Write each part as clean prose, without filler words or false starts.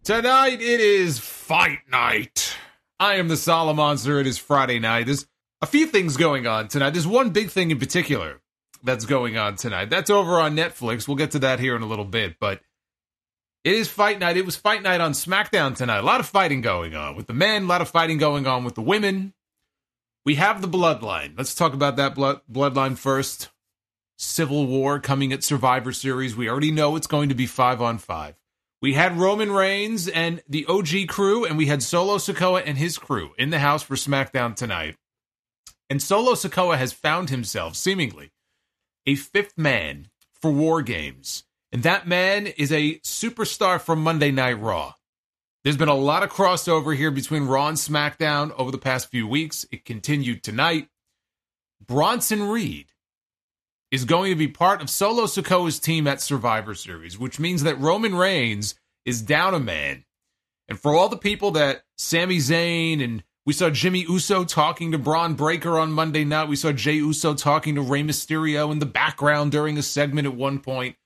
Tonight it is fight night. I am the Solomonster. It is Friday night. There's a few things going on tonight. There's one big thing in particular that's going on tonight. That's over on Netflix. We'll get to that here in a little bit, but it is fight night. It was fight night on SmackDown tonight. A lot of fighting going on with the men, a lot of fighting going on with the women. We have the Bloodline. Let's talk about that Bloodline first. Civil War coming at Survivor Series. We already know it's going to be 5-on-5. We had Roman Reigns and the OG crew, and we had Solo Sikoa and his crew in the house for SmackDown tonight. And Solo Sikoa has found himself, seemingly, a fifth man for War Games. And that man is a superstar from Monday Night Raw. There's been a lot of crossover here between Raw and SmackDown over the past few weeks. It continued tonight. Bronson Reed is going to be part of Solo Sikoa's team at Survivor Series, which means that Roman Reigns is down a man. And for all the people that Sami Zayn, and we saw Jimmy Uso talking to Braun Breaker on Monday night, we saw Jey Uso talking to Rey Mysterio in the background during a segment at one point.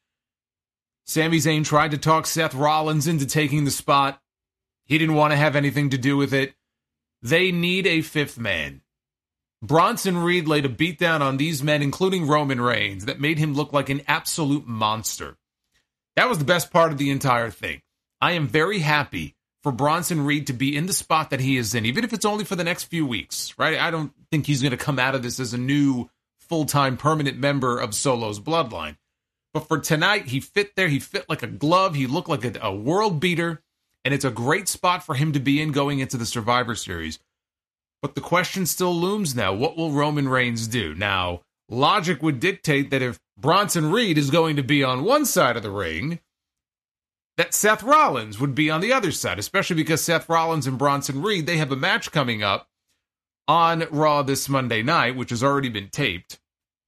Sami Zayn tried to talk Seth Rollins into taking the spot. He didn't want to have anything to do with it. They need a fifth man. Bronson Reed laid a beatdown on these men, including Roman Reigns, that made him look like an absolute monster. That was the best part of the entire thing. I am very happy for Bronson Reed to be in the spot that he is in, even if it's only for the next few weeks, right? I don't think he's going to come out of this as a new full-time permanent member of Solo's Bloodline. But for tonight, he fit there. He fit like a glove. He looked like a world beater, and it's a great spot for him to be in going into the Survivor Series. But the question still looms now. What will Roman Reigns do? Now, logic would dictate that if Bronson Reed is going to be on one side of the ring, that Seth Rollins would be on the other side, especially because Seth Rollins and Bronson Reed, they have a match coming up on Raw this Monday night, which has already been taped.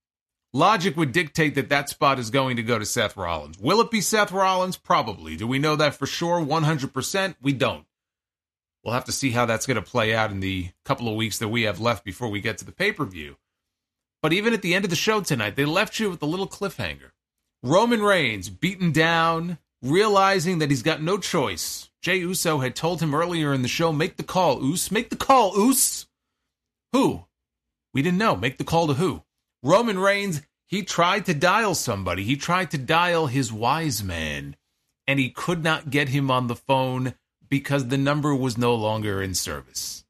Logic would dictate that that spot is going to go to Seth Rollins. Will it be Seth Rollins? Probably. Do we know that for sure? 100%? We don't. We'll have to see how that's going to play out in the couple of weeks that we have left before we get to the pay-per-view. But even at the end of the show tonight, they left you with a little cliffhanger. Roman Reigns beaten down, realizing that he's got no choice. Jey Uso had told him earlier in the show, make the call, Uso. Make the call, Uso. Who? We didn't know. Make the call to who? Roman Reigns, he tried to dial somebody. He tried to dial his wise man, and he could not get him on the phone because the number was no longer in service.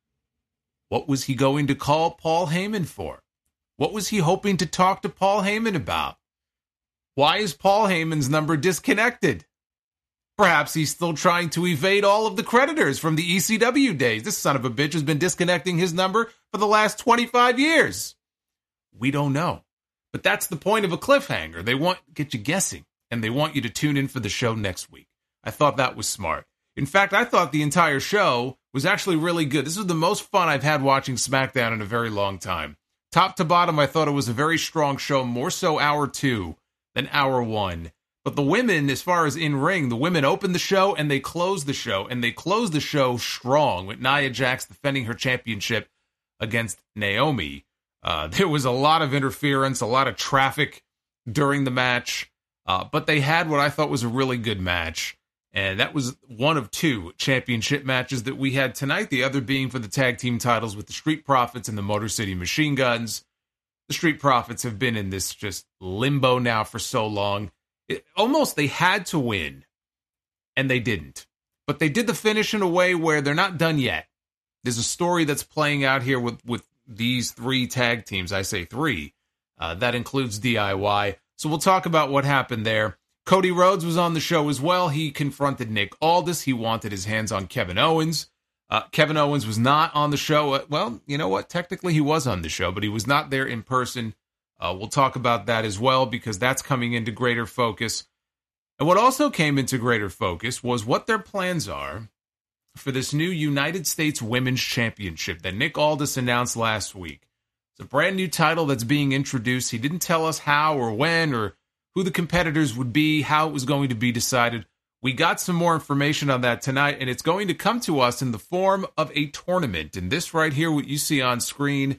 What was he going to call Paul Heyman for? What was he hoping to talk to Paul Heyman about? Why is Paul Heyman's number disconnected? Perhaps he's still trying to evade all of the creditors from the ECW days. This son of a bitch has been disconnecting his number for the last 25 years. We don't know. But that's the point of a cliffhanger. They want to get you guessing, and they want you to tune in for the show next week. I thought that was smart. In fact, I thought the entire show was actually really good. This was the most fun I've had watching SmackDown in a very long time. Top to bottom, I thought it was a very strong show, more so hour 2 than hour 1. But the women, as far as in-ring, the women opened the show and they closed the show. And they closed the show strong with Nia Jax defending her championship against Naomi. There was a lot of interference, a lot of traffic during the match. But they had what I thought was a really good match. And that was one of 2 championship matches that we had tonight, the other being for the tag team titles with the Street Profits and the Motor City Machine Guns. The Street Profits have been in this just limbo now for so long. They had to win, and they didn't. But they did the finish in a way where they're not done yet. There's a story that's playing out here with these 3 tag teams. I say 3. That includes DIY. So we'll talk about what happened there. Cody Rhodes was on the show as well. He confronted Nick Aldis. He wanted his hands on Kevin Owens. Kevin Owens was not on the show. Well, you know what? Technically, he was on the show, but he was not there in person. We'll talk about that as well because that's coming into greater focus. And what also came into greater focus was what their plans are for this new United States Women's Championship that Nick Aldis announced last week. It's a brand new title that's being introduced. He didn't tell us how or when or who the competitors would be, how it was going to be decided. We got some more information on that tonight, and it's going to come to us in the form of a tournament. And this right here, what you see on screen,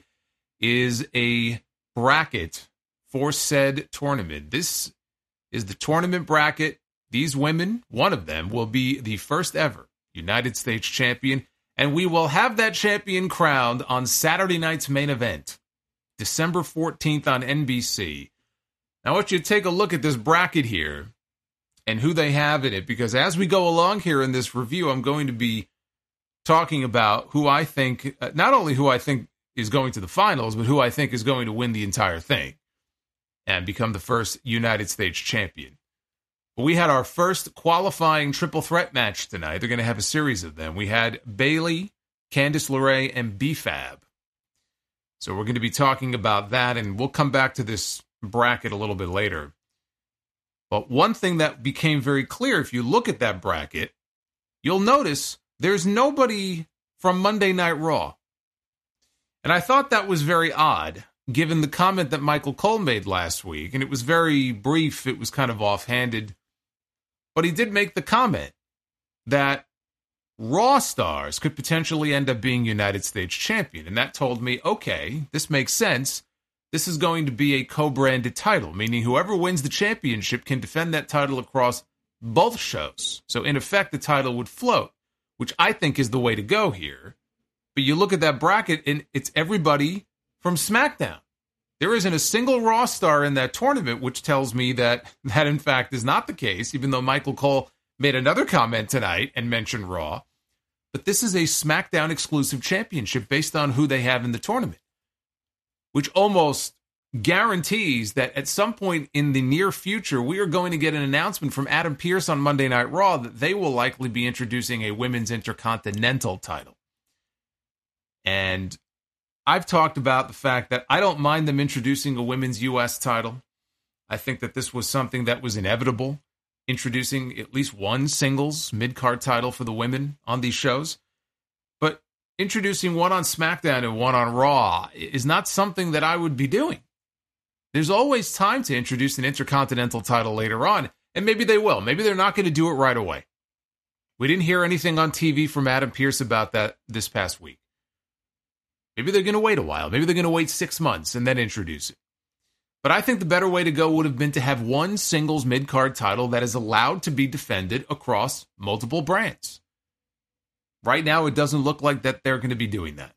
is a bracket for said tournament. This is the tournament bracket These women, one of them, will be the first ever United States champion, and we will have that champion crowned on Saturday night's main event, December 14th on NBC. Now, I want you to take a look at this bracket here and who they have in it, because as we go along here in this review, I'm going to be talking about who I think, not only who I think is going to the finals, but who I think is going to win the entire thing and become the first United States champion. But we had our first qualifying triple threat match tonight. They're going to have a series of them. We had Bayley, Candice LeRae, and B-Fab. So we're going to be talking about that, and we'll come back to this bracket a little bit later. But one thing that became very clear, if you look at that bracket, you'll notice there's nobody from Monday Night Raw. And I thought that was very odd, given the comment that Michael Cole made last week. And it was very brief. It was kind of offhanded. But he did make the comment that Raw stars could potentially end up being United States champion. And that told me, okay, this makes sense. This is going to be a co-branded title, meaning whoever wins the championship can defend that title across both shows. So in effect, the title would float, which I think is the way to go here. But you look at that bracket, and it's everybody from SmackDown. There isn't a single Raw star in that tournament, which tells me that in fact is not the case, even though Michael Cole made another comment tonight and mentioned Raw. But this is a SmackDown exclusive championship based on who they have in the tournament, which almost guarantees that at some point in the near future, we are going to get an announcement from Adam Pearce on Monday Night Raw that they will likely be introducing a women's intercontinental title. And I've talked about the fact that I don't mind them introducing a women's U.S. title. I think that this was something that was inevitable, introducing at least one singles mid-card title for the women on these shows. But introducing one on SmackDown and one on Raw is not something that I would be doing. There's always time to introduce an intercontinental title later on, and maybe they will. Maybe they're not going to do it right away. We didn't hear anything on TV from Adam Pearce about that this past week. Maybe they're going to wait a while. Maybe they're going to wait 6 months and then introduce it. But I think the better way to go would have been to have one singles mid-card title that is allowed to be defended across multiple brands. Right now, it doesn't look like that they're going to be doing that.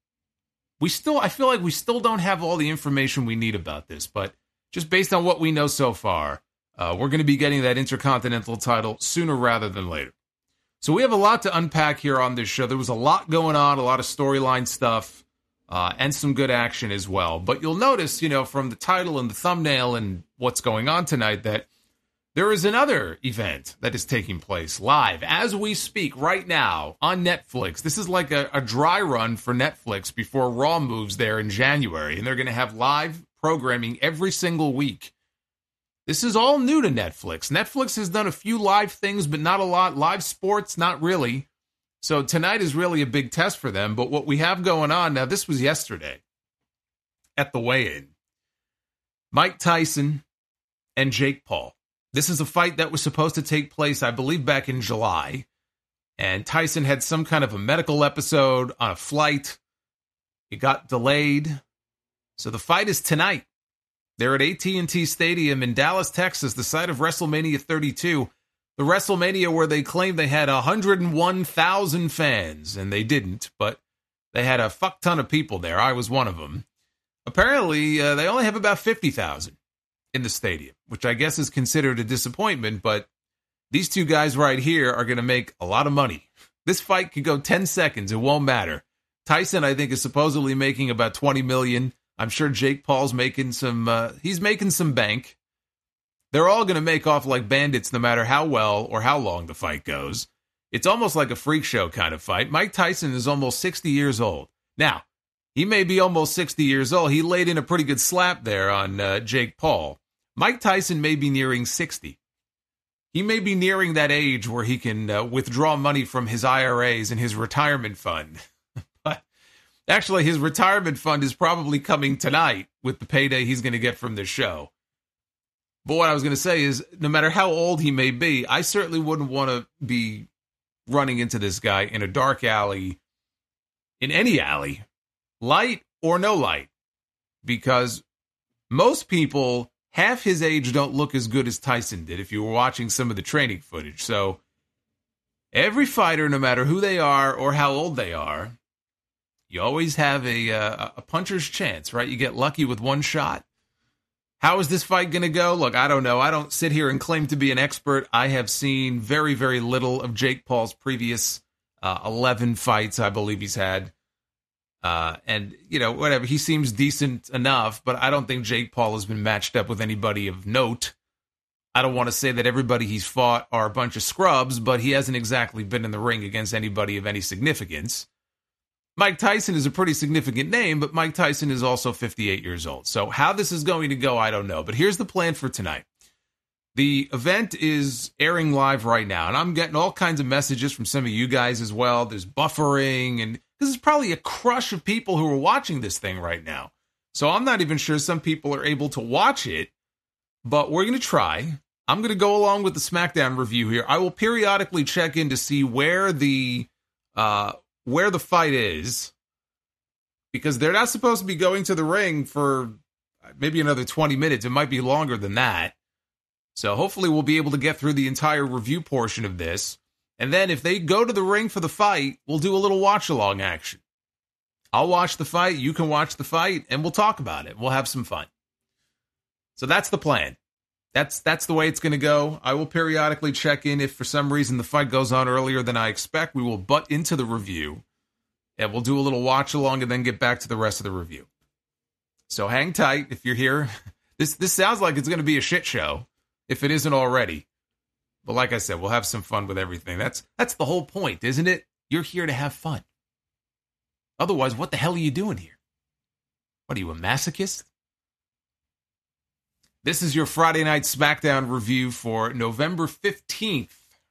I feel like we still don't have all the information we need about this, but just based on what we know so far, we're going to be getting that intercontinental title sooner rather than later. So we have a lot to unpack here on this show. There was a lot going on, a lot of storyline stuff. And some good action as well. But you'll notice, from the title and the thumbnail and what's going on tonight, that there is another event that is taking place live as we speak right now on Netflix. This is like a dry run for Netflix before Raw moves there in January. And they're going to have live programming every single week. This is all new to Netflix. Netflix has done a few live things, but not a lot. Live sports, not really. So tonight is really a big test for them. But what we have going on now, this was yesterday at the weigh-in. Mike Tyson and Jake Paul. This is a fight that was supposed to take place, I believe, back in July. And Tyson had some kind of a medical episode on a flight. It got delayed. So the fight is tonight. They're at AT&T Stadium in Dallas, Texas, the site of WrestleMania 32. The WrestleMania where they claimed they had 101,000 fans, and they didn't, but they had a fuck ton of people there. I was one of them. Apparently, they only have about 50,000 in the stadium, which I guess is considered a disappointment, but these two guys right here are going to make a lot of money. This fight could go 10 seconds. It won't matter. Tyson, I think, is supposedly making about $20 million. I'm sure Jake Paul's making he's making some bank. They're all going to make off like bandits no matter how well or how long the fight goes. It's almost like a freak show kind of fight. Mike Tyson is almost 60 years old. Now, he may be almost 60 years old. He laid in a pretty good slap there on Jake Paul. Mike Tyson may be nearing 60. He may be nearing that age where he can withdraw money from his IRAs and his retirement fund. But actually, his retirement fund is probably coming tonight with the payday he's going to get from this show. But what I was going to say is, no matter how old he may be, I certainly wouldn't want to be running into this guy in a dark alley, in any alley, light or no light, because most people half his age don't look as good as Tyson did if you were watching some of the training footage. So every fighter, no matter who they are or how old they are, you always have a puncher's chance, right? You get lucky with one shot. How is this fight going to go? Look, I don't know. I don't sit here and claim to be an expert. I have seen very, very little of Jake Paul's previous 11 fights I believe he's had. And, whatever. He seems decent enough, but I don't think Jake Paul has been matched up with anybody of note. I don't want to say that everybody he's fought are a bunch of scrubs, but he hasn't exactly been in the ring against anybody of any significance. Mike Tyson is a pretty significant name, but Mike Tyson is also 58 years old. So how this is going to go, I don't know. But here's the plan for tonight. The event is airing live right now, and I'm getting all kinds of messages from some of you guys as well. There's buffering, and this is probably a crush of people who are watching this thing right now. So I'm not even sure some people are able to watch it, but we're going to try. I'm going to go along with the SmackDown review here. I will periodically check in to see where the fight is, because they're not supposed to be going to the ring for maybe another 20 minutes. It might be longer than that. So hopefully we'll be able to get through the entire review portion of this. And then if they go to the ring for the fight, we'll do a little watch-along action. I'll watch the fight, you can watch the fight, and we'll talk about it. We'll have some fun. So that's the plan. That's the way it's going to go. I will periodically check in. If for some reason the fight goes on earlier than I expect, we will butt into the review, and we'll do a little watch-along and then get back to the rest of the review. So hang tight if you're here. This sounds like it's going to be a shit show, if it isn't already. But like I said, we'll have some fun with everything. That's the whole point, isn't it? You're here to have fun. Otherwise, what the hell are you doing here? What are you, a masochist? This is your Friday Night SmackDown review for November 15th,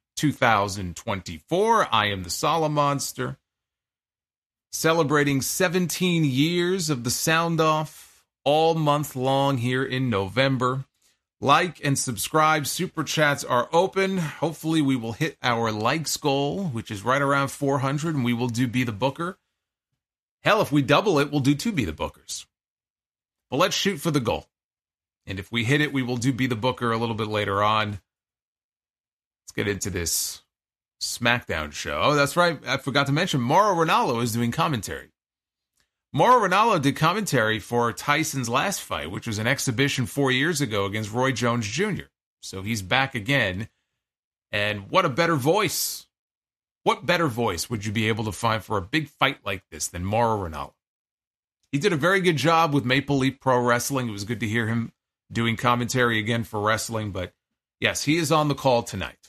2024. I am the Solomonster, celebrating 17 years of the Sound Off all month long here in November. Like and subscribe. Super chats are open. Hopefully we will hit our likes goal, which is right around 400, and we will do Be the Booker. Hell, if we double it, we'll do 2 Be the Bookers. But let's shoot for the goal. And if we hit it, we will do Be the Booker a little bit later on. Let's get into this SmackDown show. Oh, that's right. I forgot to mention, Mauro Ranallo is doing commentary. Mauro Ranallo did commentary for Tyson's last fight, which was an exhibition 4 years ago against Roy Jones Jr. So he's back again. And what a better voice. What better voice would you be able to find for a big fight like this than Mauro Ranallo? He did a very good job with Maple Leaf Pro Wrestling. It was good to hear him doing commentary again for wrestling. But yes, he is on the call tonight.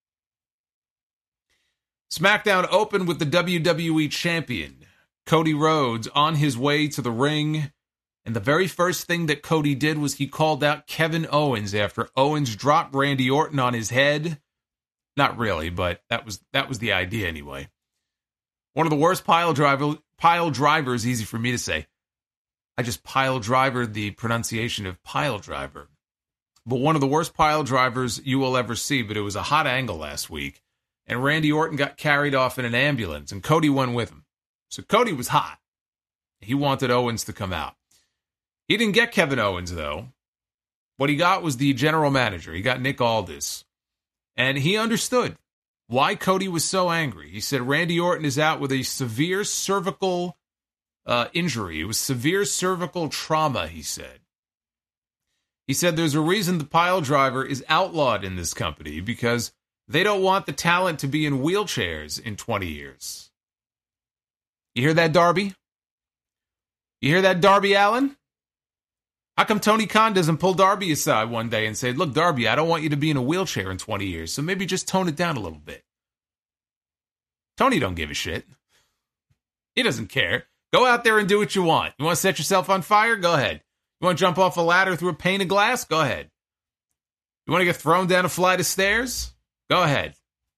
SmackDown opened with the WWE Champion, Cody Rhodes, on his way to the ring. And the very first thing that Cody did was he called out Kevin Owens after Owens dropped Randy Orton on his head. Not really, but that was the idea anyway. One of the worst pile drivers, easy for me to say. I just pile driver the pronunciation of pile driver. But one of the worst pile drivers you will ever see, but it was a hot angle last week. And Randy Orton got carried off in an ambulance, and Cody went with him. So Cody was hot. He wanted Owens to come out. He didn't get Kevin Owens, though. What he got was the general manager. He got Nick Aldis. And he understood why Cody was so angry. He said Randy Orton is out with a severe cervical injury. It was severe cervical trauma, he said. He said there's a reason the pile driver is outlawed in this company, because they don't want the talent to be in wheelchairs in 20 years. You hear that, Darby? You hear that, Darby Allin? How come Tony Khan doesn't pull Darby aside one day and say, look, Darby, I don't want you to be in a wheelchair in 20 years, so maybe just tone it down a little bit. Tony don't give a shit. He doesn't care. Go out there and do what you want. You want to set yourself on fire? Go ahead. You want to jump off a ladder through a pane of glass? Go ahead. You want to get thrown down a flight of stairs? Go ahead.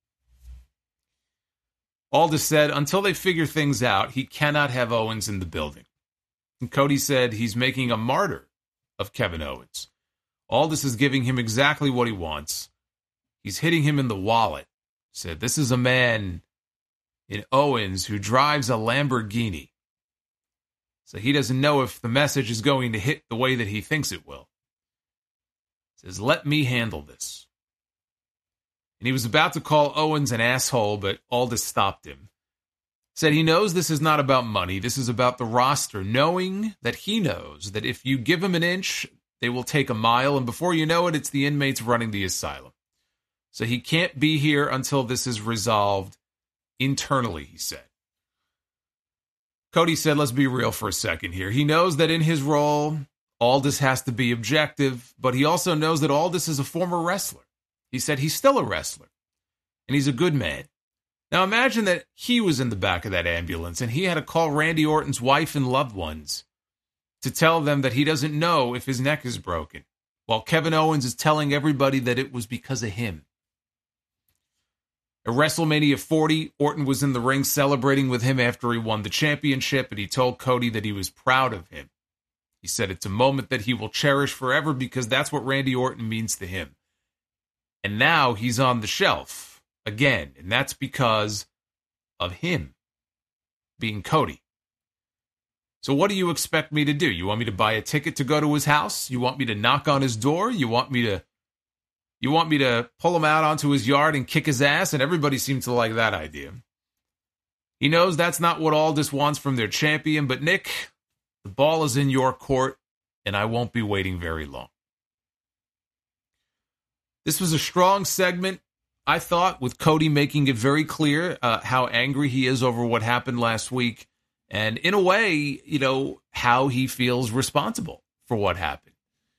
Aldis said, until they figure things out, he cannot have Owens in the building. And Cody said he's making a martyr of Kevin Owens. Aldis is giving him exactly what he wants. He's hitting him in the wallet. Said, this is a man in Owens who drives a Lamborghini. So he doesn't know if the message is going to hit the way that he thinks it will. Says, let me handle this. And he was about to call Owens an asshole, but Aldis stopped him. Said he knows this is not about money. This is about the roster, knowing that he knows that if you give them an inch, they will take a mile, and before you know it, it's the inmates running the asylum. So he can't be here until this is resolved internally, he said. Cody said, let's be real for a second here. He knows that in his role, Aldis has to be objective, but he also knows that Aldis is a former wrestler. He said he's still a wrestler, and he's a good man. Now imagine that he was in the back of that ambulance, and he had to call Randy Orton's wife and loved ones to tell them that he doesn't know if his neck is broken, while Kevin Owens is telling everybody that it was because of him. At WrestleMania 40, Orton was in the ring celebrating with him after he won the championship, and he told Cody that he was proud of him. He said it's a moment that he will cherish forever because that's what Randy Orton means to him. And now he's on the shelf again, and that's because of him being Cody. So what do you expect me to do? You want me to buy a ticket to go to his house? You want me to knock on his door? You want me to pull him out onto his yard and kick his ass? And everybody seems to like that idea. He knows that's not what Aldis wants from their champion, but Nick, the ball is in your court, and I won't be waiting very long. This was a strong segment, I thought, with Cody making it very clear how angry he is over what happened last week. And in a way, how he feels responsible for what happened.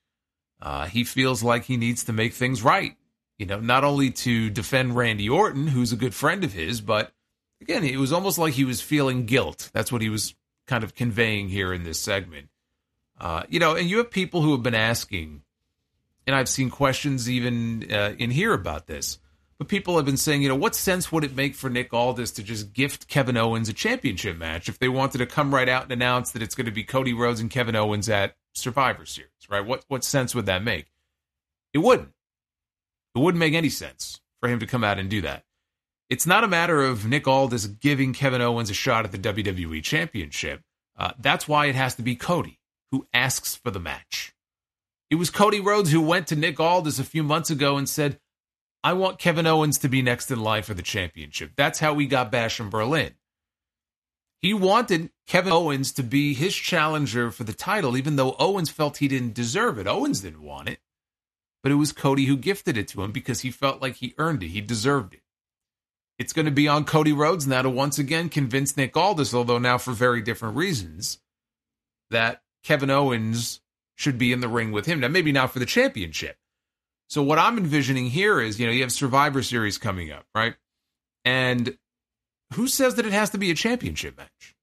He feels like he needs to make things right, not only to defend Randy Orton, who's a good friend of his, but again, it was almost like he was feeling guilt. That's what he was kind of conveying here in this segment. And you have people who have been asking, and I've seen questions even in here about this, but people have been saying, what sense would it make for Nick Aldis to just gift Kevin Owens a championship match if they wanted to come right out and announce that it's going to be Cody Rhodes and Kevin Owens at Survivor Series, right? What sense would that make? It wouldn't. It wouldn't make any sense for him to come out and do that. It's not a matter of Nick Aldis giving Kevin Owens a shot at the WWE Championship. That's why it has to be Cody who asks for the match. It was Cody Rhodes who went to Nick Aldis a few months ago and said, I want Kevin Owens to be next in line for the championship. That's how we got Bash in Berlin. He wanted Kevin Owens to be his challenger for the title, even though Owens felt he didn't deserve it. Owens didn't want it, but it was Cody who gifted it to him because he felt like he earned it. He deserved it. It's going to be on Cody Rhodes now to once again convince Nick Aldis, although now for very different reasons, that Kevin Owens should be in the ring with him. Now, maybe not for the championship. So what I'm envisioning here is, you have Survivor Series coming up, right? And who says that it has to be a championship match?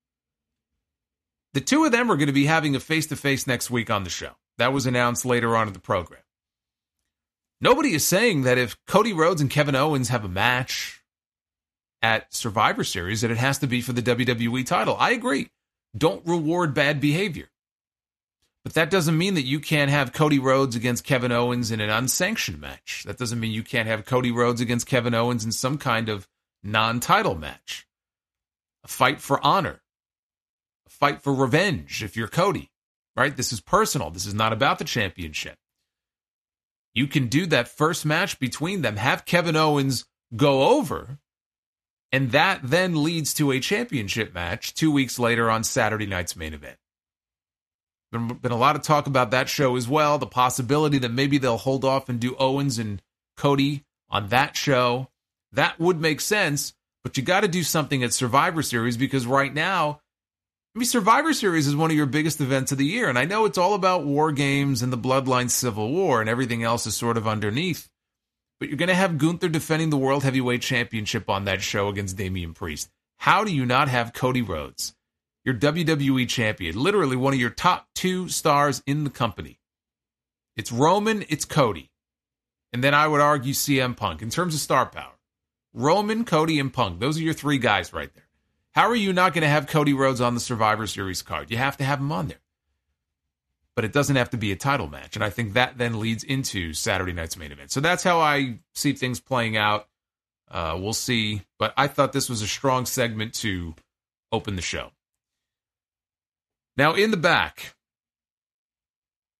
The two of them are going to be having a face-to-face next week on the show. That was announced later on in the program. Nobody is saying that if Cody Rhodes and Kevin Owens have a match at Survivor Series, that it has to be for the WWE title. I agree. Don't reward bad behavior. But that doesn't mean that you can't have Cody Rhodes against Kevin Owens in an unsanctioned match. That doesn't mean you can't have Cody Rhodes against Kevin Owens in some kind of non-title match. A fight for honor. A fight for revenge if you're Cody. Right? This is personal. This is not about the championship. You can do that first match between them. Have Kevin Owens go over. And that then leads to a championship match 2 weeks later on Saturday night's main event. Been a lot of talk about that show as well. The possibility that maybe they'll hold off and do Owens and Cody on that show. That would make sense, but you got to do something at Survivor Series because right now, Survivor Series is one of your biggest events of the year. And I know it's all about War Games and the Bloodline Civil War and everything else is sort of underneath. But you're going to have Gunther defending the World Heavyweight Championship on that show against Damian Priest. How do you not have Cody Rhodes, your WWE champion, literally one of your top two stars in the company? It's Roman, it's Cody. And then I would argue CM Punk in terms of star power. Roman, Cody, and Punk. Those are your three guys right there. How are you not going to have Cody Rhodes on the Survivor Series card? You have to have him on there. But it doesn't have to be a title match. And I think that then leads into Saturday night's main event. So that's how I see things playing out. We'll see. But I thought this was a strong segment to open the show. Now, in the back,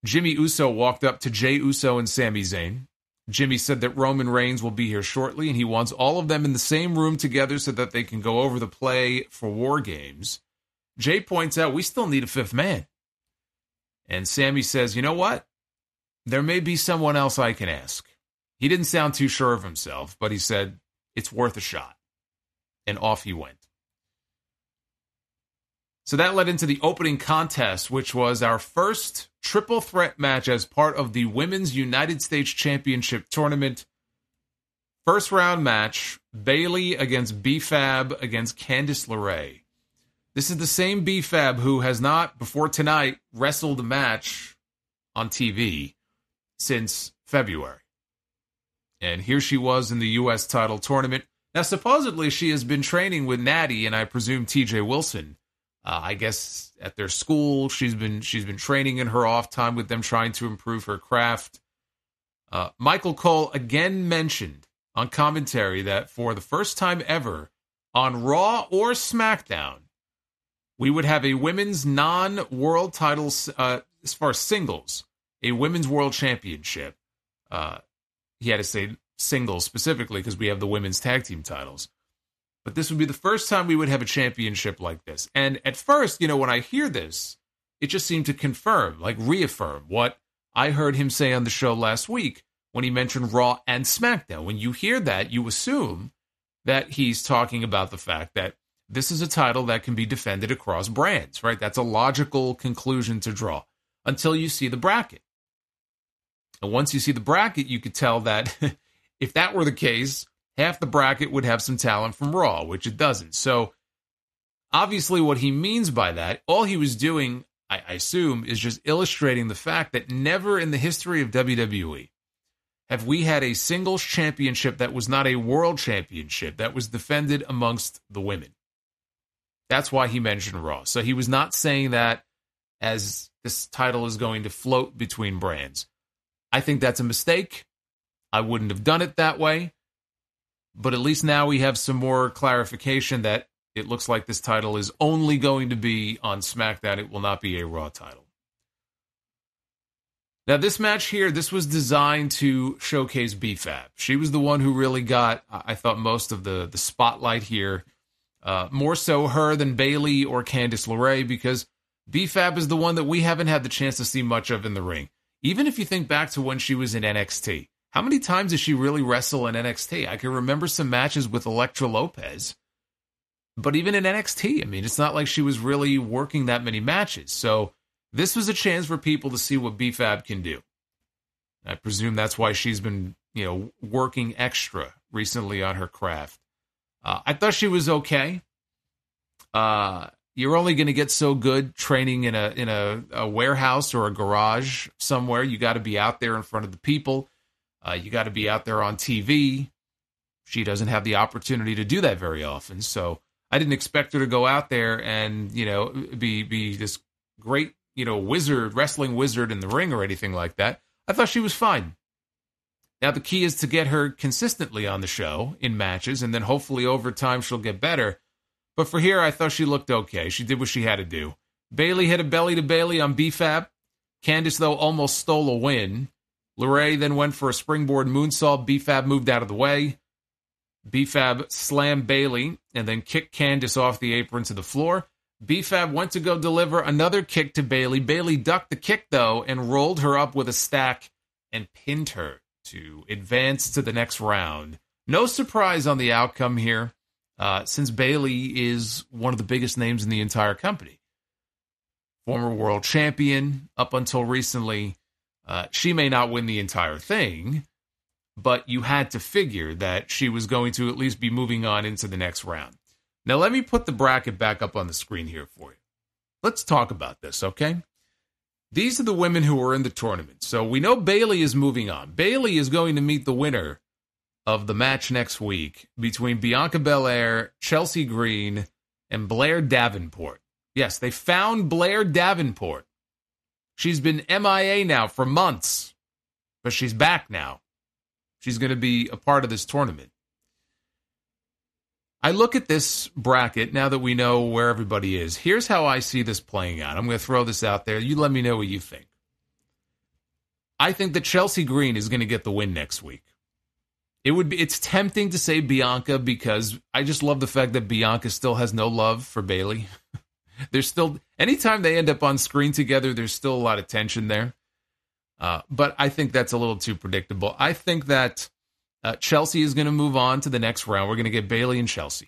Jimmy Uso walked up to Jey Uso and Sami Zayn. Jimmy said that Roman Reigns will be here shortly, and he wants all of them in the same room together so that they can go over the play for War Games. Jey points out, we still need a fifth man. And Sami says, you know what? There may be someone else I can ask. He didn't sound too sure of himself, but he said, it's worth a shot. And off he went. So that led into the opening contest, which was our first triple threat match as part of the Women's United States Championship Tournament. First round match, Bayley against B-Fab against Candice LeRae. This is the same B-Fab who has not, before tonight, wrestled a match on TV since February. And here she was in the U.S. title tournament. Now, supposedly she has been training with Natty and I presume T.J. Wilson. I guess at their school, she's been training in her off time with them, trying to improve her craft. Michael Cole again mentioned on commentary that for the first time ever on Raw or SmackDown, we would have a women's non-world titles, as far as singles, a women's world championship. He had to say singles specifically because we have the women's tag team titles. But this would be the first time we would have a championship like this. And at first, when I hear this, it just seemed to confirm, like reaffirm what I heard him say on the show last week when he mentioned Raw and SmackDown. When you hear that, you assume that he's talking about the fact that this is a title that can be defended across brands, right? That's a logical conclusion to draw until you see the bracket. And once you see the bracket, you could tell that if that were the case, half the bracket would have some talent from Raw, which it doesn't. So obviously what he means by that, all he was doing, I assume, is just illustrating the fact that never in the history of WWE have we had a singles championship that was not a world championship that was defended amongst the women. That's why he mentioned Raw. So he was not saying that as this title is going to float between brands. I think that's a mistake. I wouldn't have done it that way. But at least now we have some more clarification that it looks like this title is only going to be on SmackDown. It will not be a Raw title. Now, this match here, this was designed to showcase B-Fab. She was the one who really got, I thought, most of the spotlight here. More so her than Bayley or Candice LeRae, because B-Fab is the one that we haven't had the chance to see much of in the ring. Even if you think back to when she was in NXT. How many times does she really wrestle in NXT? I can remember some matches with Elektra Lopez. But even in NXT, I mean, it's not like she was really working that many matches. So this was a chance for people to see what B-Fab can do. I presume that's why she's been, working extra recently on her craft. I thought she was okay. You're only going to get so good training in a warehouse or a garage somewhere. You got to be out there in front of the people. You got to be out there on TV. She doesn't have the opportunity to do that very often. So I didn't expect her to go out there and, be this great, wrestling wizard in the ring or anything like that. I thought she was fine. Now, the key is to get her consistently on the show in matches, and then hopefully over time she'll get better. But for here, I thought she looked okay. She did what she had to do. Bayley hit a belly to Bayley on B-Fab. Candice, though, almost stole a win. LeRae then went for a springboard moonsault. B-Fab moved out of the way. B-Fab slammed Bayley and then kicked Candice off the apron to the floor. B-Fab went to go deliver another kick to Bayley. Bayley ducked the kick, though, and rolled her up with a stack and pinned her to advance to the next round. No surprise on the outcome here, since Bayley is one of the biggest names in the entire company. Former world champion up until recently. She may not win the entire thing, but you had to figure that she was going to at least be moving on into the next round. Now, let me put the bracket back up on the screen here for you. Let's talk about this, okay? These are the women who are in the tournament. So we know Bayley is moving on. Bayley is going to meet the winner of the match next week between Bianca Belair, Chelsea Green, and Blair Davenport. Yes, they found Blair Davenport. She's been MIA now for months, but she's back now. She's going to be a part of this tournament. I look at this bracket now that we know where everybody is. Here's how I see this playing out. I'm going to throw this out there. You let me know what you think. I think that Chelsea Green is going to get the win next week. It's tempting to say Bianca because I just love the fact that Bianca still has no love for Bayley. There's still, anytime they end up on screen together, there's still a lot of tension there. But I think that's a little too predictable. I think that Chelsea is going to move on to the next round. We're going to get Bayley and Chelsea.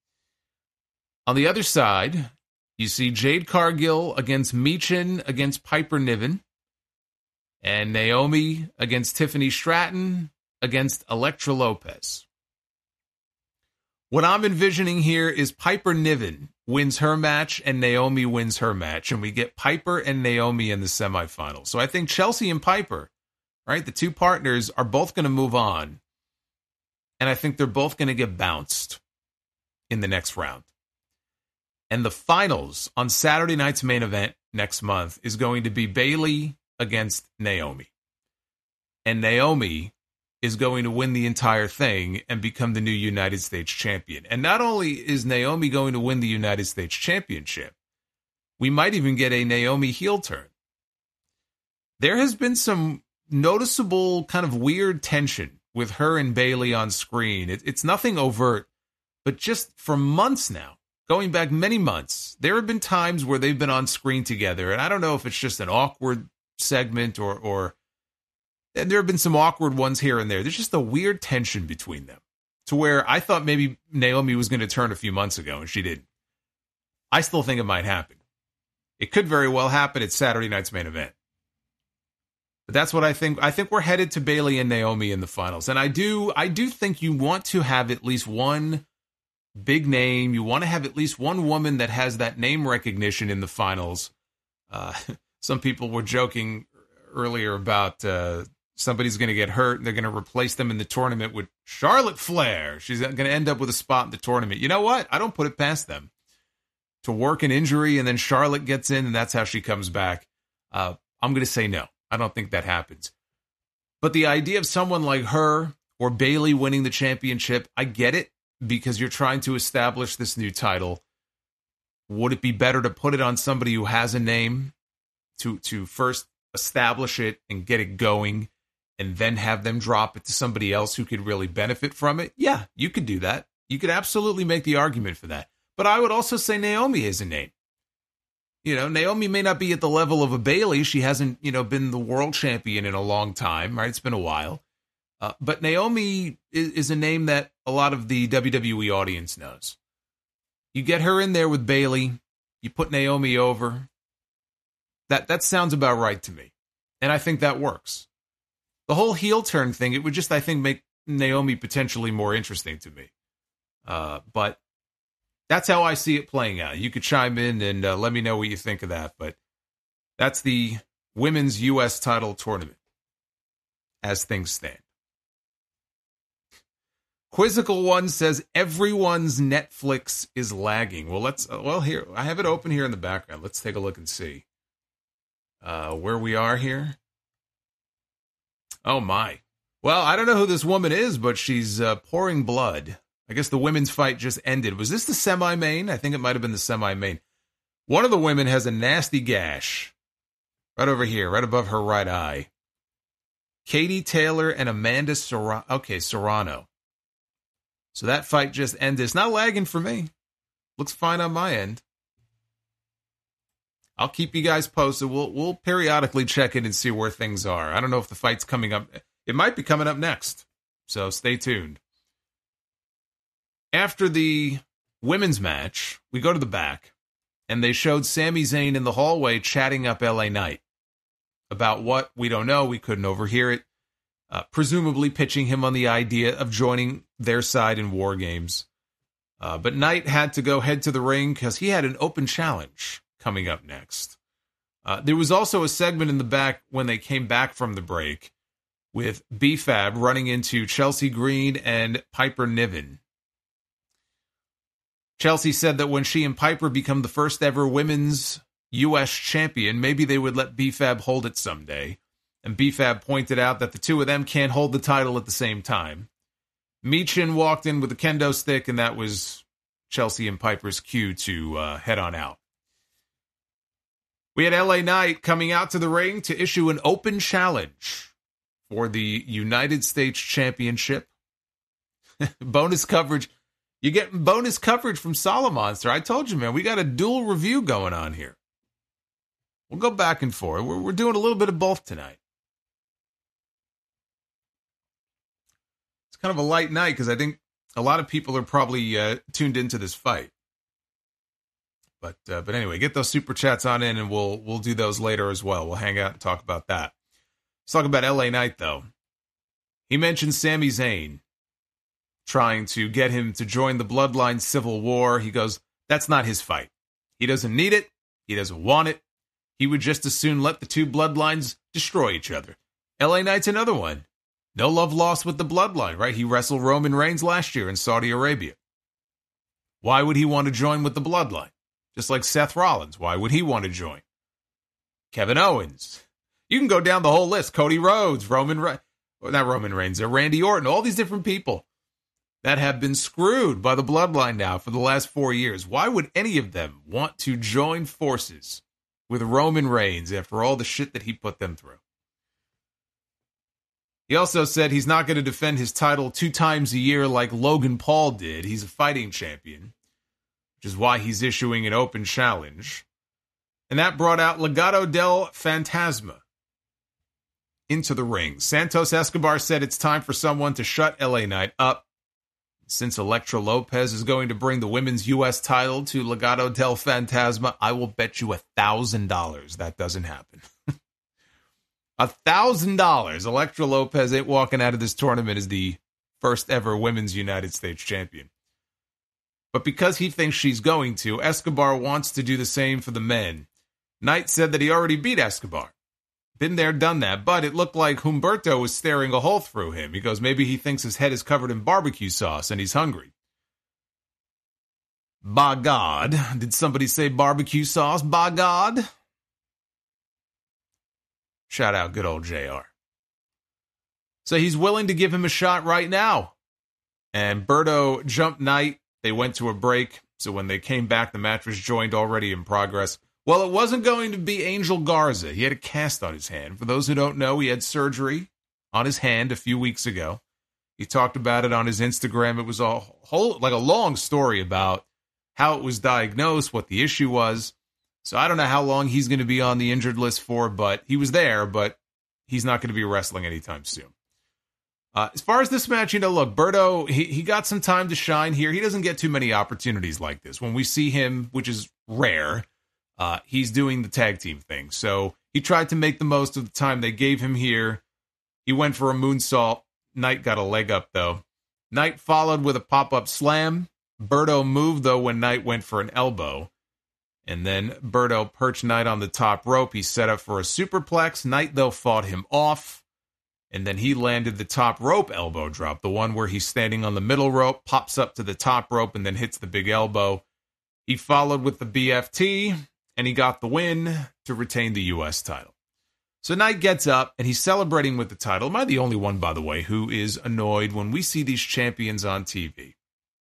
On the other side, you see Jade Cargill against Michin against Piper Niven, and Naomi against Tiffany Stratton against Elektra Lopez. What I'm envisioning here is Piper Niven wins her match and Naomi wins her match, and we get Piper and Naomi in the semifinals. So I think Chelsea and Piper, right, the two partners, are both going to move on, and I think they're both going to get bounced in the next round. And the finals on Saturday night's main event next month is going to be Bayley against Naomi. And Naomi is going to win the entire thing and become the new United States champion. And not only is Naomi going to win the United States championship, we might even get a Naomi heel turn. There has been some noticeable kind of weird tension with her and Bayley on screen. It's nothing overt, but just for months now, going back many months, there have been times where they've been on screen together, and I don't know if it's just an awkward segment or and there have been some awkward ones here and there. There's just a weird tension between them to where I thought maybe Naomi was going to turn a few months ago, and she didn't. I still think it might happen. It could very well happen at Saturday night's main event. But that's what I think. I think we're headed to Bayley and Naomi in the finals. And I do think you want to have at least one big name. You want to have at least one woman that has that name recognition in the finals. Some people were joking earlier about somebody's going to get hurt and they're going to replace them in the tournament with Charlotte Flair. She's going to end up with a spot in the tournament. You know what? I don't put it past them to work an injury, and then Charlotte gets in and that's how she comes back. I'm going to say no. I don't think that happens. But the idea of someone like her or Bayley winning the championship, I get it, because you're trying to establish this new title. Would it be better to put it on somebody who has a name to first establish it and get it going, and then have them drop it to somebody else who could really benefit from it? Yeah, you could do that. You could absolutely make the argument for that. But I would also say Naomi is a name. You know, Naomi may not be at the level of a Bayley. She hasn't, been the world champion in a long time, right? It's been a while. But Naomi is a name that a lot of the WWE audience knows. You get her in there with Bayley, you put Naomi over. That sounds about right to me. And I think that works. The whole heel turn thing, it would just, I think, make Naomi potentially more interesting to me. But that's how I see it playing out. You could chime in and let me know what you think of that. But that's the women's U.S. title tournament as things stand. Quizzical One says everyone's Netflix is lagging. Well, here I have it open here in the background. Let's take a look and see where we are here. Oh my! Well, I don't know who this woman is, but she's pouring blood. I guess the women's fight just ended. Was this the semi-main? I think it might have been the semi-main. One of the women has a nasty gash right over here, right above her right eye. Katie Taylor and Amanda Serrano. So that fight just ended. It's not lagging for me. Looks fine on my end. I'll keep you guys posted. We'll periodically check in and see where things are. I don't know if the fight's coming up. It might be coming up next. So stay tuned. After the women's match, we go to the back, and they showed Sami Zayn in the hallway chatting up LA Knight about what we don't know. We couldn't overhear it. Presumably pitching him on the idea of joining their side in War Games. But Knight had to go head to the ring because he had an open challenge coming up next. There was also a segment in the back when they came back from the break with B-Fab running into Chelsea Green and Piper Niven. Chelsea said that when she and Piper become the first ever women's U.S. champion, maybe they would let B-Fab hold it someday. And B-Fab pointed out that the two of them can't hold the title at the same time. Michin walked in with a kendo stick, and that was Chelsea and Piper's cue to head on out. We had LA Knight coming out to the ring to issue an open challenge for the United States Championship. Bonus coverage. You get bonus coverage from Solomonster. I told you, man, we got a dual review going on here. We'll go back and forth. We're doing a little bit of both tonight. It's kind of a light night because I think a lot of people are probably tuned into this fight. But anyway, get those super chats on in, and we'll do those later as well. We'll hang out and talk about that. Let's talk about LA Knight, though. He mentioned Sami Zayn trying to get him to join the Bloodline Civil War. He goes, that's not his fight. He doesn't need it. He doesn't want it. He would just as soon let the two bloodlines destroy each other. LA Knight's another one. No love lost with the bloodline, right? He wrestled Roman Reigns last year in Saudi Arabia. Why would he want to join with the bloodline? Just like Seth Rollins, why would he want to join? Kevin Owens. You can go down the whole list. Cody Rhodes, not Roman Reigns, Randy Orton, all these different people that have been screwed by the bloodline now for the last 4 years. Why would any of them want to join forces with Roman Reigns after all the shit that he put them through? He also said he's not going to defend his title 2 times a year like Logan Paul did. He's a fighting champion, which is why he's issuing an open challenge. And that brought out Legado del Fantasma into the ring. Santos Escobar said it's time for someone to shut LA Knight up. Since Elektra Lopez is going to bring the women's U.S. title to Legado del Fantasma, I will bet you $1,000 that doesn't happen. $1,000. Elektra Lopez ain't walking out of this tournament as the first ever women's United States champion. But because he thinks she's going to, Escobar wants to do the same for the men. Knight said that he already beat Escobar. Been there, done that, but it looked like Humberto was staring a hole through him. He goes, maybe he thinks his head is covered in barbecue sauce and he's hungry. By God. Did somebody say barbecue sauce? By God. Shout out good old JR. So he's willing to give him a shot right now. And Berto jumped Knight. They went to a break. So when they came back, the match was joined already in progress. Well, it wasn't going to be Angel Garza. He had a cast on his hand. For those who don't know, he had surgery on his hand a few weeks ago. He talked about it on his Instagram. It was a long story about how it was diagnosed, what the issue was. So I don't know how long he's going to be on the injured list for, but he was there, but he's not going to be wrestling anytime soon. As far as this match, look, Berto, he got some time to shine here. He doesn't get too many opportunities like this. When we see him, which is rare, he's doing the tag team thing. So he tried to make the most of the time they gave him here. He went for a moonsault. Knight got a leg up, though. Knight followed with a pop-up slam. Berto moved, though, when Knight went for an elbow. And then Berto perched Knight on the top rope. He set up for a superplex. Knight, though, fought him off. And then he landed the top rope elbow drop, the one where he's standing on the middle rope, pops up to the top rope, and then hits the big elbow. He followed with the BFT, and he got the win to retain the U.S. title. So Knight gets up, and he's celebrating with the title. Am I the only one, by the way, who is annoyed when we see these champions on TV?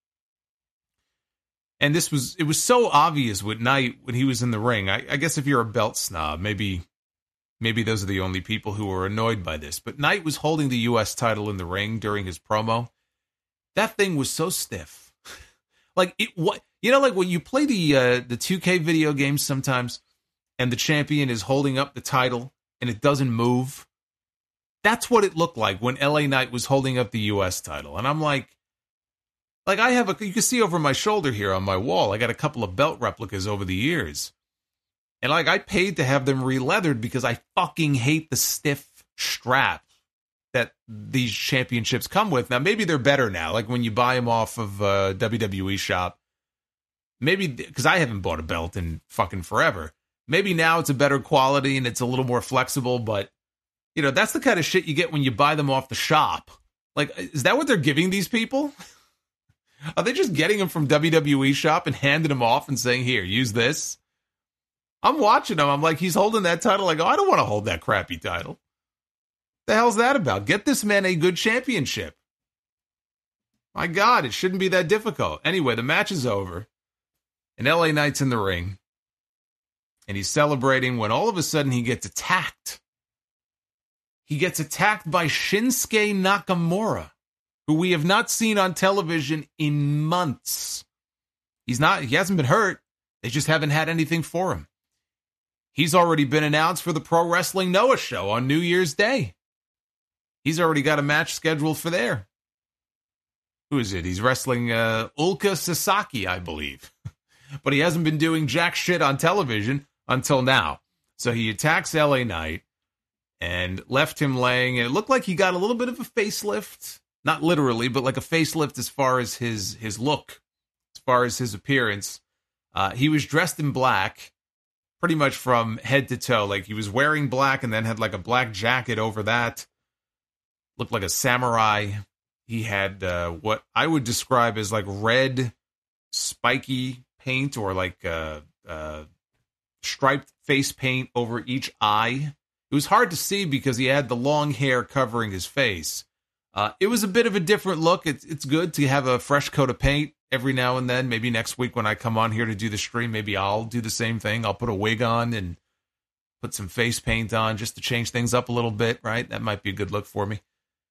And it was so obvious with Knight when he was in the ring. I guess if you're a belt snob, maybe those are the only people who are annoyed by this. But Knight was holding the U.S. title in the ring during his promo. That thing was so stiff. Like when you play the 2K video games sometimes, and the champion is holding up the title and it doesn't move. That's what it looked like when LA Knight was holding up the U.S. title. And I'm like you can see over my shoulder here on my wall, I got a couple of belt replicas over the years. And I paid to have them re-leathered because I fucking hate the stiff strap that these championships come with. Now, maybe they're better now, like when you buy them off of WWE shop. Maybe, because I haven't bought a belt in fucking forever. Maybe now it's a better quality and it's a little more flexible, but, that's the kind of shit you get when you buy them off the shop. Like, is that what they're giving these people? Are they just getting them from WWE shop and handing them off and saying, here, use this? I'm watching him. I'm like, he's holding that title. I go, I don't want to hold that crappy title. The hell's that about? Get this man a good championship. My God, it shouldn't be that difficult. Anyway, the match is over. And LA Knight's in the ring. and he's celebrating when all of a sudden he gets attacked. He gets attacked by Shinsuke Nakamura, who we have not seen on television in months. He hasn't been hurt. They just haven't had anything for him. He's already been announced for the Pro Wrestling Noah show on New Year's Day. He's already got a match scheduled for there. Who is it? He's wrestling Ulka Sasaki, I believe. But he hasn't been doing jack shit on television until now. So he attacks LA Knight and left him laying. And it looked like he got a little bit of a facelift. Not literally, but like a facelift as far as his look, as far as his appearance. He was dressed in black, pretty much from head to toe. Like he was wearing black and then had like a black jacket over that. Looked like a samurai. He had what I would describe as like red, spiky paint or like striped face paint over each eye. It was hard to see because he had the long hair covering his face. It was a bit of a different look. It's good to have a fresh coat of paint every now and then. Maybe next week when I come on here to do the stream, maybe I'll do the same thing. I'll put a wig on and put some face paint on just to change things up a little bit, right? That might be a good look for me.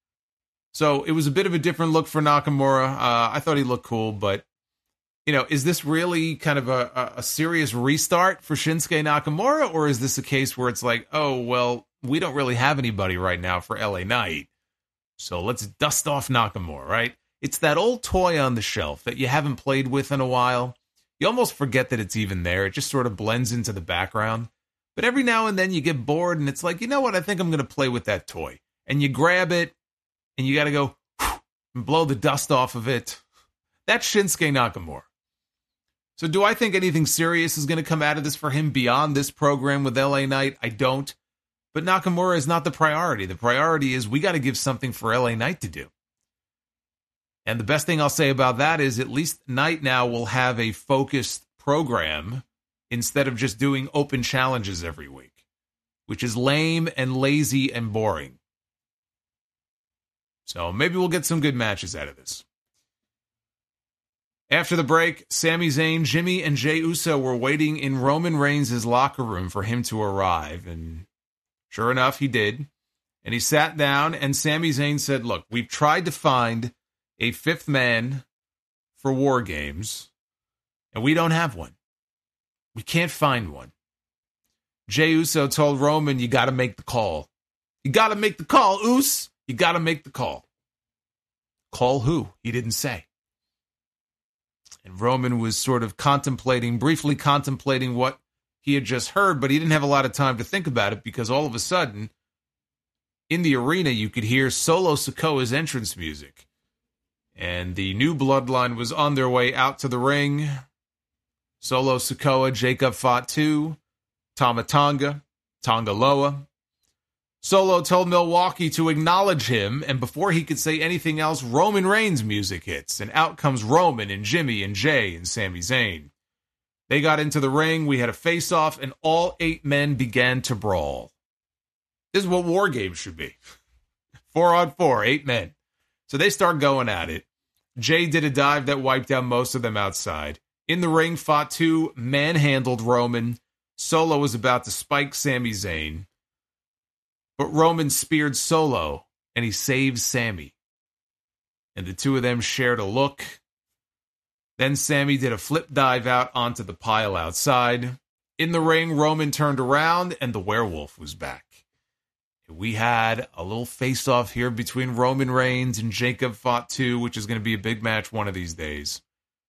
So it was a bit of a different look for Nakamura. I thought he looked cool, but, you know, is this really kind of a serious restart for Shinsuke Nakamura? Or is this a case where it's like, oh, well, we don't really have anybody right now for LA Knight, so let's dust off Nakamura, right? It's that old toy on the shelf that you haven't played with in a while. You almost forget that it's even there. It just sort of blends into the background. But every now and then you get bored and it's like, you know what? I think I'm going to play with that toy. And you grab it and you got to go and blow the dust off of it. That's Shinsuke Nakamura. So do I think anything serious is going to come out of this for him beyond this program with LA Knight? I don't. But Nakamura is not the priority. The priority is we got to give something for LA Knight to do. And the best thing I'll say about that is at least Knight now will have a focused program instead of just doing open challenges every week, which is lame and lazy and boring. So maybe we'll get some good matches out of this. After the break, Sami Zayn, Jimmy, and Jey Uso were waiting in Roman Reigns' locker room for him to arrive, and sure enough, he did. And he sat down, and Sami Zayn said, look, we've tried to find a fifth man for War Games, and we don't have one. We can't find one. Jey Uso told Roman, you got to make the call. You got to make the call, Us. You got to make the call. Call who? He didn't say. And Roman was sort of briefly contemplating what he had just heard, but he didn't have a lot of time to think about it because all of a sudden, in the arena, you could hear Solo Sikoa's entrance music. And the new bloodline was on their way out to the ring. Solo Sikoa, Jacob Fatu, Tama Tonga, Tonga Loa. Solo told Milwaukee to acknowledge him, and before he could say anything else, Roman Reigns' music hits, and out comes Roman and Jimmy and Jey and Sami Zayn. They got into the ring, we had a face-off, and all 8 men began to brawl. This is what War Games should be. 4-on-4, 8 men. So they start going at it. Jey did a dive that wiped out most of them outside. In the ring, Fatu manhandled Roman. Solo was about to spike Sami Zayn. But Roman speared Solo, and he saved Sami. And the two of them shared a look. Then Sami did a flip dive out onto the pile outside. In the ring, Roman turned around, and the werewolf was back. We had a little face-off here between Roman Reigns and Jacob Fatu, which is going to be a big match one of these days.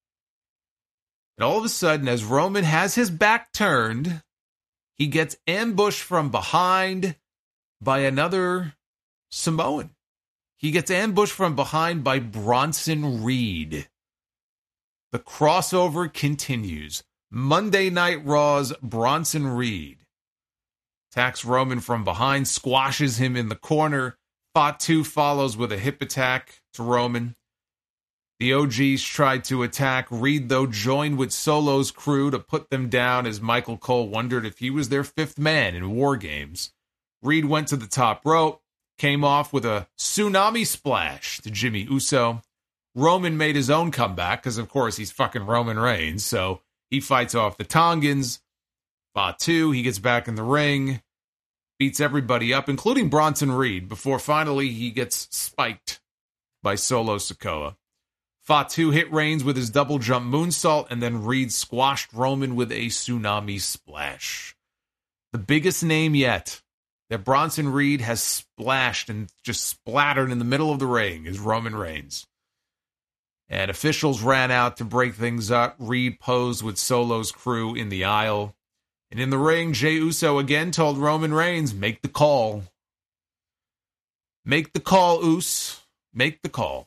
And all of a sudden, as Roman has his back turned, he gets ambushed from behind by another Samoan. He gets ambushed from behind by Bronson Reed. The crossover continues. Monday Night Raw's Bronson Reed attacks Roman from behind, squashes him in the corner. Fatu follows with a hip attack to Roman. The OGs tried to attack. Reed, though, joined with Solo's crew to put them down as Michael Cole wondered if he was their fifth man in War Games. Reed went to the top rope, came off with a tsunami splash to Jimmy Uso. Roman made his own comeback because, of course, he's fucking Roman Reigns, so he fights off the Tongans. Fatu, he gets back in the ring, beats everybody up, including Bronson Reed, before finally he gets spiked by Solo Sikoa. Fatu hit Reigns with his double jump moonsault, and then Reed squashed Roman with a tsunami splash. The biggest name yet that Bronson Reed has splashed and just splattered in the middle of the ring is Roman Reigns. And officials ran out to break things up. Reed posed with Solo's crew in the aisle. And in the ring, Jey Uso again told Roman Reigns, make the call. Make the call, Us. Make the call.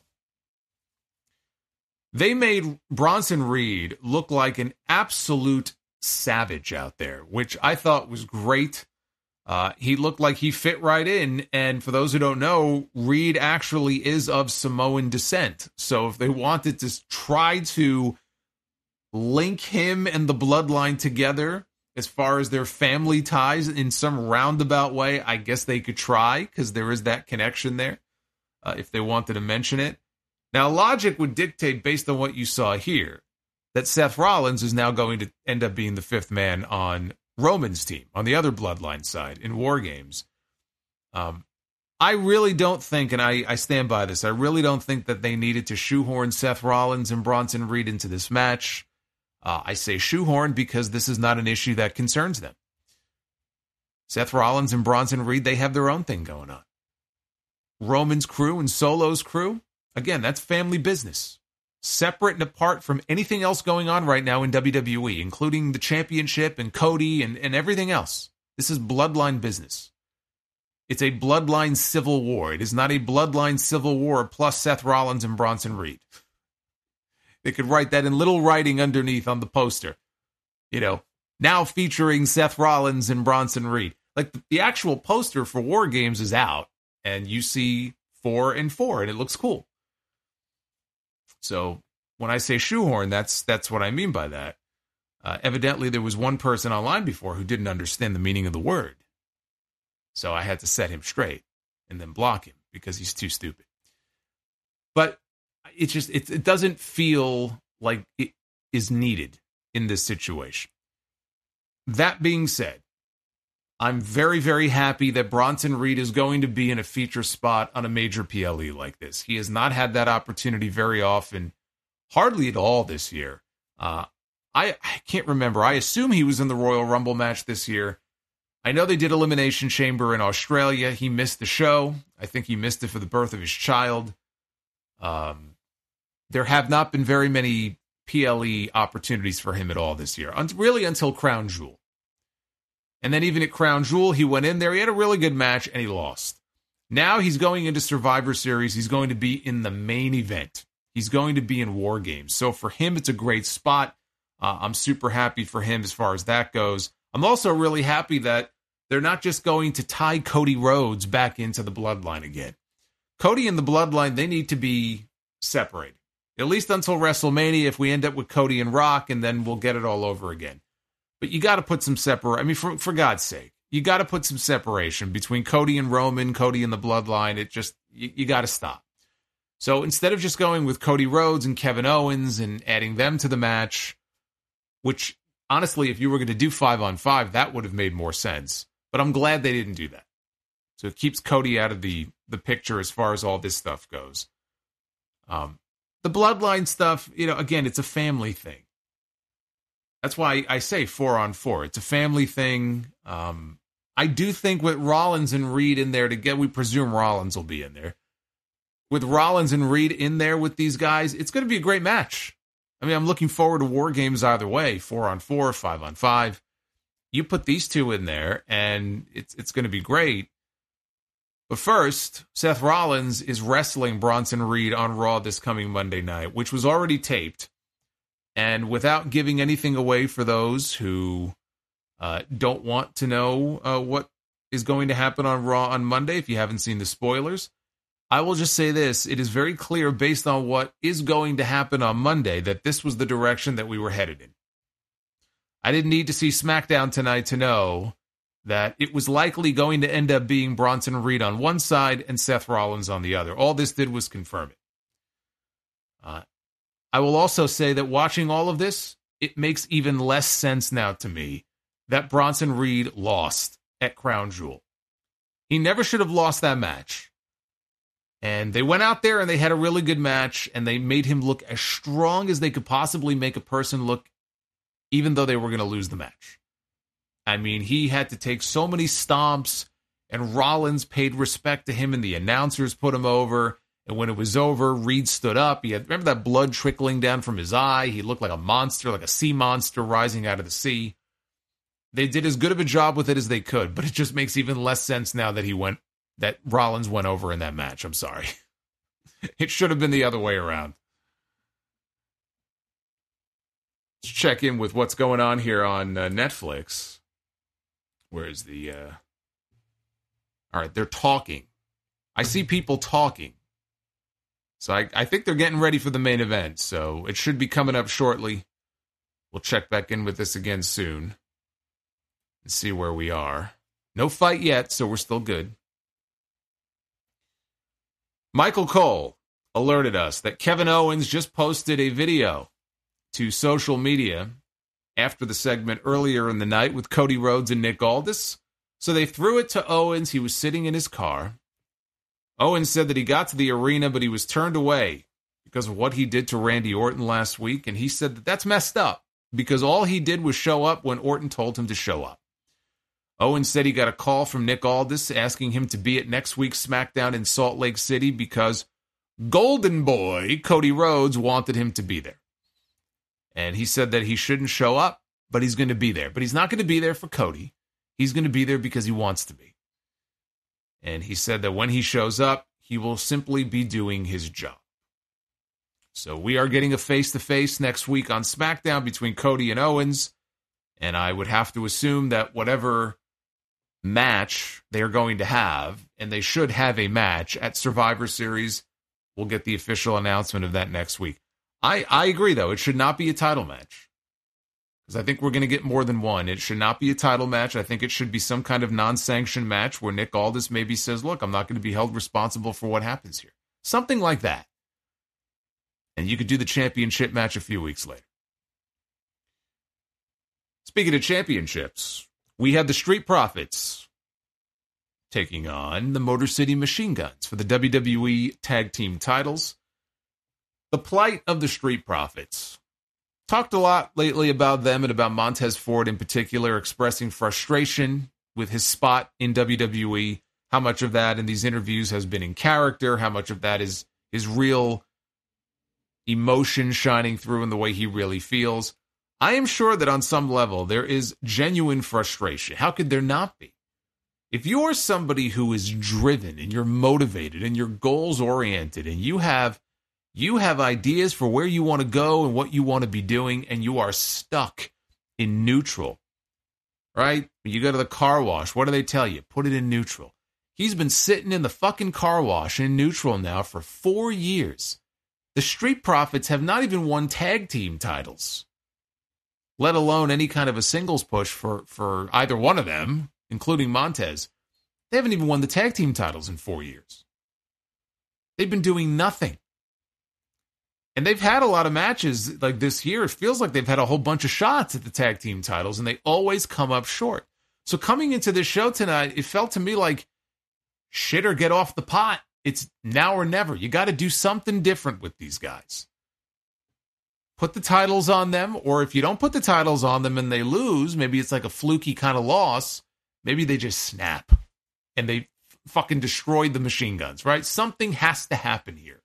They made Bronson Reed look like an absolute savage out there, which I thought was great. He looked like he fit right in, and for those who don't know, Reed actually is of Samoan descent. So if they wanted to try to link him and the bloodline together as far as their family ties in some roundabout way, I guess they could try, because there is that connection there, if they wanted to mention it. Now, logic would dictate, based on what you saw here, that Seth Rollins is now going to end up being the fifth man on Roman's team, on the other bloodline side, in War Games. I really don't think, and I stand by this, I really don't think that they needed to shoehorn Seth Rollins and Bronson Reed into this match. I say shoehorn because this is not an issue that concerns them. Seth Rollins and Bronson Reed, they have their own thing going on. Roman's crew and Solo's crew, again, that's family business. Separate and apart from anything else going on right now in WWE, including the championship and Cody and everything else. This is bloodline business. It's a bloodline civil war. It is not a bloodline civil war plus Seth Rollins and Bronson Reed. They could write that in little writing underneath on the poster. You know, now featuring Seth Rollins and Bronson Reed. Like, the actual poster for War Games is out, and you see 4 and 4, and it looks cool. So when I say shoehorn, that's what I mean by that. Evidently, there was one person online before who didn't understand the meaning of the word. So I had to set him straight and then block him because he's too stupid. But it doesn't feel like it is needed in this situation. That being said, I'm very, very happy that Bronson Reed is going to be in a feature spot on a major PLE like this. He has not had that opportunity very often, hardly at all this year. I can't remember. I assume he was in the Royal Rumble match this year. I know they did Elimination Chamber in Australia. He missed the show. I think he missed it for the birth of his child. There have not been very many PLE opportunities for him at all this year, really until Crown Jewel. And then even at Crown Jewel, he went in there, he had a really good match, and he lost. Now he's going into Survivor Series. He's going to be in the main event. He's going to be in War Games. So for him, it's a great spot. I'm super happy for him as far as that goes. I'm also really happy that they're not just going to tie Cody Rhodes back into the bloodline again. Cody and the bloodline, they need to be separated. At least until WrestleMania, if we end up with Cody and Rock, and then we'll get it all over again. But you got to put some separation. I mean, for God's sake, you got to put some separation between Cody and Roman, Cody and the bloodline. It just, you got to stop. So instead of just going with Cody Rhodes and Kevin Owens and adding them to the match, which honestly, if you were going to do 5-on-5, that would have made more sense. But I'm glad they didn't do that. So it keeps Cody out of the picture as far as all this stuff goes. The bloodline stuff, again, it's a family thing. That's why I say 4-on-4. It's a family thing. I do think with Rollins and Reed in there we presume Rollins will be in there. With Rollins and Reed in there with these guys, it's going to be a great match. I mean, I'm looking forward to War Games either way, 4-on-4, 5-on-5. You put these two in there, and it's going to be great. But first, Seth Rollins is wrestling Bronson Reed on Raw this coming Monday night, which was already taped. And without giving anything away for those who don't want to know what is going to happen on Raw on Monday, if you haven't seen the spoilers, I will just say this. It is very clear based on what is going to happen on Monday that this was the direction that we were headed in. I didn't need to see SmackDown tonight to know that it was likely going to end up being Bronson Reed on one side and Seth Rollins on the other. All this did was confirm it. I will also say that watching all of this, it makes even less sense now to me that Bronson Reed lost at Crown Jewel. He never should have lost that match. And they went out there and they had a really good match, and they made him look as strong as they could possibly make a person look, even though they were going to lose the match. I mean, he had to take so many stomps, and Rollins paid respect to him, and the announcers put him over. And when it was over, Reed stood up. Remember that blood trickling down from his eye? He looked like a monster, like a sea monster rising out of the sea. They did as good of a job with it as they could, but it just makes even less sense now that Rollins went over in that match. I'm sorry. It should have been the other way around. Let's check in with what's going on here on Netflix. Where's the... All right, they're talking. I see people talking. So I think they're getting ready for the main event, so it should be coming up shortly. We'll check back in with this again soon and see where we are. No fight yet, so we're still good. Michael Cole alerted us that Kevin Owens just posted a video to social media after the segment earlier in the night with Cody Rhodes and Nick Aldis. So they threw it to Owens. He was sitting in his car. Owens said that he got to the arena, but he was turned away because of what he did to Randy Orton last week. And he said that that's messed up because all he did was show up when Orton told him to show up. Owens said he got a call from Nick Aldis asking him to be at next week's SmackDown in Salt Lake City because Golden Boy Cody Rhodes wanted him to be there. And he said that he shouldn't show up, but he's going to be there. But he's not going to be there for Cody. He's going to be there because he wants to be. And he said that when he shows up, he will simply be doing his job. So we are getting a face-to-face next week on SmackDown between Cody and Owens. And I would have to assume that whatever match they are going to have, and they should have a match at Survivor Series, we'll get the official announcement of that next week. I agree, though. It should not be a title match. Because I think we're going to get more than one. It should not be a title match. I think it should be some kind of non-sanctioned match where Nick Aldis maybe says, look, I'm not going to be held responsible for what happens here. Something like that. And you could do the championship match a few weeks later. Speaking of championships, we have the Street Profits taking on the Motor City Machine Guns for the WWE Tag Team titles. The plight of the Street Profits. Talked a lot lately about them and about Montez Ford in particular, expressing frustration with his spot in WWE. How much of that in these interviews has been in character, how much of that is real emotion shining through in the way he really feels. I am sure that on some level there is genuine frustration. How could there not be? If you're somebody who is driven and you're motivated and you're goals oriented and you have ideas for where you want to go and what you want to be doing, and you are stuck in neutral, right? When you go to the car wash, what do they tell you? Put it in neutral. He's been sitting in the fucking car wash in neutral now for 4 years. The Street Profits have not even won tag team titles, let alone any kind of a singles push for either one of them, including Montez. They haven't even won the tag team titles in 4 years. They've been doing nothing. And they've had a lot of matches like this year. It feels like they've had a whole bunch of shots at the tag team titles, and they always come up short. So coming into this show tonight, it felt to me like shit or get off the pot. It's now or never. You got to do something different with these guys. Put the titles on them, or if you don't put the titles on them and they lose, maybe it's like a fluky kind of loss. Maybe they just snap and they fucking destroyed the Machine Guns, right? Something has to happen here.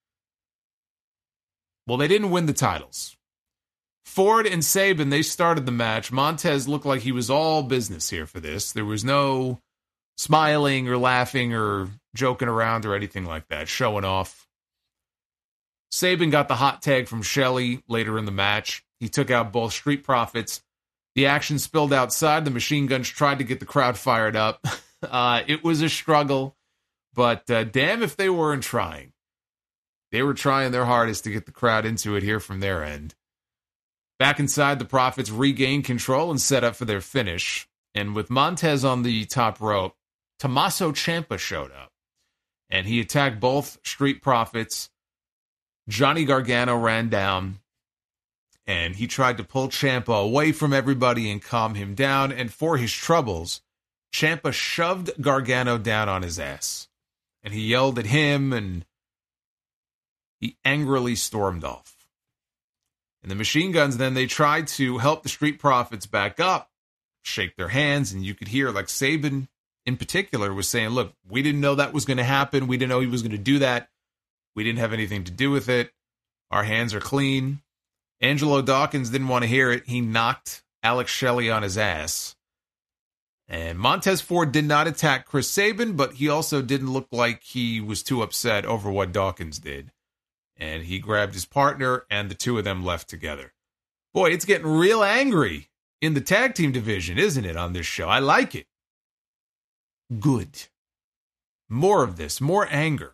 Well, they didn't win the titles. Ford and Sabin, they started the match. Montez looked like he was all business here for this. There was no smiling or laughing or joking around or anything like that, showing off. Sabin got the hot tag from Shelley later in the match. He took out both Street Profits. The action spilled outside. The Machine Guns tried to get the crowd fired up. It was a struggle, but damn if they weren't trying. They were trying their hardest to get the crowd into it here from their end. Back inside, the Profits regained control and set up for their finish. And with Montez on the top rope, Tommaso Ciampa showed up. And he attacked both Street Profits. Johnny Gargano ran down. and he tried to pull Ciampa away from everybody and calm him down. And for his troubles, Ciampa shoved Gargano down on his ass. And he yelled at him, and he angrily stormed off. And the Machine Guns, then, they tried to help the Street Profits back up, shake their hands, and you could hear, like, Sabin in particular was saying, look, we didn't know that was going to happen. We didn't know he was going to do that. We didn't have anything to do with it. Our hands are clean. Angelo Dawkins didn't want to hear it. He knocked Alex Shelley on his ass. And Montez Ford did not attack Chris Sabin, but he also didn't look like he was too upset over what Dawkins did. And he grabbed his partner, and the two of them left together. Boy, it's getting real angry in the tag team division, isn't it, on this show? I like it. Good. More of this, more anger.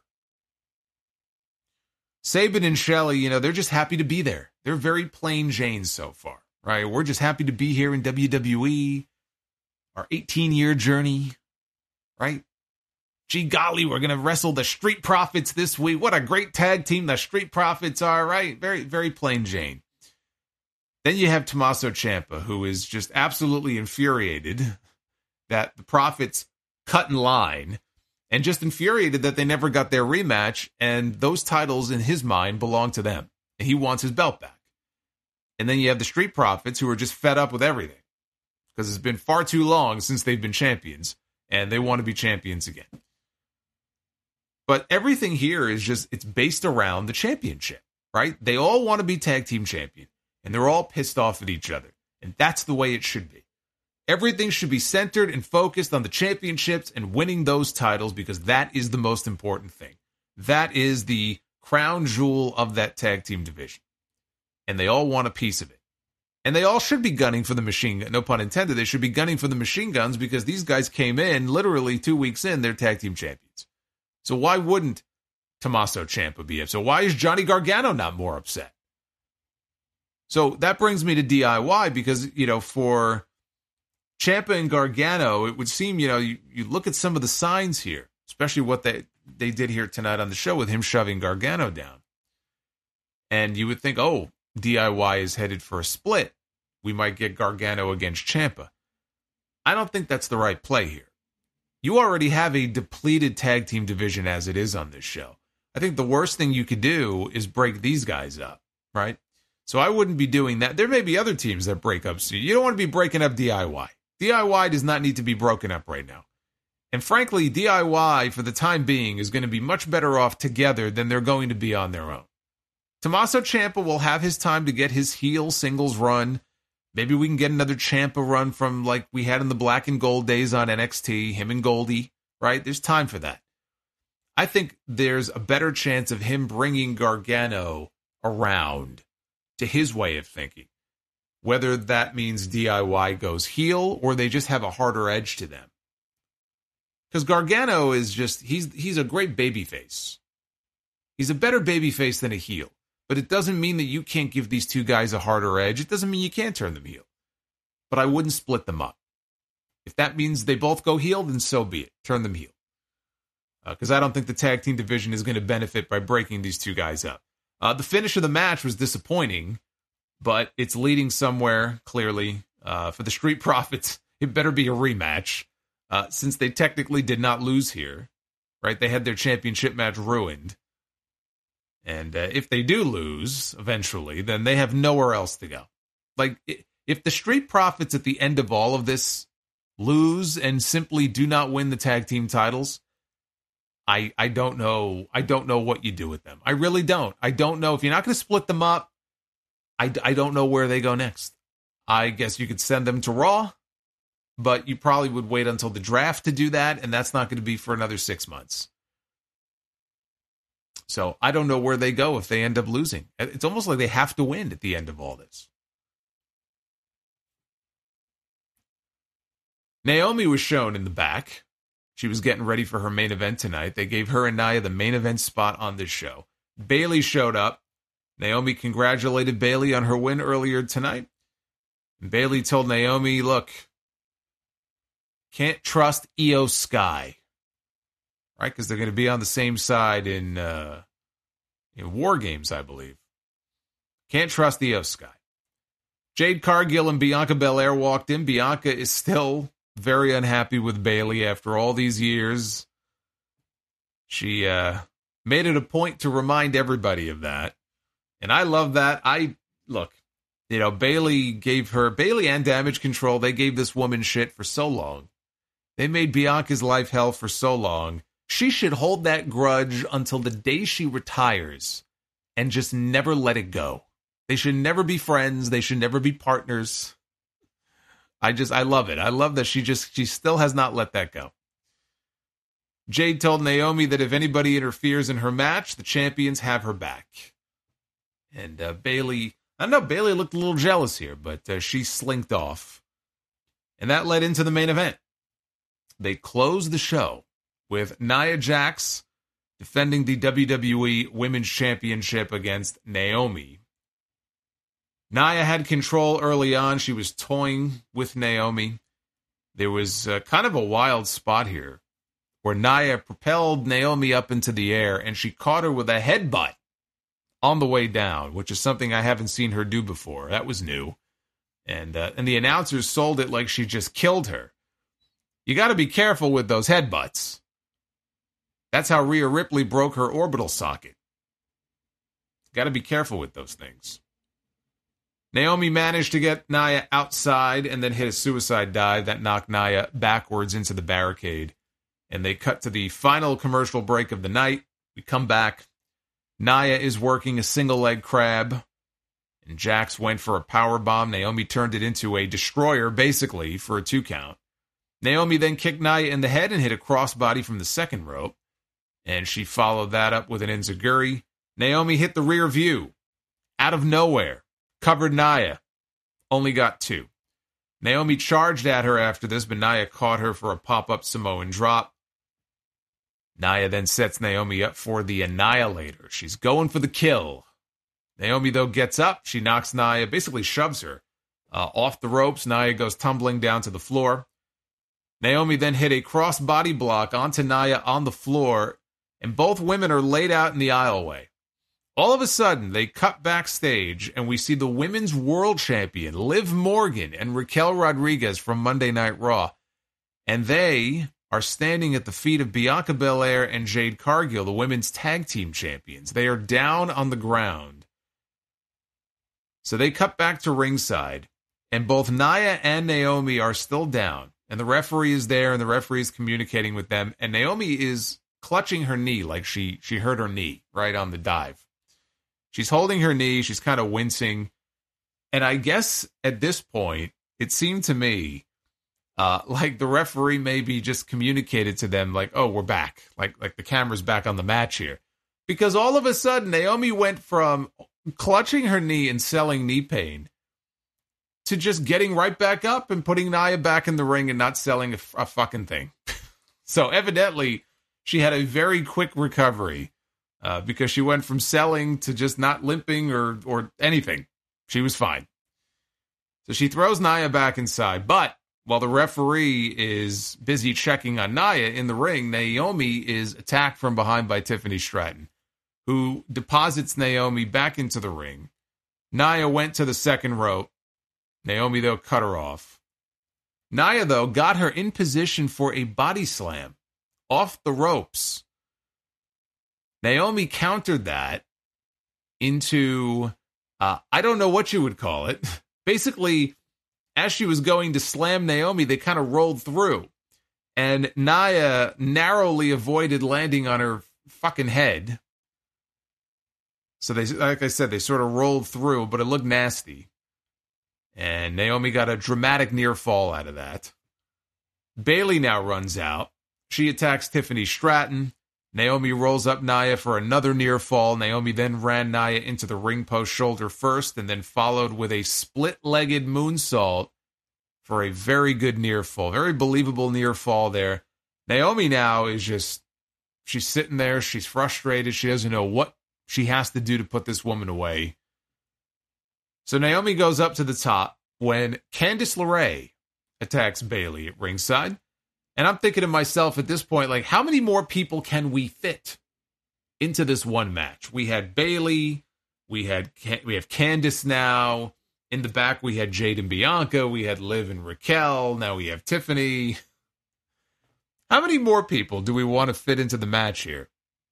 Sabin and Shelley, they're just happy to be there. They're very plain Janes so far, right? We're just happy to be here in WWE, our 18-year journey, right? Gee golly, we're going to wrestle the Street Profits this week. What a great tag team the Street Profits are, right? Very, very plain Jane. Then you have Tommaso Ciampa, who is just absolutely infuriated that the Profits cut in line, and just infuriated that they never got their rematch, and those titles, in his mind, belong to them. And he wants his belt back. And then you have the Street Profits, who are just fed up with everything, because it's been far too long since they've been champions, and they want to be champions again. But everything here is just, it's based around the championship, right? They all want to be tag team champion, and they're all pissed off at each other. And that's the way it should be. Everything should be centered and focused on the championships and winning those titles, because that is the most important thing. That is the crown jewel of that tag team division. And they all want a piece of it. And they all should be gunning for the machine gun. No pun intended. They should be gunning for the machine guns, because these guys came in literally 2 weeks in, they're tag team champions. So why wouldn't Tommaso Ciampa be upset? So why is Johnny Gargano not more upset? So that brings me to DIY, because, for Ciampa and Gargano, it would seem, you look at some of the signs here, especially what they did here tonight on the show with him shoving Gargano down. And you would think, oh, DIY is headed for a split. We might get Gargano against Ciampa. I don't think that's the right play here. You already have a depleted tag team division as it is on this show. I think the worst thing you could do is break these guys up, right? So I wouldn't be doing that. There may be other teams that break up. So you don't want to be breaking up DIY. DIY does not need to be broken up right now. And frankly, DIY, for the time being, is going to be much better off together than they're going to be on their own. Tommaso Ciampa will have his time to get his heel singles run. Maybe we can get another Ciampa run from like we had in the Black and Gold days on NXT, him and Goldie, right? There's time for that. I think there's a better chance of him bringing Gargano around to his way of thinking. Whether that means DIY goes heel or they just have a harder edge to them. Because Gargano is just, he's a great babyface. He's a better babyface than a heel. But it doesn't mean that you can't give these two guys a harder edge. It doesn't mean you can't turn them heel. But I wouldn't split them up. If that means they both go heel, then so be it. Turn them heel. Because I don't think the tag team division is going to benefit by breaking these two guys up. The finish of the match was disappointing, but it's leading somewhere, clearly. For the Street Profits, it better be a rematch, since they technically did not lose here. Right? They had their championship match ruined. And if they do lose, eventually, then they have nowhere else to go. Like, if the Street Profits at the end of all of this lose and simply do not win the tag team titles, I don't know. I don't know what you do with them. I really don't. I don't know. If you're not going to split them up, I don't know where they go next. I guess you could send them to Raw, but you probably would wait until the draft to do that, and that's not going to be for another 6 months. So I don't know where they go if they end up losing. It's almost like they have to win at the end of all this. Naomi was shown in the back. She was getting ready for her main event tonight. They gave her and Nia the main event spot on this show. Bayley showed up. Naomi congratulated Bayley on her win earlier tonight. And Bayley told Naomi, look, can't trust Io Sky. Right? Because they're going to be on the same side in War Games, I believe. Can't trust Io Sky. Jade Cargill and Bianca Belair walked in. Bianca is still very unhappy with Bayley after all these years. She made it a point to remind everybody of that. And I love that. Bayley and Damage Control, they gave this woman shit for so long. They made Bianca's life hell for so long. She should hold that grudge until the day she retires and just never let it go. They should never be friends. They should never be partners. I love it. I love that she still has not let that go. Jade told Naomi that if anybody interferes in her match, the champions have her back. And Bayley, I don't know, Bayley looked a little jealous here, but she slinked off. And that led into the main event. They closed the show with Nia Jax defending the WWE Women's Championship against Naomi. Nia had control early on. She was toying with Naomi. There was kind of a wild spot here where Nia propelled Naomi up into the air and she caught her with a headbutt on the way down, which is something I haven't seen her do before. That was new. And the announcers sold it like she just killed her. You got to be careful with those headbutts. That's how Rhea Ripley broke her orbital socket. Got to be careful with those things. Naomi managed to get Nia outside and then hit a suicide dive that knocked Nia backwards into the barricade. And they cut to the final commercial break of the night. We come back. Nia is working a single leg crab. And Jax went for a power bomb. Naomi turned it into a destroyer, basically, for a 2 count. Naomi then kicked Nia in the head and hit a crossbody from the second rope. And she followed that up with an enziguri. Naomi hit the rear view. Out of nowhere. Covered Nia. Only got 2. Naomi charged at her after this, but Nia caught her for a pop-up Samoan drop. Nia then sets Naomi up for the Annihilator. She's going for the kill. Naomi, though, gets up. She knocks Nia, basically shoves her off the ropes. Nia goes tumbling down to the floor. Naomi then hit a cross-body block onto Nia on the floor, and both women are laid out in the aisleway. All of a sudden, they cut backstage, and we see the Women's World Champion, Liv Morgan, and Raquel Rodriguez from Monday Night Raw. And they are standing at the feet of Bianca Belair and Jade Cargill, the Women's Tag Team Champions. They are down on the ground. So they cut back to ringside, and both Nia and Naomi are still down. And the referee is there, and the referee is communicating with them. And Naomi is clutching her knee like she hurt her knee right on the dive. She's holding her knee. She's kind of wincing. And I guess at this point, it seemed to me like the referee maybe just communicated to them like, oh, we're back. Like the camera's back on the match here. Because all of a sudden, Naomi went from clutching her knee and selling knee pain to just getting right back up and putting Nia back in the ring and not selling a fucking thing. So evidently, she had a very quick recovery. Because she went from selling to just not limping or anything. She was fine. So she throws Nia back inside. But while the referee is busy checking on Nia in the ring, Naomi is attacked from behind by Tiffany Stratton, who deposits Naomi back into the ring. Nia went to the second rope. Naomi, though, cut her off. Nia, though, got her in position for a body slam off the ropes. Naomi countered that into, I don't know what you would call it. Basically, as she was going to slam Naomi, they kind of rolled through. And Nia narrowly avoided landing on her fucking head. So they, like I said, they sort of rolled through, but it looked nasty. And Naomi got a dramatic near fall out of that. Bayley now runs out. She attacks Tiffany Stratton. Naomi rolls up Nia for another near fall. Naomi then ran Nia into the ring post shoulder first and then followed with a split-legged moonsault for a very good near fall. Very believable near fall there. Naomi now is just, she's sitting there. She's frustrated. She doesn't know what she has to do to put this woman away. So Naomi goes up to the top when Candice LeRae attacks Bayley at ringside. And I'm thinking to myself at this point, like, how many more people can we fit into this one match? We had Bayley, we have Candice now, In the back, we had Jade and Bianca. We had Liv and Raquel. Now we have Tiffany. How many more people do we want to fit into the match here?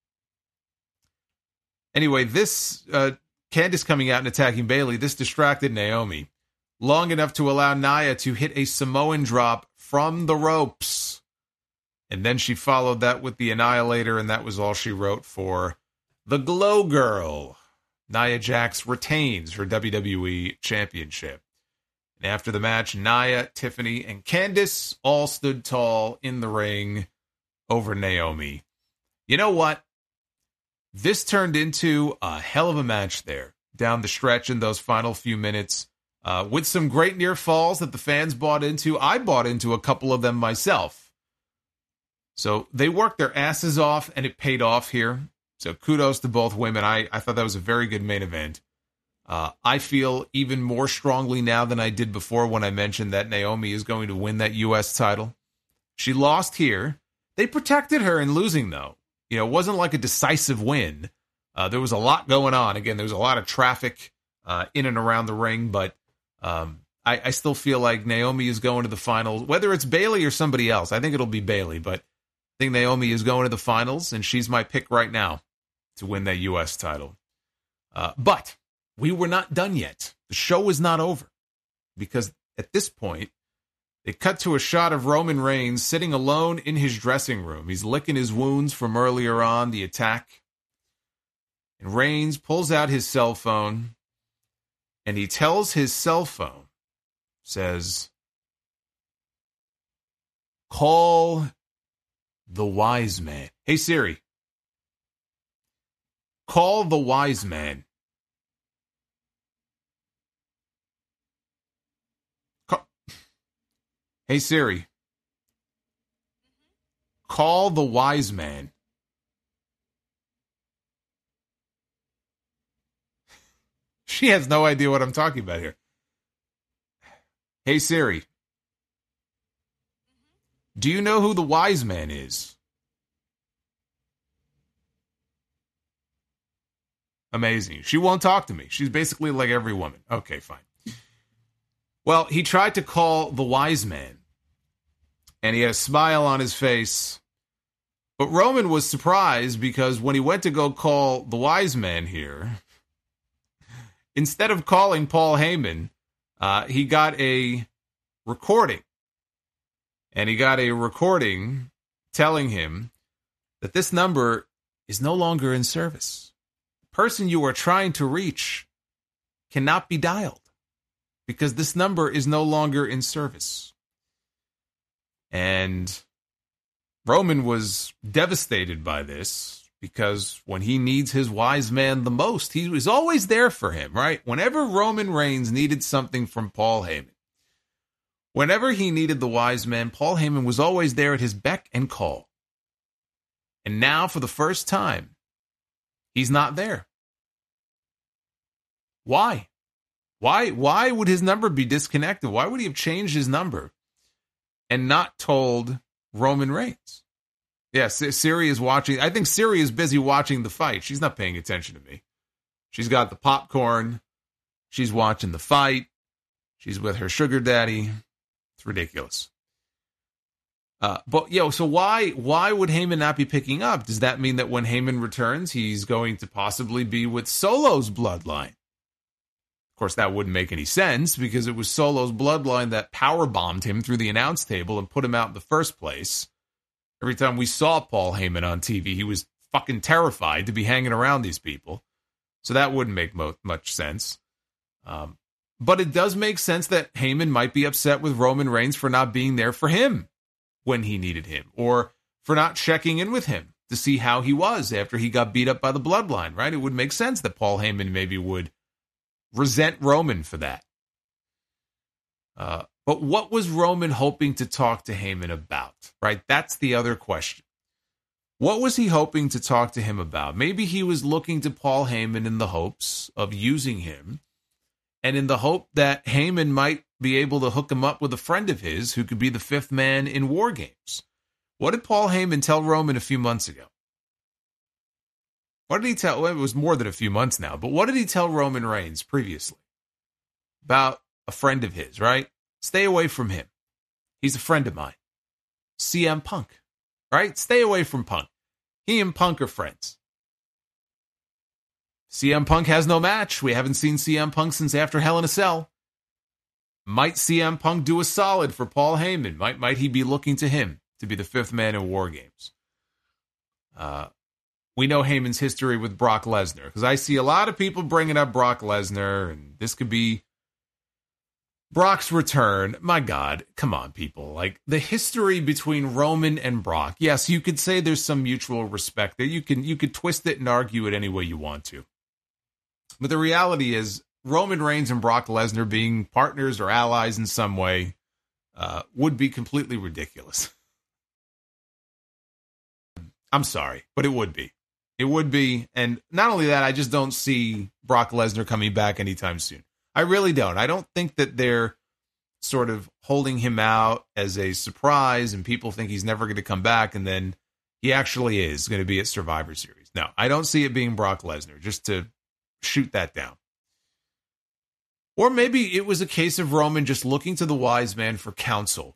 Anyway, this Candice coming out and attacking Bayley, this distracted Naomi long enough to allow Nia to hit a Samoan drop from the ropes. And then she followed that with the Annihilator, and that was all she wrote for the Glow Girl. Nia Jax retains her WWE Championship. And after the match, Nia, Tiffany, and Candice all stood tall in the ring over Naomi. You know what? This turned into a hell of a match there down the stretch in those final few minutes with some great near falls that the fans bought into. I bought into a couple of them myself. So they worked their asses off, and it paid off here. So kudos to both women. I thought that was a very good main event. I feel even more strongly now than I did before when I mentioned that Naomi is going to win that U.S. title. She lost here. They protected her in losing, though. You know, it wasn't like a decisive win. There was a lot going on. Again, there was a lot of traffic in and around the ring, but I still feel like Naomi is going to the finals. Whether it's Bayley or somebody else, I think it'll be Bayley, but I think Naomi is going to the finals, and she's my pick right now to win that U.S. title. But we were not done yet. The show was not over, because at this point, they cut to a shot of Roman Reigns sitting alone in his dressing room. He's licking his wounds from earlier on, the attack. And Reigns pulls out his cell phone, and he tells his cell phone, says, "Call the wise man." Hey, Siri. Call the wise man. Hey, Siri. Call the wise man. She has no idea what I'm talking about here. Hey, Siri. Do you know who the wise man is? Amazing. She won't talk to me. She's basically like every woman. Okay, fine. Well, he tried to call the wise man, and he had a smile on his face. But Roman was surprised because when he went to go call the wise man here, instead of calling Paul Heyman, he got a recording. And he got a recording telling him that this number is no longer in service. The person you are trying to reach cannot be dialed because this number is no longer in service. And Roman was devastated by this because when he needs his wise man the most, he was always there for him, right? Whenever Roman Reigns needed something from Paul Heyman, whenever he needed the wise man, Paul Heyman was always there at his beck and call. And now, for the first time, he's not there. Why? Why would his number be disconnected? Why would he have changed his number and not told Roman Reigns? Yes, Siri is watching. I think Siri is busy watching the fight. She's not paying attention to me. She's got the popcorn. She's watching the fight. She's with her sugar daddy. It's ridiculous. So why would Heyman not be picking up? Does that mean that when Heyman returns, he's going to possibly be with Solo's bloodline? Of course, that wouldn't make any sense because it was Solo's bloodline that powerbombed him through the announce table and put him out in the first place. Every time we saw Paul Heyman on TV, he was fucking terrified to be hanging around these people. So that wouldn't make much sense. But it does make sense that Heyman might be upset with Roman Reigns for not being there for him when he needed him, or for not checking in with him to see how he was after he got beat up by the bloodline, right? It would make sense that Paul Heyman maybe would resent Roman for that. But what was Roman hoping to talk to Heyman about, right? That's the other question. What was he hoping to talk to him about? Maybe he was looking to Paul Heyman in the hopes of using him, and in the hope that Heyman might be able to hook him up with a friend of his who could be the fifth man in War Games. What did Paul Heyman tell Roman a few months ago? What did he tell? Well, it was more than a few months now, but what did he tell Roman Reigns previously? about a friend of his, right? Stay away from him. He's a friend of mine. CM Punk, right? Stay away from Punk. He and Punk are friends. CM Punk has no match. We haven't seen CM Punk since after Hell in a Cell. Might CM Punk do a solid for Paul Heyman? Might he be looking to him to be the fifth man in War Games? We know Heyman's history with Brock Lesnar, because I see a lot of people bringing up Brock Lesnar, and this could be Brock's return. My God, come on, people. Like, the history between Roman and Brock, yes, you could say there's some mutual respect there. You could twist it and argue it any way you want to. But the reality is, Roman Reigns and Brock Lesnar being partners or allies in some way would be completely ridiculous. I'm sorry, but it would be. It would be. And not only that, I just don't see Brock Lesnar coming back anytime soon. I really don't. I don't think that they're sort of holding him out as a surprise and people think he's never going to come back, and then he actually is going to be at Survivor Series. No, I don't see it being Brock Lesnar, just to shoot that down. Or maybe it was a case of Roman just looking to the wise man for counsel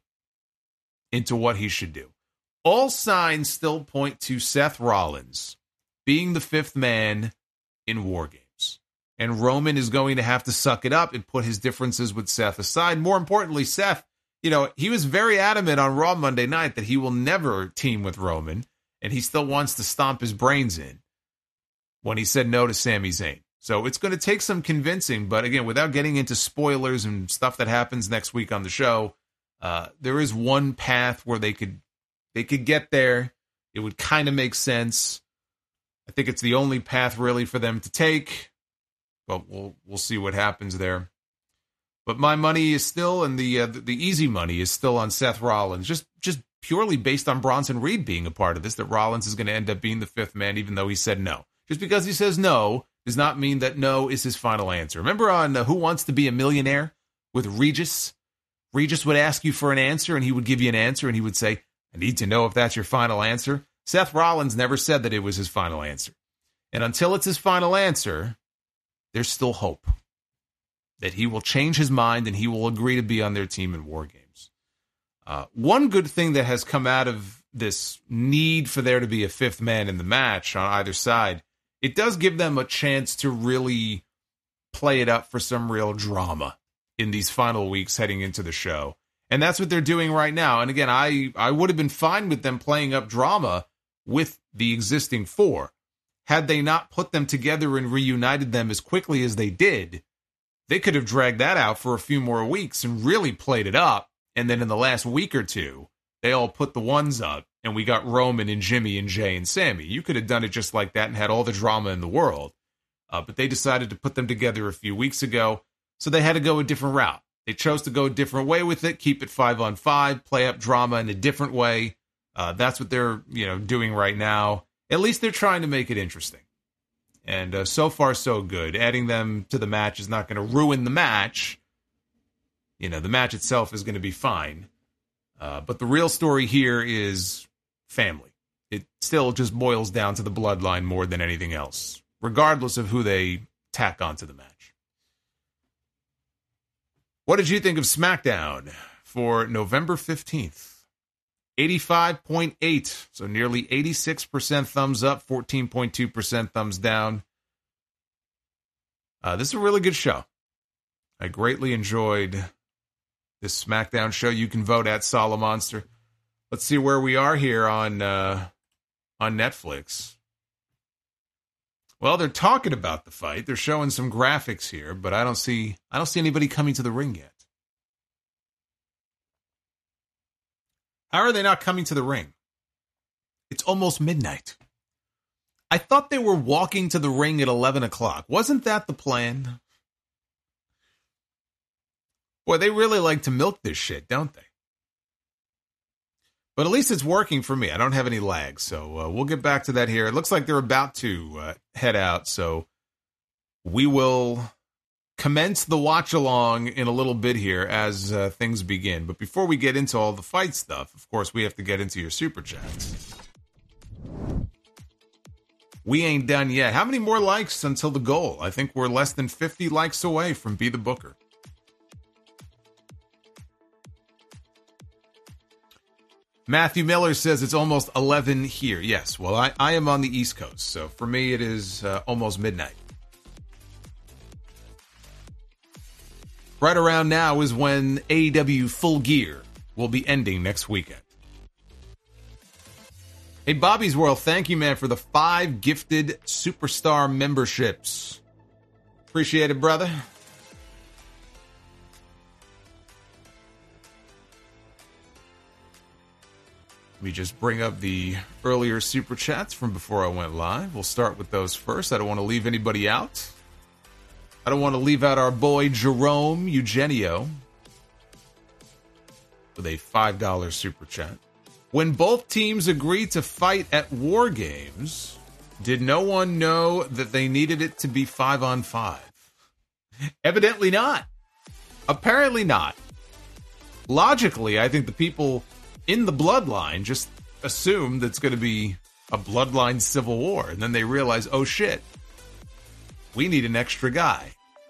into what he should do. All signs still point to Seth Rollins being the fifth man in War Games. And Roman is going to have to suck it up and put his differences with Seth aside. More importantly, Seth, he was very adamant on Raw Monday night that he will never team with Roman, and he still wants to stomp his brains in when he said no to Sami Zayn. So it's going to take some convincing, but again, without getting into spoilers and stuff that happens next week on the show, there is one path where they could get there. It would kind of make sense. I think it's the only path really for them to take, but we'll see what happens there. But my money is still, and the easy money is still on Seth Rollins, just purely based on Bronson Reed being a part of this, that Rollins is going to end up being the fifth man, even though he said no. Just because he says no does not mean that no is his final answer. Remember on Who Wants to Be a Millionaire with Regis? Regis would ask you for an answer, and he would give you an answer, and he would say, I need to know if that's your final answer. Seth Rollins never said that it was his final answer. And until it's his final answer, there's still hope that he will change his mind and he will agree to be on their team in War Games. One good thing that has come out of this need for there to be a fifth man in the match on either side, it does give them a chance to really play it up for some real drama in these final weeks heading into the show. And that's what they're doing right now. And again, I would have been fine with them playing up drama with the existing four. Had they not put them together and reunited them as quickly as they did, they could have dragged that out for a few more weeks and really played it up. And then in the last week or two, they all put the ones up, and we got Roman and Jimmy and Jay and Sammy. You could have done it just like that and had all the drama in the world. But they decided to put them together a few weeks ago, so they had to go a different route. They chose to go a different way with it, keep it 5-on-5, play up drama in a different way. That's what they're doing right now. At least they're trying to make it interesting. And so far, so good. Adding them to the match is not going to ruin the match. The match itself is going to be fine. But the real story here is family. It still just boils down to the bloodline more than anything else, regardless of who they tack onto the match. What did you think of SmackDown for November 15th? 85.8, so nearly 86% thumbs up, 14.2% thumbs down. This is a really good show. I greatly enjoyed this SmackDown show. You can vote at Solomonster. Let's see where we are here on Netflix. Well, they're talking about the fight. They're showing some graphics here, but I don't see anybody coming to the ring yet. How are they not coming to the ring? It's almost midnight. I thought they were walking to the ring at 11 o'clock. Wasn't that the plan? Boy, they really like to milk this shit, don't they? But at least it's working for me. I don't have any lag, so we'll get back to that here. It looks like they're about to head out, so we will commence the watch-along in a little bit here as things begin. But before we get into all the fight stuff, of course, we have to get into your Super Chats. We ain't done yet. How many more likes until the goal? I think we're less than 50 likes away from Be the Booker. Matthew Miller says it's almost 11 here. Yes, well, I am on the East Coast, so for me it is almost midnight. Right around now is when AEW Full Gear will be ending next weekend. Hey, Bobby's World, thank you, man, for the 5 gifted Superstar memberships. Appreciate it, brother. Let me just bring up the earlier Super Chats from before I went live. We'll start with those first. I don't want to leave anybody out. I don't want to leave out our boy Jerome Eugenio with a $5 Super Chat. When both teams agreed to fight at War Games, did no one know that they needed it to be 5-on-5? Evidently not. Apparently not. Logically, I think the people in the bloodline just assume that's going to be a bloodline civil war, and then they realize, oh shit, we need an extra guy.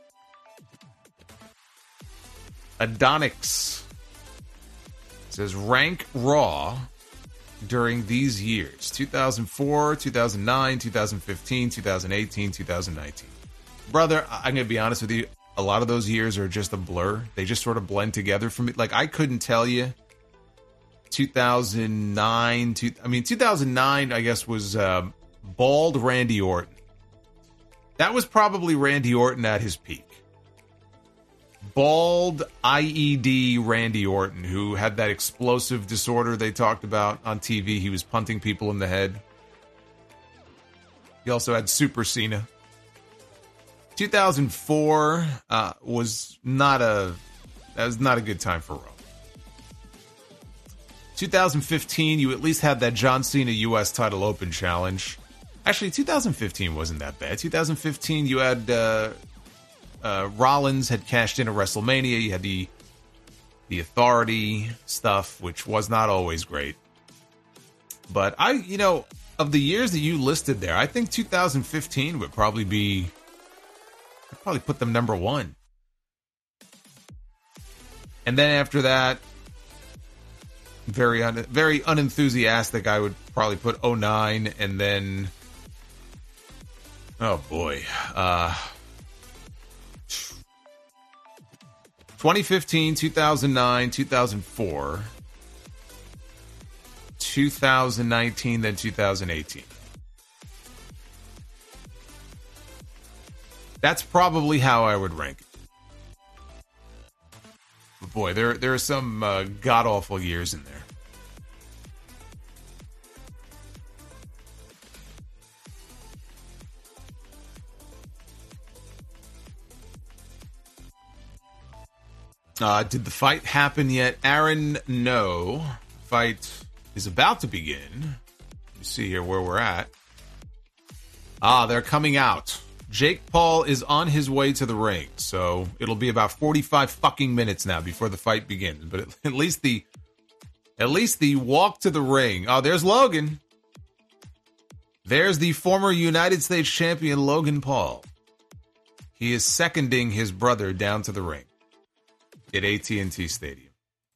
Adonix says rank Raw during these years: 2004, 2009, 2015, 2018, 2019. Brother, I'm going to be honest with you, a lot of those years are just a blur. They just sort of blend together for me. Like, I couldn't tell you 2009, 2009, I guess, was bald Randy Orton. That was probably Randy Orton at his peak. Bald IED Randy Orton, who had that explosive disorder they talked about on TV. He was punting people in the head. He also had Super Cena. 2004 was not a good time for Raw. 2015, you at least had that John Cena U.S. title open challenge. Actually, 2015 wasn't that bad. 2015, you had Rollins had cashed in at WrestleMania. You had the Authority stuff, which was not always great. But of the years that you listed there, I think 2015 would probably be. I'd probably put them number 1. And then after that, very unenthusiastic, I would probably put 09, and then, oh boy, 2015, 2009, 2004, 2019, then 2018. That's probably how I would rank it. But boy, there are some god-awful years in there. Did the fight happen yet? Aaron, no. Fight is about to begin. Let me see here where we're at. They're coming out. Jake Paul is on his way to the ring, so it'll be about 45 fucking minutes now before the fight begins. But at least the walk to the ring. Oh, there's Logan. There's the former United States champion Logan Paul. He is seconding his brother down to the ring at AT&T Stadium.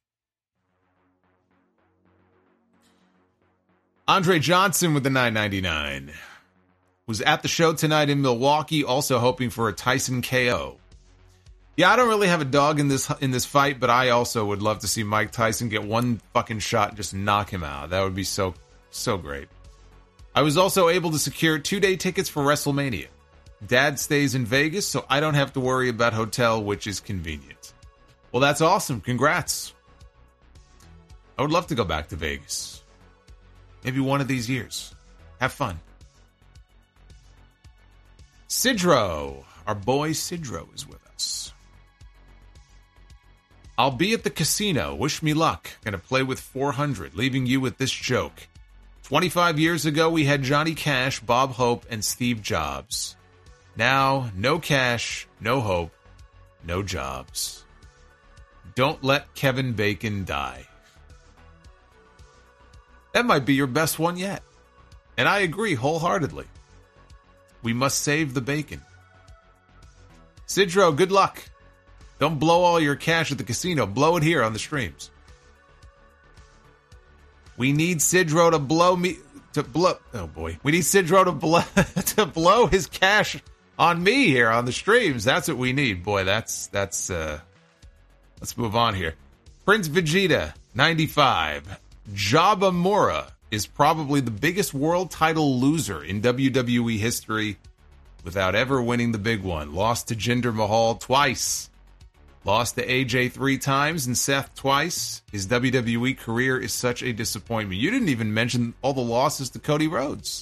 Andre Johnson with the $9.99 was at the show tonight in Milwaukee, also hoping for a Tyson KO. Yeah, I don't really have a dog in this fight, but I also would love to see Mike Tyson get one fucking shot and just knock him out. That would be so great. I was also able to secure 2-day tickets for WrestleMania. Dad stays in Vegas, so I don't have to worry about hotel, which is convenient. Well, that's awesome. Congrats. I would love to go back to Vegas. Maybe one of these years. Have fun. Sidro, our boy Sidro is with us. I'll be at the casino. Wish me luck. Gonna play with 400, leaving you with this joke. 25 years ago, we had Johnny Cash, Bob Hope, and Steve Jobs. Now, no cash, no hope, no jobs. Don't let Kevin Bacon die. That might be your best one yet. And I agree wholeheartedly. We must save the bacon. Sidro, good luck. Don't blow all your cash at the casino. Blow it here on the streams. We need Sidro to blow me to blow. Oh boy, we need Sidro to blow to blow his cash on me here on the streams. That's what we need, boy. That's. Let's move on here. Prince Vegeta 95. Jabamura is probably the biggest world title loser in WWE history, without ever winning the big one. Lost to Jinder Mahal twice. Lost to AJ 3 times and Seth twice. His WWE career is such a disappointment. You didn't even mention all the losses to Cody Rhodes.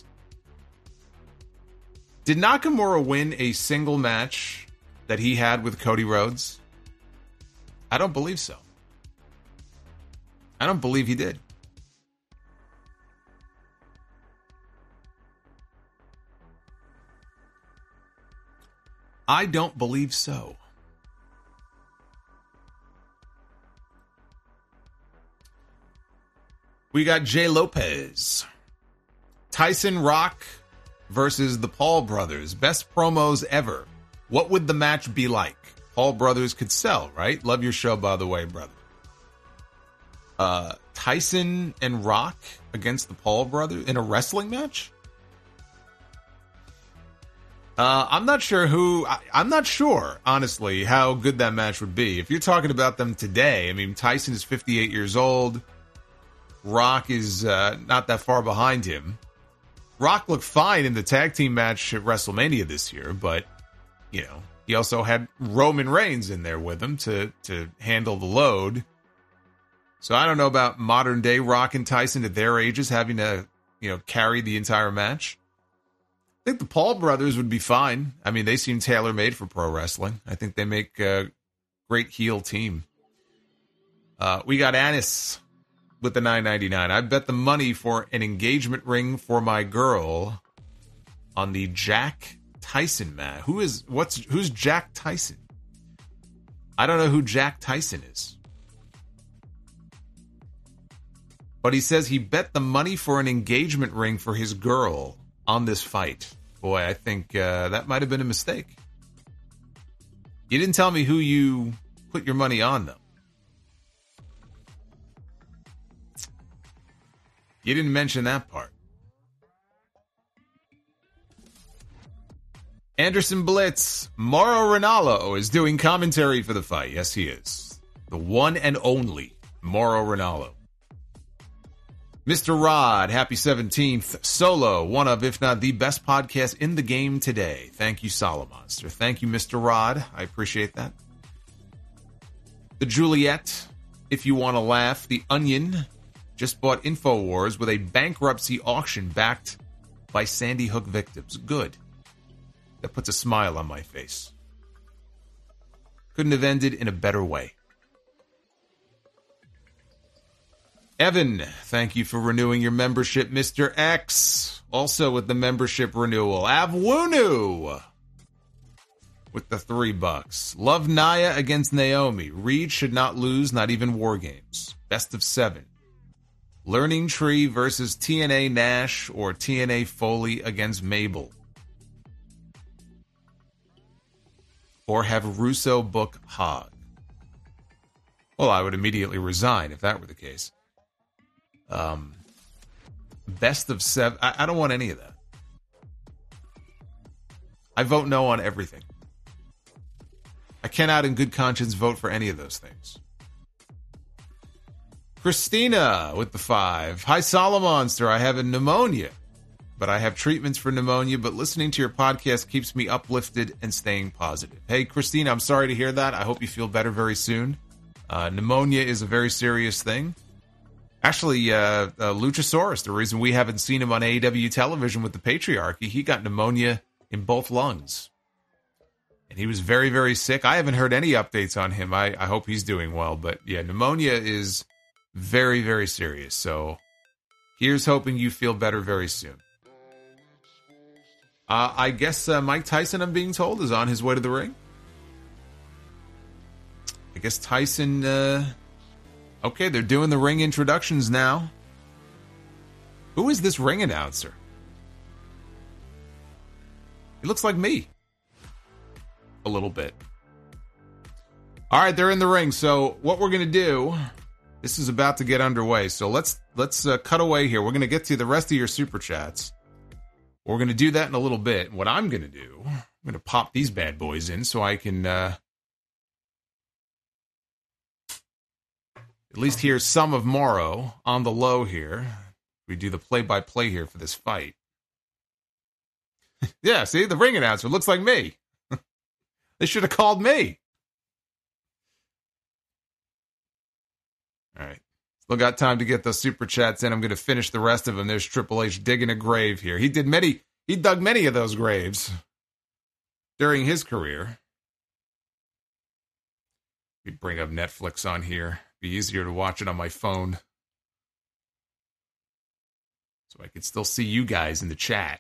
Did Nakamura win a single match that he had with Cody Rhodes? I don't believe so. I don't believe he did. I don't believe so. We got Jay Lopez. Tyson Rock versus the Paul brothers. Best promos ever. What would the match be like? Paul brothers could sell, right? Love your show, by the way, brother. Tyson and Rock against the Paul brothers in a wrestling match? I'm not sure, honestly, how good that match would be. If you're talking about them today, I mean, Tyson is 58 years old. Rock is not that far behind him. Rock looked fine in the tag team match at WrestleMania this year, but, you know, he also had Roman Reigns in there with him to handle the load. So I don't know about modern day Rock and Tyson at their ages having to, you know, carry the entire match. I think the Paul brothers would be fine. I mean, they seem tailor-made for pro wrestling. I think they make a great heel team. We got Anis with the $9.99. I bet the money for an engagement ring for my girl on the Jack Tyson match. Who's Jack Tyson? I don't know who Jack Tyson is. But he says he bet the money for an engagement ring for his girl on this fight. Boy, I think that might have been a mistake. You didn't tell me who you put your money on, though. You didn't mention that part. Anderson Blitz. Mauro Ranallo is doing commentary for the fight. Yes, he is. The one and only Mauro Ranallo. Mr. Rod, happy 17th. Solo, one of, if not the best podcast in the game today. Thank you, Solomonster. Thank you, Mr. Rod. I appreciate that. The Juliet, if you want to laugh. The Onion just bought InfoWars with a bankruptcy auction backed by Sandy Hook victims. Good. That puts a smile on my face. Couldn't have ended in a better way. Evan, thank you for renewing your membership. Mr. X, also with the membership renewal. Avwunu with the $3. Love Nia against Naomi. Reed should not lose, not even War Games. Best of 7. Learning Tree versus TNA Nash or TNA Foley against Mabel. Or have Russo book Hog. Well, I would immediately resign if that were the case. Best of 7. I don't want any of that. I vote no on everything. I cannot in good conscience vote for any of those things. Christina with the 5. Hi, Solomonster. I have a pneumonia, but I have treatments for pneumonia, but listening to your podcast keeps me uplifted and staying positive. Hey, Christina, I'm sorry to hear that. I hope you feel better very soon. Pneumonia is a very serious thing. Actually, Luchasaurus, the reason we haven't seen him on AEW television with the Patriarchy, he got pneumonia in both lungs. And he was very, very sick. I haven't heard any updates on him. I hope he's doing well. But yeah, pneumonia is very, very serious. So here's hoping you feel better very soon. I guess Mike Tyson, I'm being told, is on his way to the ring. I guess Tyson... Okay, they're doing the ring introductions now. Who is this ring announcer? He looks like me. A little bit. All right, they're in the ring. So what we're going to do This is about to get underway, so let's cut away here. We're going to get to the rest of your super chats. We're going to do that in a little bit. What I'm going to do, I'm going to pop these bad boys in so I can at least hear some of Morrow on the low here. We do the play-by-play here for this fight. Yeah, see, the ring announcer looks like me. They should have called me. All right. Still got time to get those super chats in. I'm going to finish the rest of them. There's Triple H digging a grave here. He dug many of those graves during his career. We bring up Netflix on here. Be easier to watch it on my phone. So I could still see you guys in the chat.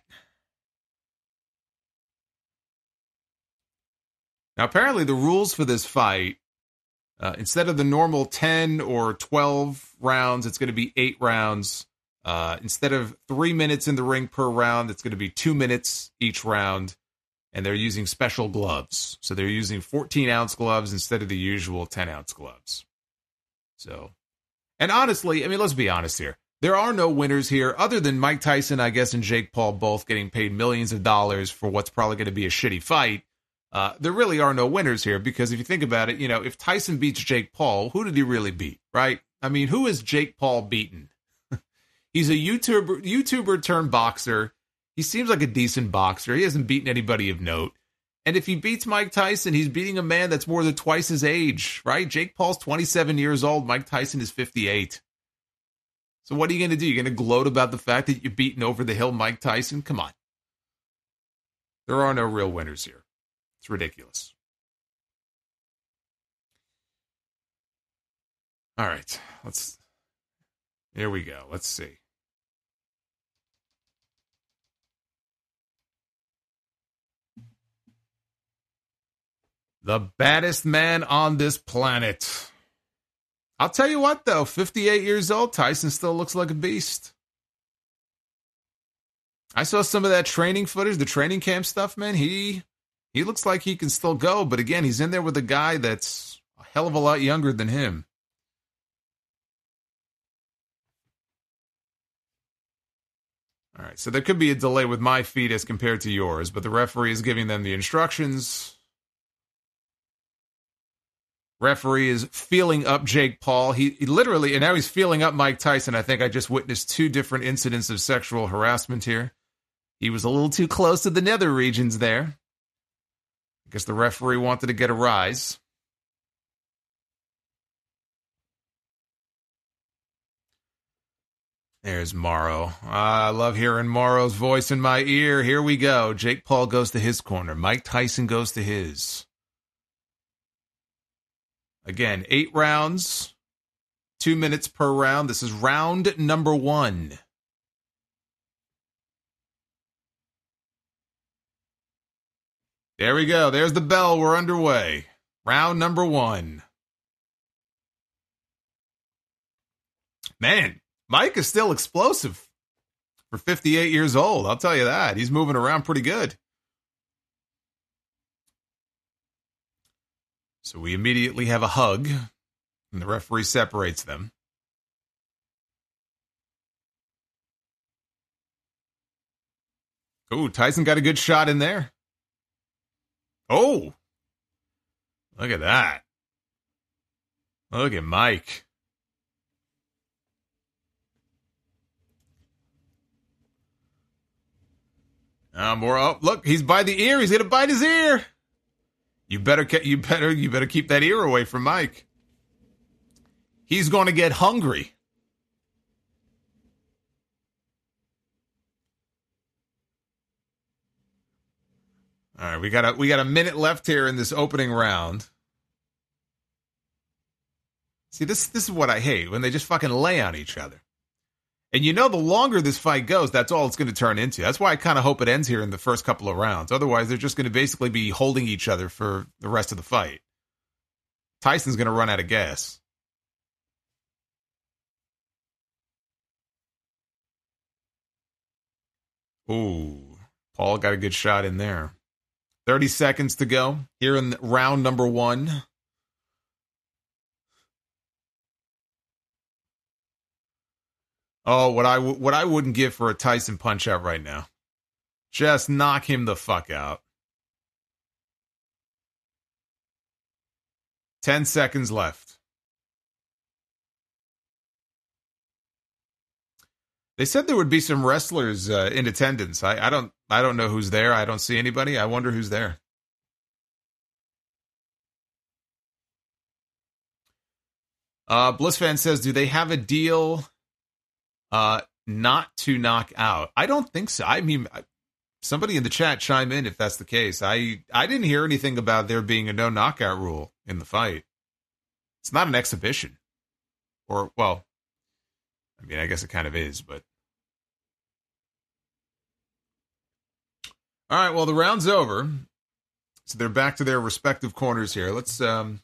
Now, apparently the rules for this fight, instead of the normal 10 or 12 rounds, it's going to be 8 rounds. Instead of 3 minutes in the ring per round, it's going to be 2 minutes each round. And they're using special gloves. So they're using 14-ounce gloves instead of the usual 10-ounce gloves. So, and honestly, I mean, let's be honest here. There are no winners here other than Mike Tyson, I guess, and Jake Paul both getting paid millions of dollars for what's probably going to be a shitty fight. There really are no winners here because if you think about it, if Tyson beats Jake Paul, who did he really beat, right? I mean, who has Jake Paul beaten? He's a YouTuber turned boxer. He seems like a decent boxer. He hasn't beaten anybody of note. And if he beats Mike Tyson, he's beating a man that's more than twice his age, right? Jake Paul's 27 years old. Mike Tyson is 58. So what are you going to do? You're going to gloat about the fact that you're beating over the hill Mike Tyson? Come on. There are no real winners here. It's ridiculous. All right. Here we go. Let's see. The baddest man on this planet. I'll tell you what, though. 58 years old, Tyson still looks like a beast. I saw some of that training footage, the training camp stuff, man. He looks like he can still go, but again, he's in there with a guy that's a hell of a lot younger than him. All right, so there could be a delay with my feed as compared to yours, but the referee is giving them the instructions. Referee is feeling up Jake Paul. He literally, and now he's feeling up Mike Tyson. I think I just witnessed 2 different incidents of sexual harassment here. He was a little too close to the nether regions there. I guess the referee wanted to get a rise. There's Morrow. I love hearing Morrow's voice in my ear. Here we go. Jake Paul goes to his corner. Mike Tyson goes to his. Again, 8 rounds, 2 minutes per round. This is round number 1. There we go. There's the bell. We're underway. Round number 1. Man, Mike is still explosive for 58 years old. I'll tell you that. He's moving around pretty good. So we immediately have a hug, and the referee separates them. Ooh, Tyson got a good shot in there. Oh, look at that. Look at Mike. More. Oh, look, he's by the ear. He's going to bite his ear. You better keep that ear away from Mike. He's going to get hungry. All right, we got a minute left here in this opening round. See, this is what I hate, when they just fucking lay on each other. And the longer this fight goes, that's all it's going to turn into. That's why I kind of hope it ends here in the first couple of rounds. Otherwise, they're just going to basically be holding each other for the rest of the fight. Tyson's going to run out of gas. Ooh, Paul got a good shot in there. 30 seconds to go here in round number 1. Oh, what I wouldn't give for a Tyson punch out right now. Just knock him the fuck out. 10 seconds left. They said there would be some wrestlers in attendance. I don't know who's there. I don't see anybody. I wonder who's there. Blissfan says, do they have a deal not to knock out? I don't think so. I mean, somebody in the chat chime in if that's the case. I didn't hear anything about there being a no knockout rule in the fight. It's not an exhibition. Or, well, I mean, I guess it kind of is, but. All right, well, the round's over. So they're back to their respective corners here. Let's,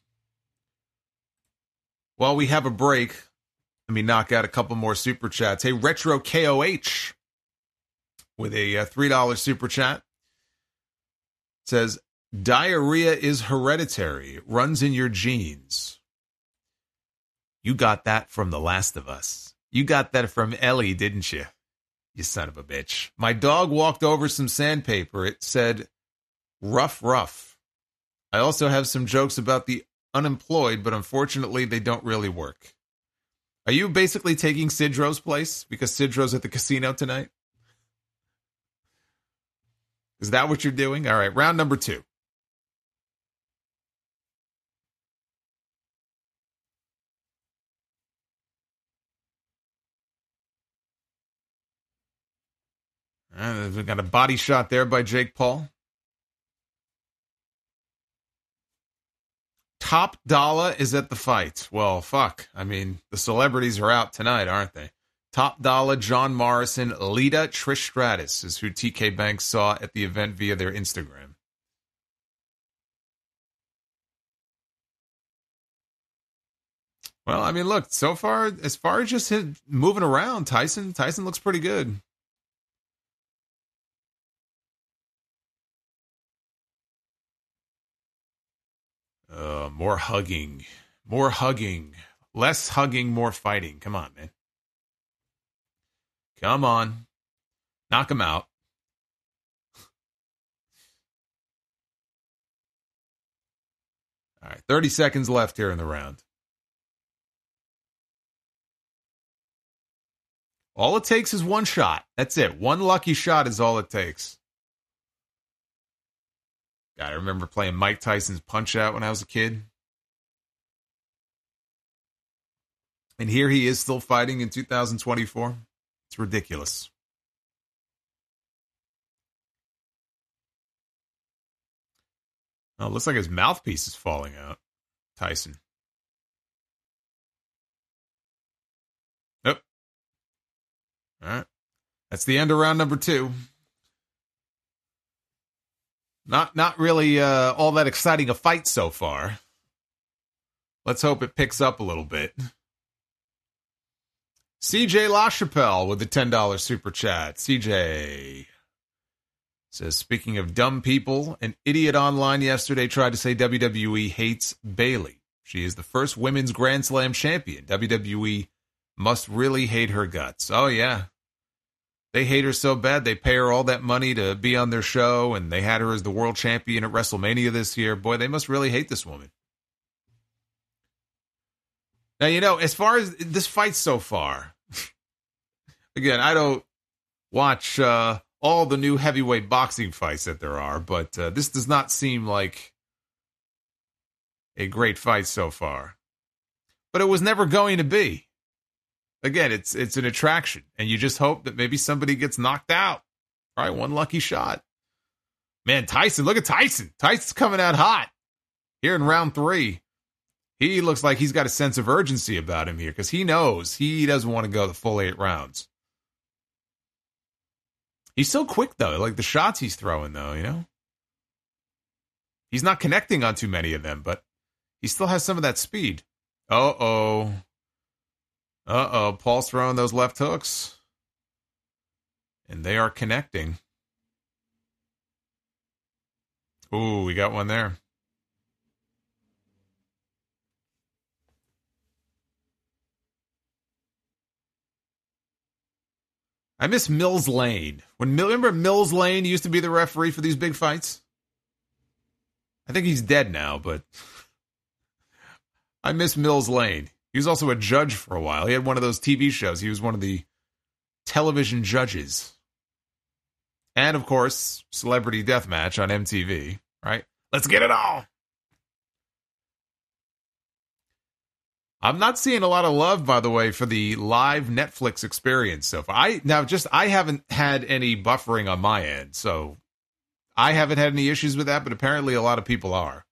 while we have a break, let me knock out a couple more super chats. Hey, Retro KOH with a $3 super chat says, diarrhea is hereditary, runs in your genes. You got that from The Last of Us. You got that from Ellie, didn't you? You son of a bitch. My dog walked over some sandpaper. It said, rough, rough. I also have some jokes about the unemployed, but unfortunately they don't really work. Are you basically taking Sidro's place because Sidro's at the casino tonight? Is that what you're doing? All right, round number 2. We've got a body shot there by Jake Paul. Top Dollar is at the fight. Well, fuck. I mean, the celebrities are out tonight, aren't they? Top Dollar, John Morrison, Lita, Trish Stratus is who TK Banks saw at the event via their Instagram. Well, I mean, look, so far, as far as just moving around, Tyson looks pretty good. More hugging. Less hugging, more fighting. Come on, man. Come on. Knock him out. All right, 30 seconds left here in the round. All it takes is one shot. That's it. One lucky shot is all it takes. God, I remember playing Mike Tyson's Punch-Out when I was a kid. And here he is still fighting in 2024. It's ridiculous. Oh, it looks like his mouthpiece is falling out. Tyson. Yep. All right. That's the end of round number 2. Not really all that exciting a fight so far. Let's hope it picks up a little bit. CJ LaChapelle with the $10 super chat. CJ says, speaking of dumb people, an idiot online yesterday tried to say WWE hates Bayley. She is the first women's Grand Slam champion. WWE must really hate her guts. Oh, yeah. They hate her so bad, they pay her all that money to be on their show, and they had her as the world champion at WrestleMania this year. Boy, they must really hate this woman. Now, you know, as far as this fight so far, again, I don't watch all the new heavyweight boxing fights that there are, but this does not seem like a great fight so far. But it was never going to be. Again, it's an attraction, and you just hope that maybe somebody gets knocked out. All right, one lucky shot. Man, Tyson, look at Tyson. Tyson's coming out hot here in round 3. He looks like he's got a sense of urgency about him here because he knows he doesn't want to go the full 8 rounds. He's so quick, though. Like the shots he's throwing, though, you know? He's not connecting on too many of them, but he still has some of that speed. Uh-oh. Paul's throwing those left hooks. And they are connecting. Ooh, we got one there. I miss Mills Lane. Remember Mills Lane used to be the referee for these big fights? I think he's dead now, but I miss Mills Lane. He was also a judge for a while. He had one of those TV shows. He was one of the television judges. And, of course, Celebrity Deathmatch on MTV, right? Let's get it all! I'm not seeing a lot of love, by the way, for the live Netflix experience so far. I haven't had any buffering on my end, so I haven't had any issues with that, but apparently a lot of people are.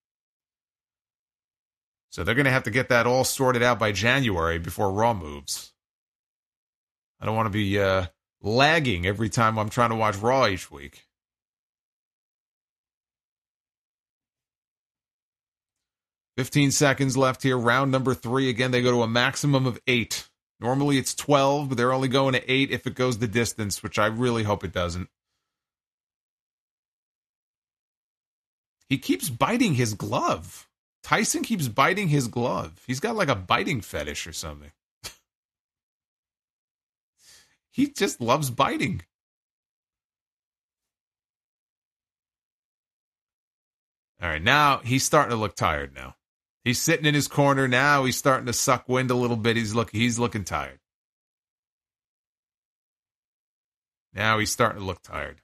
So they're going to have to get that all sorted out by January before Raw moves. I don't want to be lagging every time I'm trying to watch Raw each week. $15 seconds left here. Round number 3. Again, they go to a maximum of 8. Normally it's 12, but they're only going to 8 if it goes the distance, which I really hope it doesn't. He keeps biting his glove. Tyson keeps biting his glove. He's got like a biting fetish or something. He just loves biting. All right, now he's starting to look tired now. He's sitting in his corner now. He's starting to suck wind a little bit. He's looking tired. Now he's starting to look tired.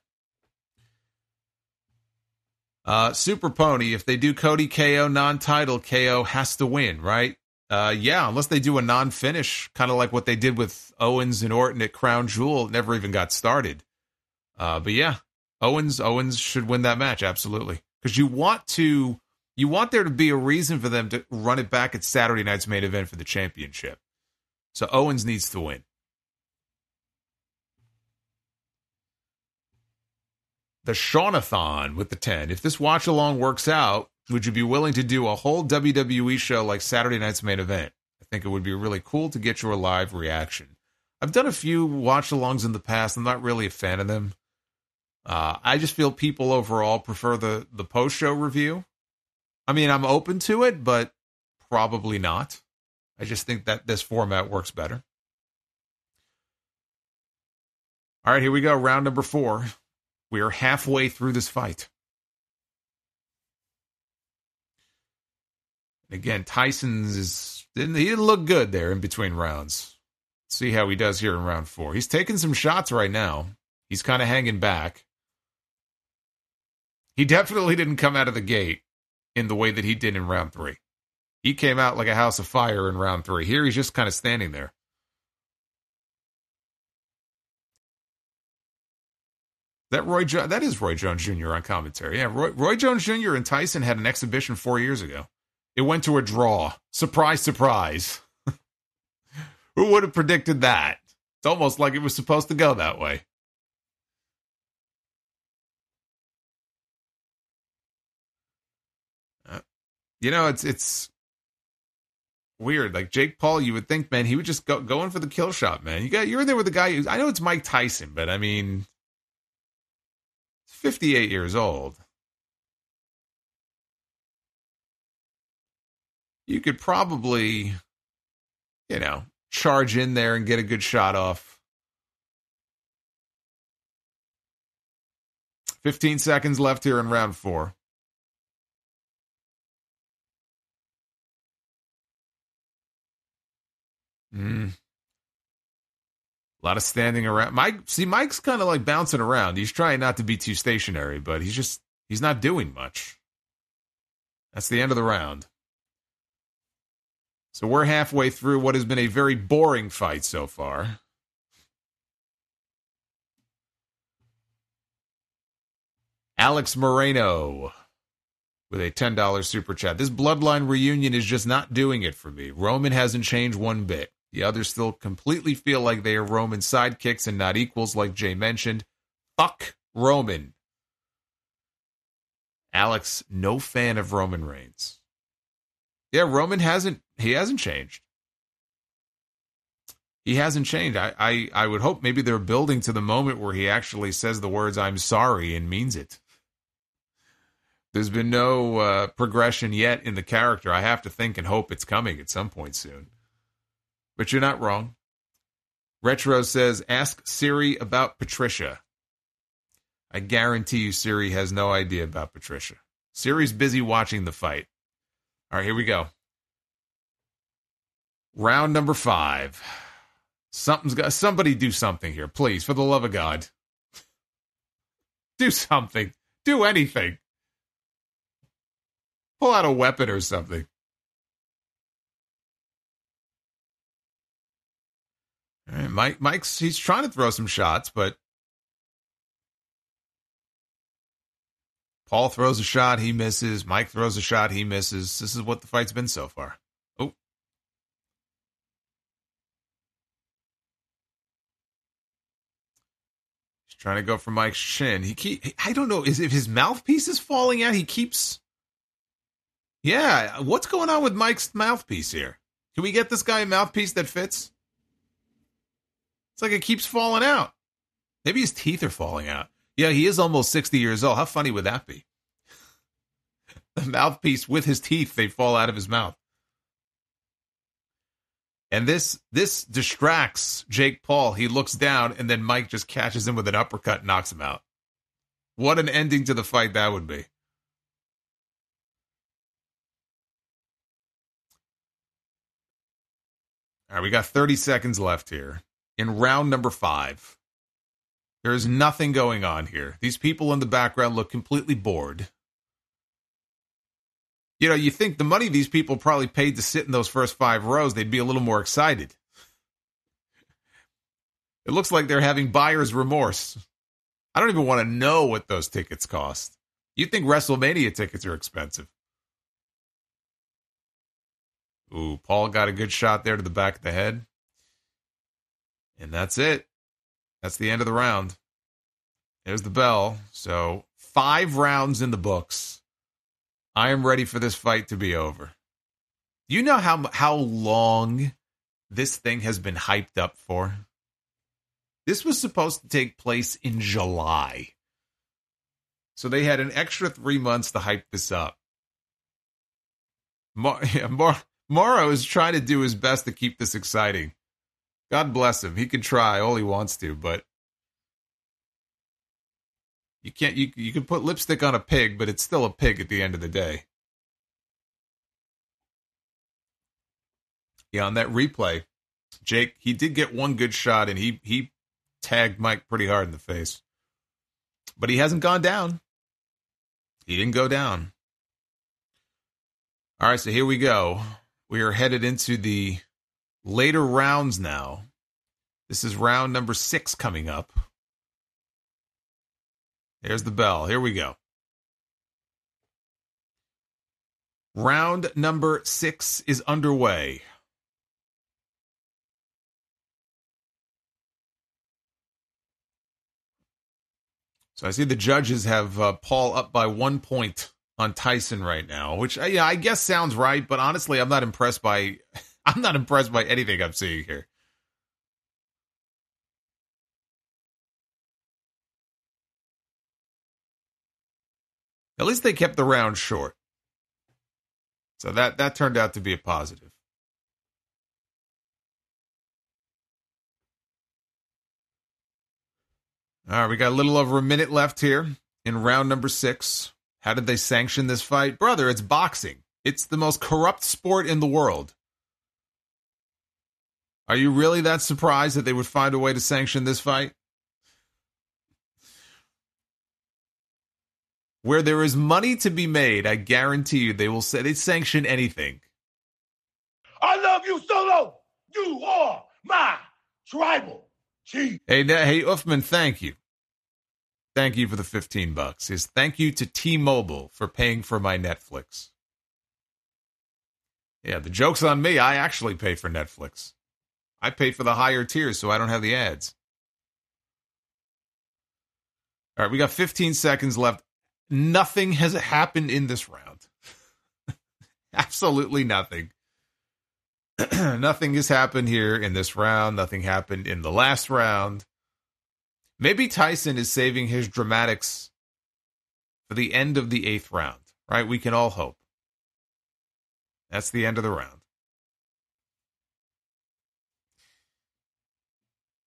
Super Pony, if they do Cody KO non-title, KO has to win, right? Yeah, unless they do a non-finish, kind of like what they did with Owens and Orton at Crown Jewel. It never even got started. But yeah, Owens should win that match, absolutely. Because you want there to be a reason for them to run it back at Saturday night's main event for the championship. So Owens needs to win. The Shaunathon with the 10. If this watch along works out, would you be willing to do a whole WWE show like Saturday night's main event? I think it would be really cool to get your live reaction. I've done a few watch alongs in the past. I'm not really a fan of them. I just feel people overall prefer the post-show review. I mean, I'm open to it, but probably not. I just think that this format works better. All right, here we go. Round number 4. We are halfway through this fight. Again, he didn't look good there in between rounds. Let's see how he does here in round 4. He's taking some shots right now. He's kind of hanging back. He definitely didn't come out of the gate in the way that he did in round 3. He came out like a house of fire in round 3. Here he's just kind of standing there. That is Roy Jones Jr. on commentary. Yeah, Roy Jones Jr. and Tyson had an exhibition 4 years ago. It went to a draw. Surprise, surprise. Who would have predicted that? It's almost like it was supposed to go that way. It's weird. Like Jake Paul, you would think, man, he would just go in for the kill shot, man. You're in there with the guy I know it's Mike Tyson, but I mean, 58 years old. You could probably, charge in there and get a good shot off. 15 seconds left here in round 4. A lot of standing around. Mike's kind of like bouncing around. He's trying not to be too stationary, but he's not doing much. That's the end of the round. So we're halfway through what has been a very boring fight so far. Alex Moreno with a $10 super chat. This Bloodline reunion is just not doing it for me. Roman hasn't changed one bit. The others still completely feel like they are Roman's sidekicks and not equals, like Jay mentioned. Fuck Roman. Alex, no fan of Roman Reigns. Yeah, Roman hasn't changed. He hasn't changed. I would hope maybe they're building to the moment where he actually says the words, "I'm sorry," and means it. There's been no progression yet in the character. I have to think and hope it's coming at some point soon. But you're not wrong. Retro says, ask Siri about Patricia. I guarantee you Siri has no idea about Patricia. Siri's busy watching the fight. All right, here we go. Round number 5. Somebody do something here, please, for the love of God. Do something. Do anything. Pull out a weapon or something. All right, Mike's he's trying to throw some shots, but Paul throws a shot, he misses. Mike throws a shot, he misses. This is what the fight's been so far. Oh. He's trying to go for Mike's shin. I don't know, if his mouthpiece is falling out, he keeps... Yeah, what's going on with Mike's mouthpiece here? Can we get this guy a mouthpiece that fits? It's like it keeps falling out. Maybe his teeth are falling out. Yeah, he is almost 60 years old. How funny would that be? The mouthpiece with his teeth, they fall out of his mouth. And this distracts Jake Paul. He looks down, and then Mike just catches him with an uppercut and knocks him out. What an ending to the fight that would be. All right, we got 30 seconds left here. In round number 5, there is nothing going on here. These people in the background look completely bored. You know, you think the money these people probably paid to sit in those first 5 rows, they'd be a little more excited. It looks like they're having buyer's remorse. I don't even want to know what those tickets cost. You think WrestleMania tickets are expensive. Ooh, Paul got a good shot there to the back of the head. And that's it. That's the end of the round. There's the bell. So 5 rounds in the books. I am ready for this fight to be over. You know how long this thing has been hyped up for? This was supposed to take place in July. So they had an extra 3 months to hype this up. Morrow is trying to do his best to keep this exciting. God bless him. He can try all he wants to, but you can't. You can put lipstick on a pig, but it's still a pig at the end of the day. Yeah, on that replay, Jake, he did get one good shot, and he tagged Mike pretty hard in the face, but he hasn't gone down. He didn't go down. All right, so here we go. We are headed into the later rounds now. This is round number 6 coming up. There's the bell. Here we go. Round number 6 is underway. So I see the judges have Paul up by 1 point on Tyson right now, which I guess sounds right, but honestly, I'm not impressed by anything I'm seeing here. At least they kept the round short. So that turned out to be a positive. All right, we got a little over a minute left here in round number 6. How did they sanction this fight? Brother, it's boxing. It's the most corrupt sport in the world. Are you really that surprised that they would find a way to sanction this fight? Where there is money to be made, I guarantee you they'd sanction anything. I love you, Solo. You are my tribal chief. Hey, Uffman, thank you. Thank you for the $15. Yes, thank you to T-Mobile for paying for my Netflix. Yeah, the joke's on me. I actually pay for Netflix. I pay for the higher tiers so I don't have the ads. All right, we got 15 seconds left. Nothing has happened in this round. Absolutely nothing. Nothing has happened here in this round. Nothing happened in the last round. Maybe Tyson is saving his dramatics for the end of the 8th round, right? We can all hope. That's the end of the round.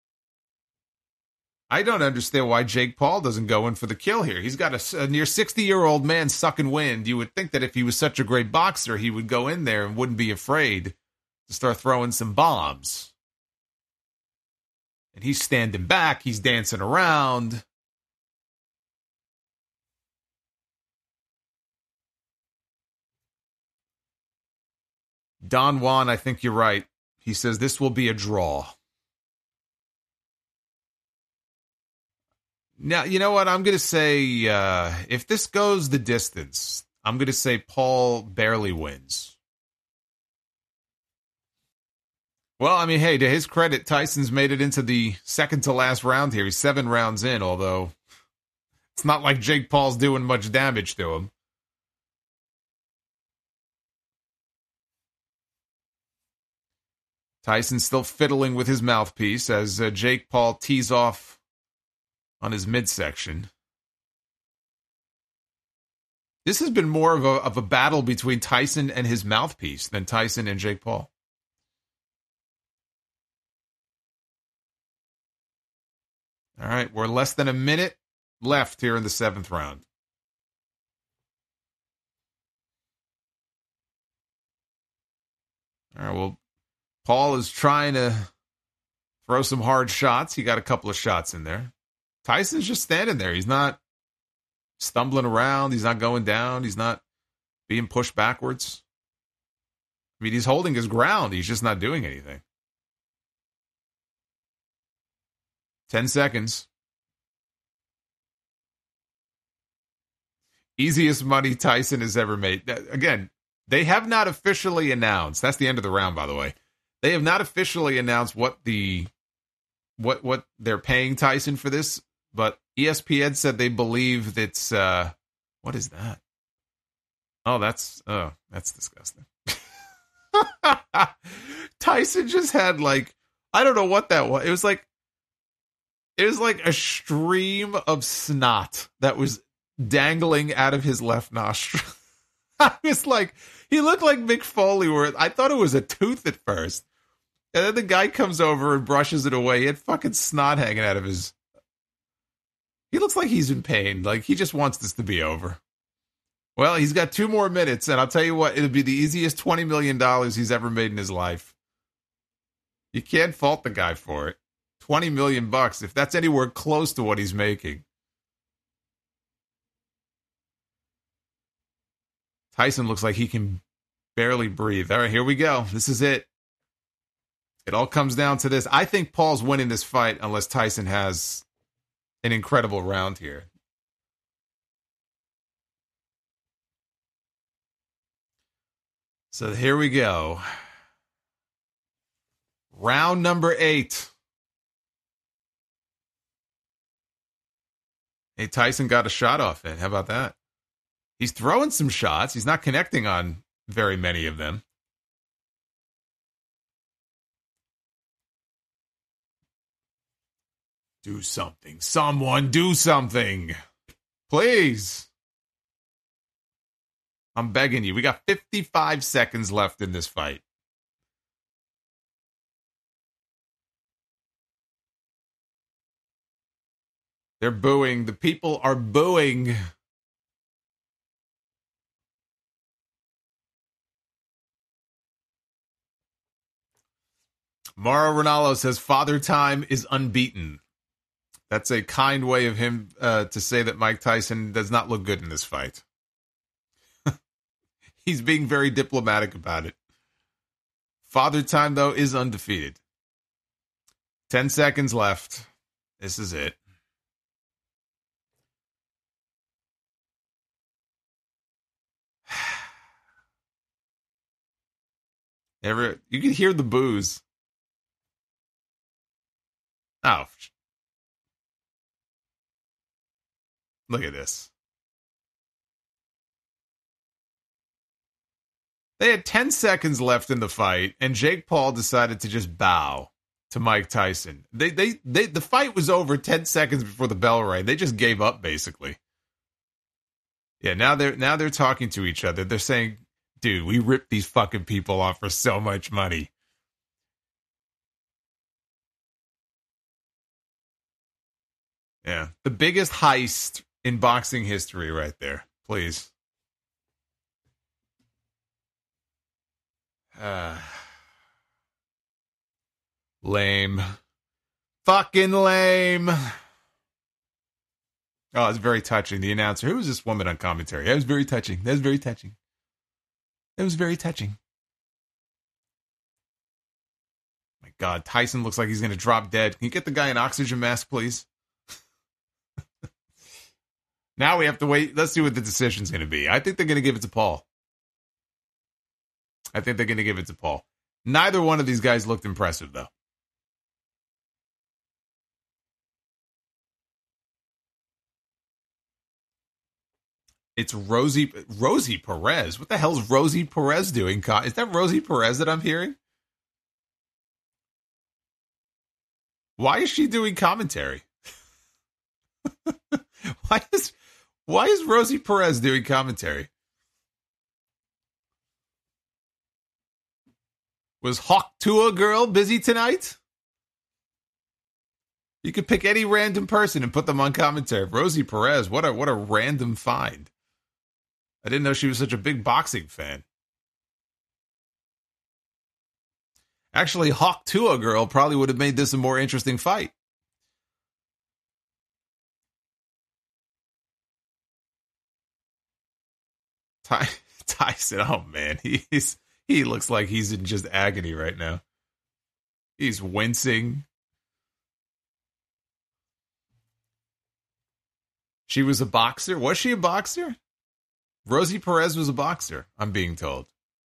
I don't understand why Jake Paul doesn't go in for the kill here. He's got a near 60-year-old man sucking wind. You would think that if he was such a great boxer, he would go in there and wouldn't be afraid to start throwing some bombs. And he's standing back. He's dancing around. Don Juan, I think you're right. He says this will be a draw. Now, you know what? I'm going to say, if this goes the distance, I'm going to say Paul barely wins. Well, I mean, hey, to his credit, Tyson's made it into the second to last round here. He's 7 rounds in, although it's not like Jake Paul's doing much damage to him. Tyson's still fiddling with his mouthpiece as Jake Paul tees off on his midsection. This has been more of a battle between Tyson and his mouthpiece than Tyson and Jake Paul. All right, we're less than a minute left here in the 7th round. All right, well, Paul is trying to throw some hard shots. He got a couple of shots in there. Tyson's just standing there. He's not stumbling around. He's not going down. He's not being pushed backwards. I mean, he's holding his ground. He's just not doing anything. 10 seconds. Easiest money Tyson has ever made. Again, they have not officially announced. That's the end of the round, by the way. They have not officially announced what they're paying Tyson for this, but ESPN said they believe it's what is that? Oh, that's disgusting. Tyson just had I don't know what that was. It was like a stream of snot that was dangling out of his left nostril. I was like, he looked like Mick Foley, where I thought it was a tooth at first. And then the guy comes over and brushes it away. He had fucking snot hanging out of his... He looks like he's in pain. Like, he just wants this to be over. Well, he's got 2 more minutes, and I'll tell you what, it'll be the easiest $20 million he's ever made in his life. You can't fault the guy for it. $20 million, if that's anywhere close to what he's making. Tyson looks like he can barely breathe. All right, here we go. This is it. It all comes down to this. I think Paul's winning this fight unless Tyson has an incredible round here. So here we go. Round number 8. Hey, Tyson got a shot off it. How about that? He's throwing some shots. He's not connecting on very many of them. Do something. Someone do something. Please. I'm begging you. We got 55 seconds left in this fight. They're booing. The people are booing. Mauro Ranallo says Father Time is unbeaten. That's a kind way of him to say that Mike Tyson does not look good in this fight. He's being very diplomatic about it. Father Time, though, is undefeated. 10 seconds left. This is it. You can hear the boos. Oh. Look at this. They had 10 seconds left in the fight, and Jake Paul decided to just bow to Mike Tyson. The fight was over 10 seconds before the bell rang. They just gave up, basically. Yeah, now they're talking to each other. They're saying, dude, we ripped these fucking people off for so much money. Yeah. The biggest heist in boxing history right there. Please. Lame. Fucking lame. Oh, it's very touching. The announcer. Who was this woman on commentary? That was very touching. That was very touching. That was very touching. My God, Tyson looks like he's going to drop dead. Can you get the guy an oxygen mask, please? Now we have to wait. Let's see what the decision's going to be. I think they're going to give it to Paul. Neither one of these guys looked impressive, though. It's Rosie Perez. What the hell is Rosie Perez doing? Is that Rosie Perez that I'm hearing? Why is she doing commentary? Why is Rosie Perez doing commentary? Was Hawk Tua girl busy tonight? You could pick any random person and put them on commentary. Rosie Perez, what a random find. I didn't know she was such a big boxing fan. Actually, Hawk Tua girl probably would have made this a more interesting fight. Tyson, oh man, he looks like he's in just agony right now. He's wincing. She was a boxer? Was she a boxer? Rosie Perez was a boxer, I'm being told.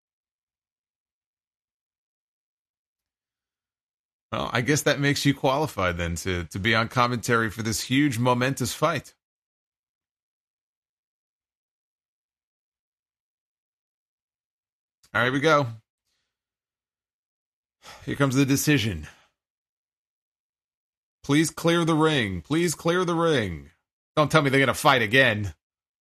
Well, I guess that makes you qualified then to be on commentary for this huge, momentous fight. All right, here we go. Here comes the decision. Please clear the ring. Please clear the ring. Don't tell me they're going to fight again.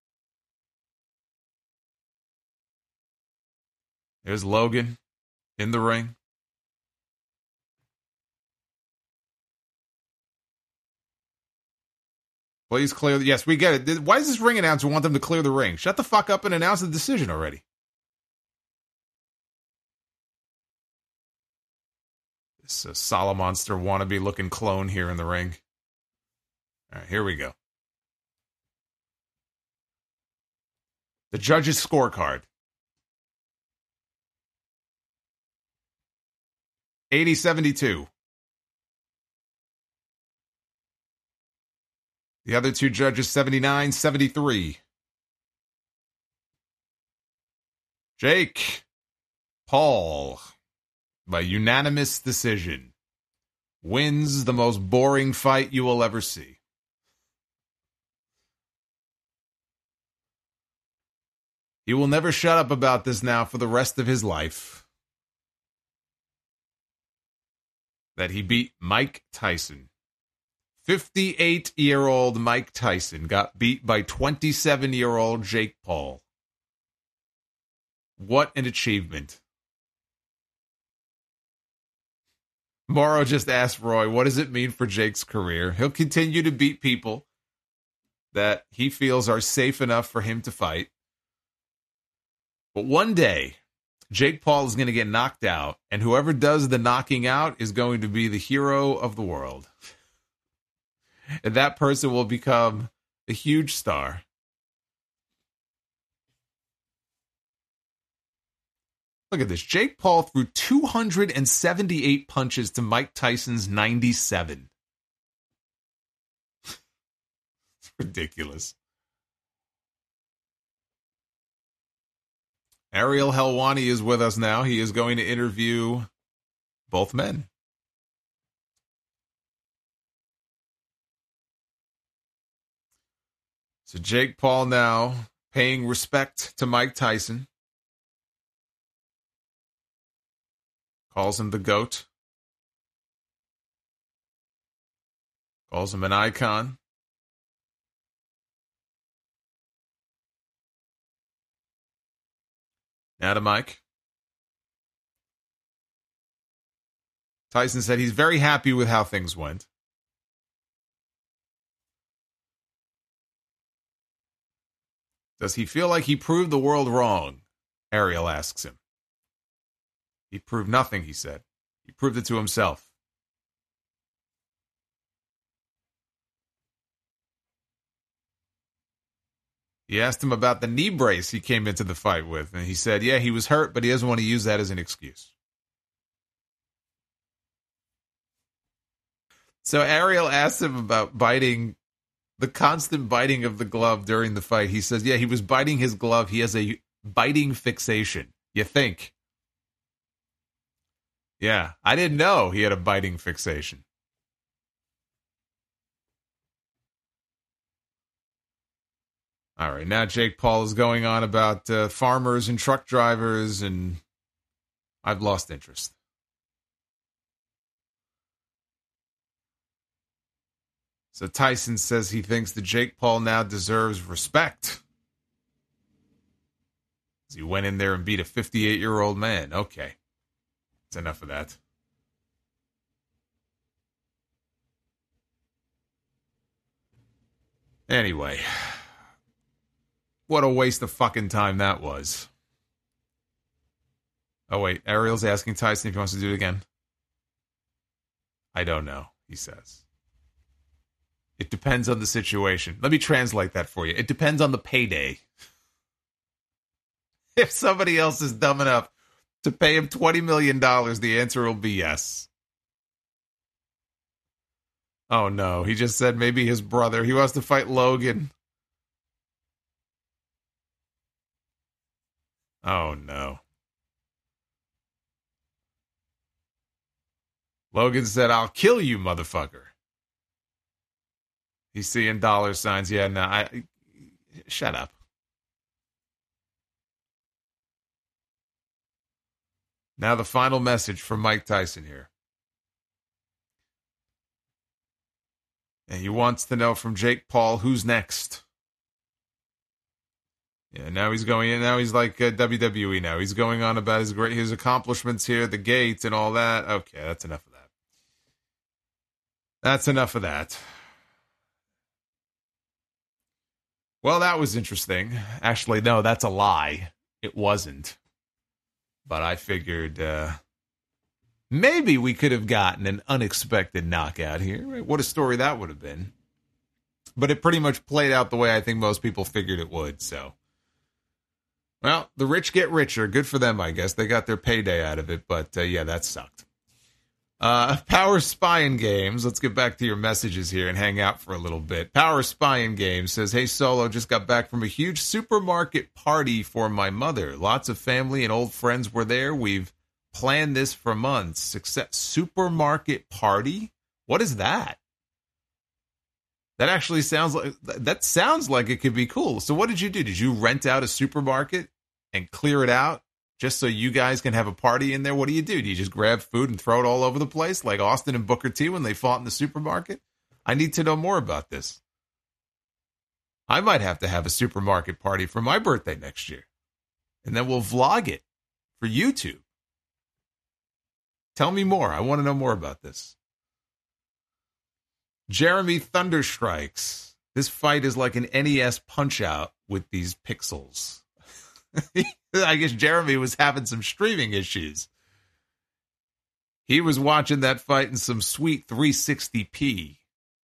There's Logan in the ring. Please clear. Yes, we get it. Why does this ring announcer want them to clear the ring? Shut the fuck up and announce the decision already. This Solomonster wannabe looking clone here in the ring. All right, here we go. The judge's scorecard. 80-72. The other two judges, 79-73. Jake Paul, by unanimous decision, wins the most boring fight you will ever see. He will never shut up about this now for the rest of his life. That he beat Mike Tyson. 58-year-old Mike Tyson got beat by 27-year-old Jake Paul. What an achievement. Morrow just asked Roy, what does it mean for Jake's career? He'll continue to beat people that he feels are safe enough for him to fight. But one day, Jake Paul is going to get knocked out, and whoever does the knocking out is going to be the hero of the world. And that person will become a huge star. Look at this. Jake Paul threw 278 punches to Mike Tyson's 97. It's ridiculous. Ariel Helwani is with us now. He is going to interview both men. So Jake Paul now paying respect to Mike Tyson. Calls him the GOAT. Calls him an icon. Now to Mike. Tyson said he's very happy with how things went. Does he feel like he proved the world wrong? Ariel asks him. He proved nothing, he said. He proved it to himself. He asked him about the knee brace he came into the fight with, and he said, yeah, he was hurt, but he doesn't want to use that as an excuse. So Ariel asked him about biting, the constant biting of the glove during the fight. He says, yeah, he was biting his glove. He has a biting fixation. You think? Yeah, I didn't know he had a biting fixation. All right, now Jake Paul is going on about farmers and truck drivers, and I've lost interest. So Tyson says he thinks that Jake Paul now deserves respect. He went in there and beat a 58-year-old man. Okay, that's enough of that. Anyway, what a waste of fucking time that was. Oh, wait, Ariel's asking Tyson if he wants to do it again. I don't know, he says. It depends on the situation. Let me translate that for you. It depends on the payday. If somebody else is dumb enough to pay him $20 million, the answer will be yes. Oh, no. He just said maybe his brother. He wants to fight Logan. Oh, no. Logan said, I'll kill you, motherfucker. He's seeing dollar signs. Yeah, no, shut up. Now the final message from Mike Tyson here. And he wants to know from Jake Paul, who's next? Yeah, now he's going in. Now he's like WWE now. He's going on about his accomplishments here, the gates and all that. Okay, that's enough of that. That's enough of that. Well, that was interesting. Actually, no, that's a lie. It wasn't. But I figured maybe we could have gotten an unexpected knockout here. Right? What a story that would have been. But it pretty much played out the way I think most people figured it would. So, well, the rich get richer. Good for them, I guess. They got their payday out of it. But, yeah, that sucked. Power Spying Games. Let's get back to your messages here and hang out for a little bit. Power Spying Games says, hey, Solo, just got back from a huge supermarket party for my mother. Lots of family and old friends were there. We've planned this for months. Supermarket party? What is that? That actually sounds like it could be cool. So what did you do? Did you rent out a supermarket and clear it out? Just so you guys can have a party in there? What do? Do you just grab food and throw it all over the place like Austin and Booker T when they fought in the supermarket? I need to know more about this. I might have to have a supermarket party for my birthday next year. And then we'll vlog it for YouTube. Tell me more. I want to know more about this. Jeremy Thunderstrikes. This fight is like an NES Punch-Out with these pixels. I guess Jeremy was having some streaming issues. He was watching that fight in some sweet 360p.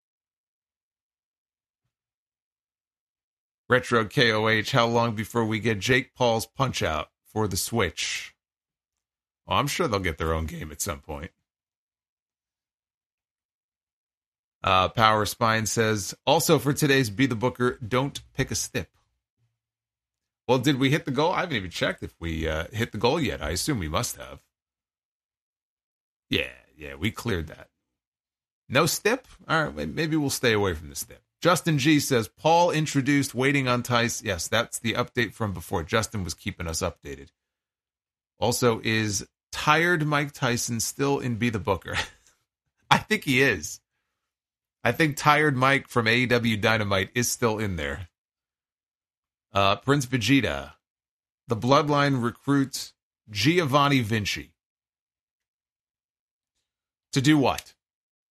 Retro KOH, how long before we get Jake Paul's Punch-Out for the Switch? Well, I'm sure they'll get their own game at some point. Power Spine says, also for today's Be the Booker, don't pick a stip. Well, did we hit the goal? I haven't even checked if we hit the goal yet. I assume we must have. Yeah, we cleared that. No stip? All right, maybe we'll stay away from the stip. Justin G says, Paul introduced waiting on Tice. Yes, that's the update from before. Justin was keeping us updated. Also, is tired Mike Tyson still in Be the Booker? I think he is. I think tired Mike from AEW Dynamite is still in there. Prince Vegeta. The Bloodline recruits Giovanni Vinci. To do what?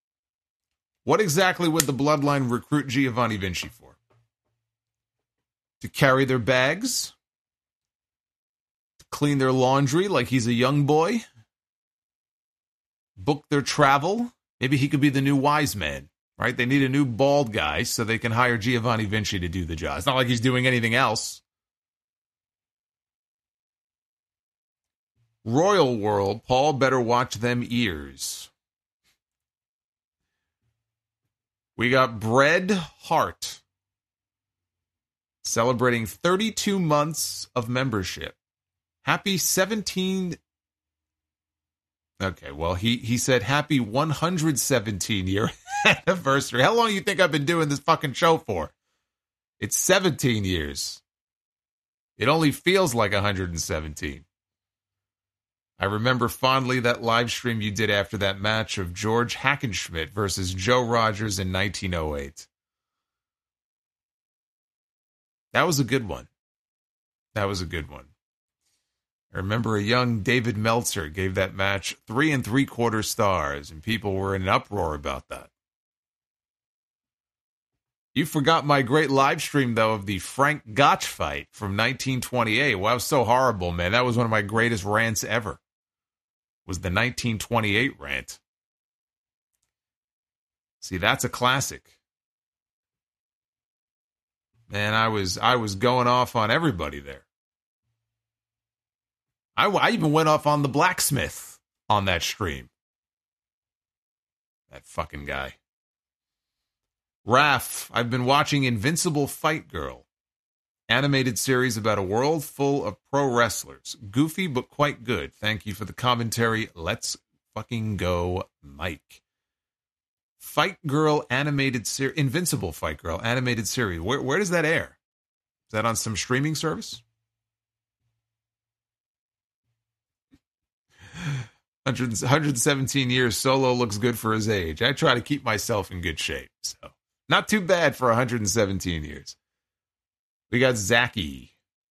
What exactly would the Bloodline recruit Giovanni Vinci for? to carry their bags, to clean their laundry like he's a young boy, book their travel. Maybe he could be the new wise man, right? They need a new bald guy so they can hire Giovanni Vinci to do the job. It's not like he's doing anything else. Royal World, Paul better watch them ears. We got Bret Hart celebrating 32 months of membership. Happy 17... Okay, well, he said happy 117-year anniversary. How long do you think I've been doing this fucking show for? It's 17 years. It only feels like 117. I remember fondly that live stream you did after that match of George Hackenschmidt versus Joe Rogers in 1908. That was a good one. That was a good one. I remember a young David Meltzer gave that match 3 3/4 stars, and people were in an uproar about that. You forgot my great live stream, though, of the Frank Gotch fight from 1928. Wow, that was so horrible, man. That was one of my greatest rants ever. Was the 1928 rant. See, that's a classic. Man, I was going off on everybody there. I even went off on the blacksmith on that stream. That fucking guy. Raph, I've been watching Invincible Fight Girl. Animated series about a world full of pro wrestlers. Goofy, but quite good. Thank you for the commentary. Let's fucking go, Mike. Fight Girl animated series. Invincible Fight Girl animated series. Where does that air? Is that on some streaming service? 117 years, Solo looks good for his age. I try to keep myself in good shape, so not too bad for 117 years. We got Zachy.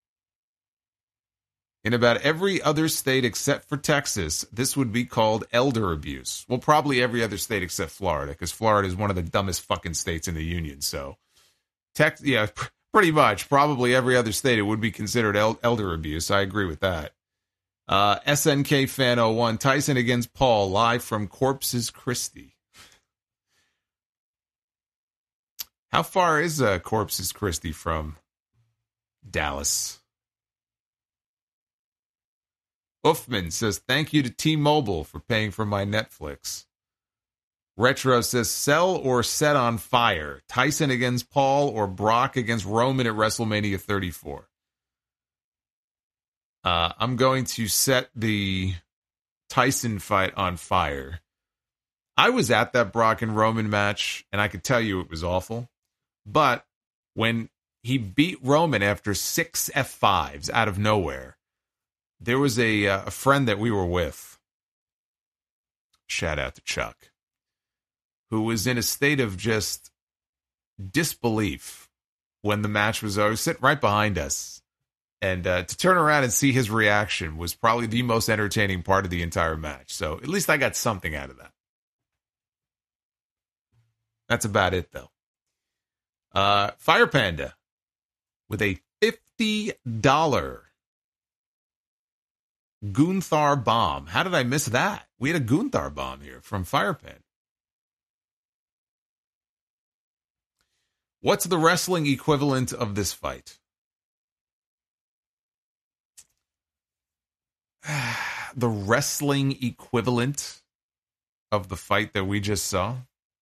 In about every other state except for Texas, this would be called elder abuse. Well, probably every other state except Florida, because Florida is one of the dumbest fucking states in the union. So, pretty much. Probably every other state, it would be considered elder abuse. I agree with that. SNK Fan 01, Tyson against Paul, live from Corpus Christi. How far is Corpus Christi from Dallas? Uffman says, thank you to T-Mobile for paying for my Netflix. Retro says, sell or set on fire. Tyson against Paul or Brock against Roman at WrestleMania 34. I'm going to set the Tyson fight on fire. I was at that Brock and Roman match, and I could tell you it was awful. But when he beat Roman after 6 F5s out of nowhere, there was a friend that we were with, shout out to Chuck, who was in a state of just disbelief when the match was over, sitting right behind us. And to turn around and see his reaction was probably the most entertaining part of the entire match. So at least I got something out of that. That's about it, though. Fire Panda with a $50 Gunther bomb. How did I miss that? We had a Gunther bomb here from Fire Panda. What's the wrestling equivalent of this fight? The wrestling equivalent of the fight that we just saw?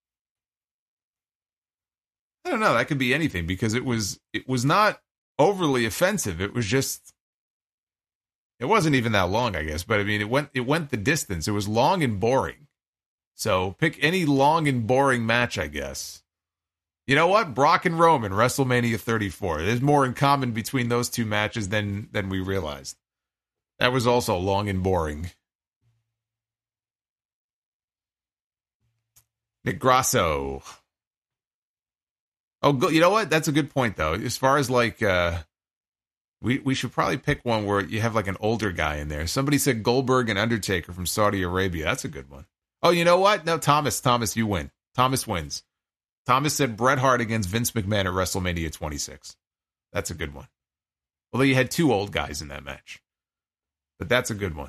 I don't know. That could be anything because it was not overly offensive. It was just, it wasn't even that long, I guess. But I mean, it went the distance. It was long and boring. So pick any long and boring match, I guess. You know what? Brock and Roman, WrestleMania 34. There's more in common between those two matches than we realized. That was also long and boring. Nick Grasso. Oh, you know what? That's a good point, though. As far as like, we should probably pick one where you have like an older guy in there. Somebody said Goldberg and Undertaker from Saudi Arabia. That's a good one. Oh, you know what? No, Thomas, you win. Thomas wins. Thomas said Bret Hart against Vince McMahon at WrestleMania 26. That's a good one. Although you had two old guys in that match. But that's a good one.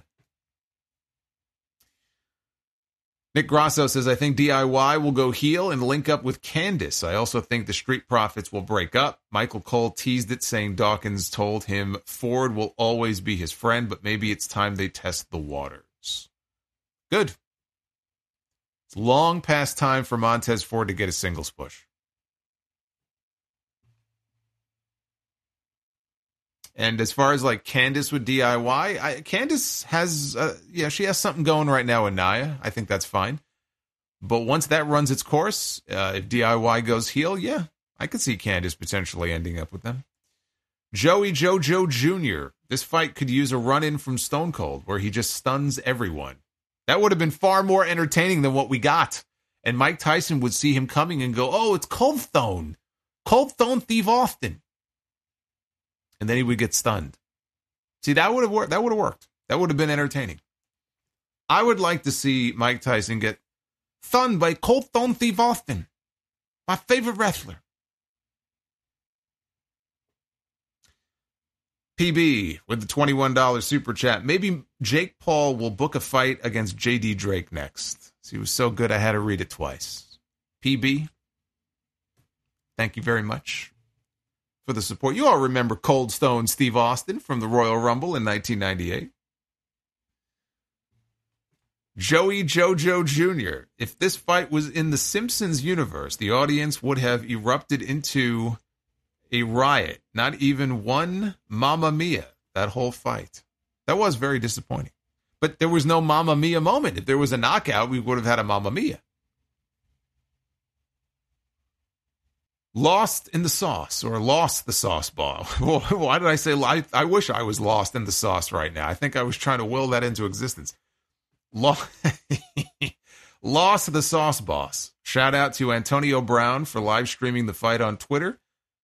Nick Grasso says, I think DIY will go heel and link up with Candice. I also think the Street Profits will break up. Michael Cole teased it, saying Dawkins told him Ford will always be his friend, but maybe it's time they test the waters. Good. It's long past time for Montez Ford to get a singles push. And as far as like Candice with DIY, Candice has, she has something going right now in Nia. I think that's fine. But once that runs its course, if DIY goes heel, I could see Candice potentially ending up with them. Joey Jojo Jr. This fight could use a run-in from Stone Cold where he just stuns everyone. That would have been far more entertaining than what we got. And Mike Tyson would see him coming and go, oh, it's Cold Stone. Cold Stone Steve Austin. And then he would get stunned. See, that would have worked. That would have worked. That would have been entertaining. I would like to see Mike Tyson get stunned by Cold Stone Steve Austin, my favorite wrestler. PB with the $21 super chat. Maybe Jake Paul will book a fight against JD Drake next. He was so good I had to read it twice. PB, thank you very much for the support. You all remember Cold Stone Steve Austin from the Royal Rumble in 1998. Joey Jojo Jr. If this fight was in the Simpsons universe, the audience would have erupted into a riot. Not even one Mamma Mia, that whole fight. That was very disappointing. But there was no Mamma Mia moment. If there was a knockout, we would have had a Mamma Mia. Lost in the sauce, or lost the sauce ball. Why did I say I wish I was lost in the sauce right now. I think I was trying to will that into existence. Lost the sauce boss. Shout out to Antonio Brown for live streaming the fight on Twitter.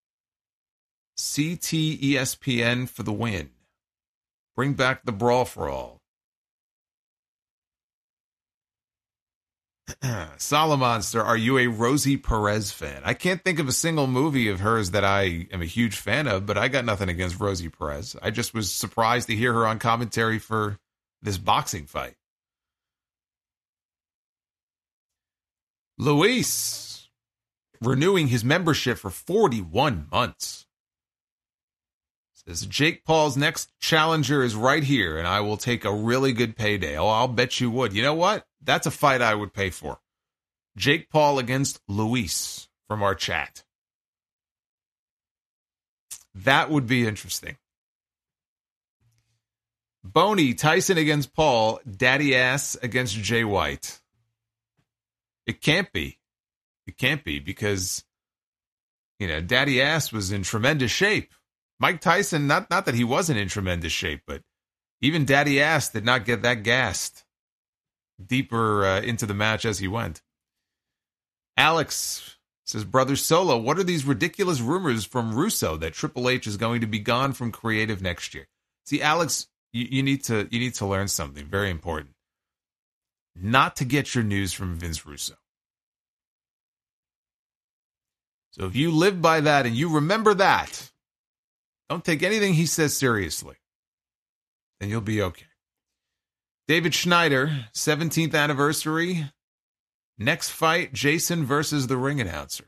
CTESPN for the win. Bring back the brawl for all. Solomonster, are you a Rosie Perez fan? I can't think of a single movie of hers that I am a huge fan of, but I got nothing against Rosie Perez. I just was surprised to hear her on commentary for this boxing fight. Luis, renewing his membership for 41 months. Says, Jake Paul's next challenger is right here, and I will take a really good payday. Oh, I'll bet you would. You know what? That's a fight I would pay for. Jake Paul against Luis from our chat. That would be interesting. Boney, Tyson against Paul, Daddy Ass against Jay White. It can't be. It can't be because, Daddy Ass was in tremendous shape. Mike Tyson, not that he wasn't in tremendous shape, but even Daddy Ass did not get that gassed deeper into the match as he went. Alex says, Brother Solo, what are these ridiculous rumors from Russo that Triple H is going to be gone from creative next year? See, Alex, you need to learn something very important. Not to get your news from Vince Russo. So if you live by that and you remember that, don't take anything he says seriously. Then you'll be okay. David Schneider, 17th anniversary. Next fight, Jason versus the ring announcer.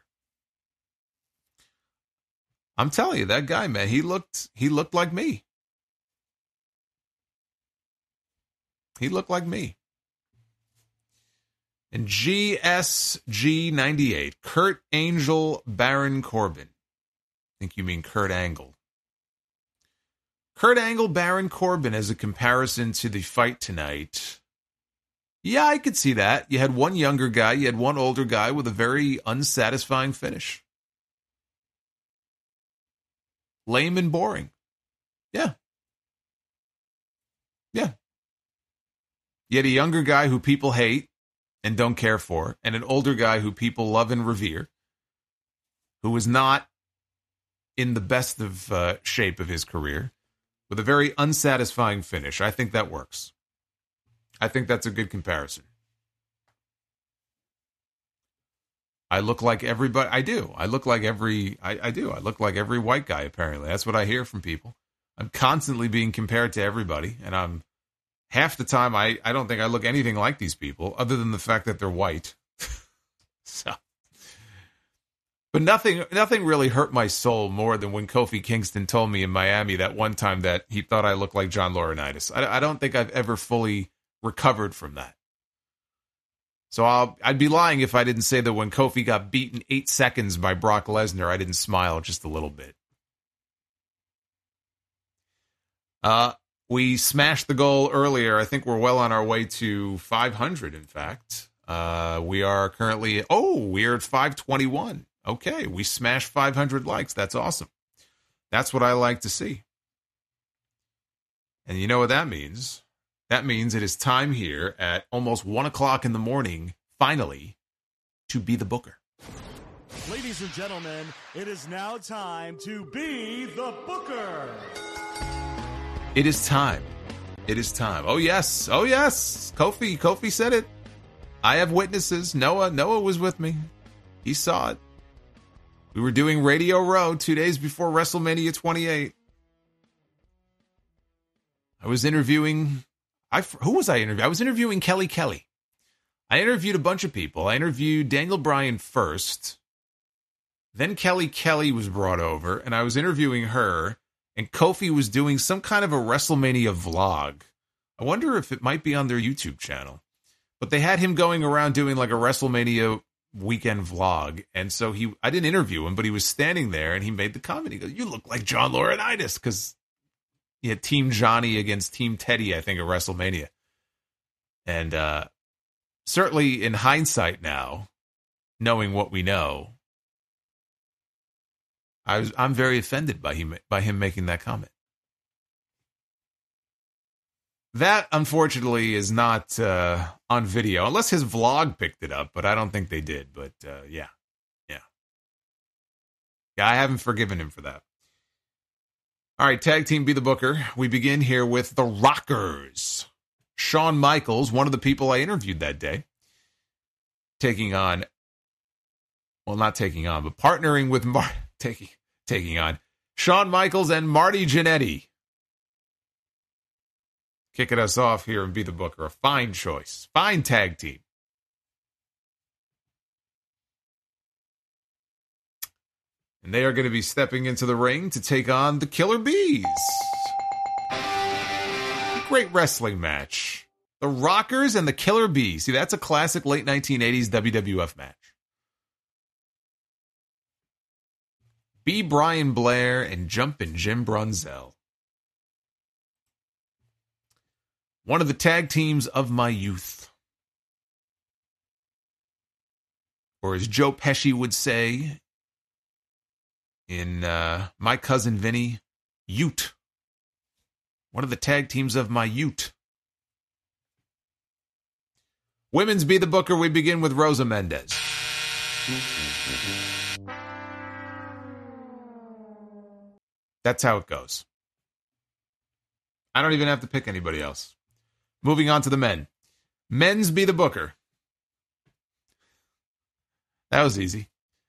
I'm telling you, that guy, man, he looked like me. He looked like me. And GSG98, Kurt Angel, Baron Corbin. I think you mean Kurt Angle. Kurt Angle, Baron Corbin as a comparison to the fight tonight. Yeah, I could see that. You had one younger guy, you had one older guy with a very unsatisfying finish. Lame and boring. Yeah. Yeah. You had a younger guy who people hate and don't care for, and an older guy who people love and revere, who was not in the best of shape of his career, with a very unsatisfying finish. I think that works. I think that's a good comparison. I look like everybody. I do. I look like I do. I look like every white guy, apparently. That's what I hear from people. I'm constantly being compared to everybody, and I'm half the time I don't think I look anything like these people, other than the fact that they're white. So, but nothing really hurt my soul more than when Kofi Kingston told me in Miami that one time that he thought I looked like John Laurinaitis. I don't think I've ever fully recovered from that. So I'd be lying if I didn't say that when Kofi got beaten 8 seconds by Brock Lesnar, I didn't smile just a little bit. We smashed the goal earlier. I think we're well on our way to 500, in fact. We are currently, we're at 521. Okay, we smashed 500 likes. That's awesome. That's what I like to see. And you know what that means? That means it is time here at almost 1 o'clock in the morning, finally, to be the booker. Ladies and gentlemen, it is now time to be the booker. It is time. It is time. Oh, yes. Oh, yes. Kofi said it. I have witnesses. Noah was with me. He saw it. We were doing Radio Row 2 days before WrestleMania 28. I was interviewing... who was I interviewing? I was interviewing Kelly Kelly. I interviewed a bunch of people. I interviewed Daniel Bryan first. Then Kelly Kelly was brought over, and I was interviewing her, and Kofi was doing some kind of a WrestleMania vlog. I wonder if it might be on their YouTube channel. But they had him going around doing like a WrestleMania weekend vlog, and so I didn't interview him, but he was standing there, and he made the comment. He goes, "You look like John Laurinaitis," because he had Team Johnny against Team Teddy, I think, at WrestleMania. And certainly in hindsight now, knowing what we know, I'm very offended by him making that comment. That, unfortunately, is not on video, unless his vlog picked it up, but I don't think they did. But yeah, I haven't forgiven him for that. All right, Tag Team Be the Booker. We begin here with the Rockers. Shawn Michaels, one of the people I interviewed that day, partnering with taking on Shawn Michaels and Marty Jannetty. Kicking us off here and Be the Booker. A fine choice. Fine tag team. And they are going to be stepping into the ring to take on the Killer Bees. Great wrestling match. The Rockers and the Killer Bees. See, that's a classic late 1980s WWF match. B. Brian Blair and Jumpin' Jim Brunzell. One of the tag teams of my youth. Or as Joe Pesci would say in My Cousin Vinny, Ute. One of the tag teams of my youth. Women's Be the Booker, we begin with Rosa Mendez. That's how it goes. I don't even have to pick anybody else. Moving on to the men. Men's Be the Booker. That was easy.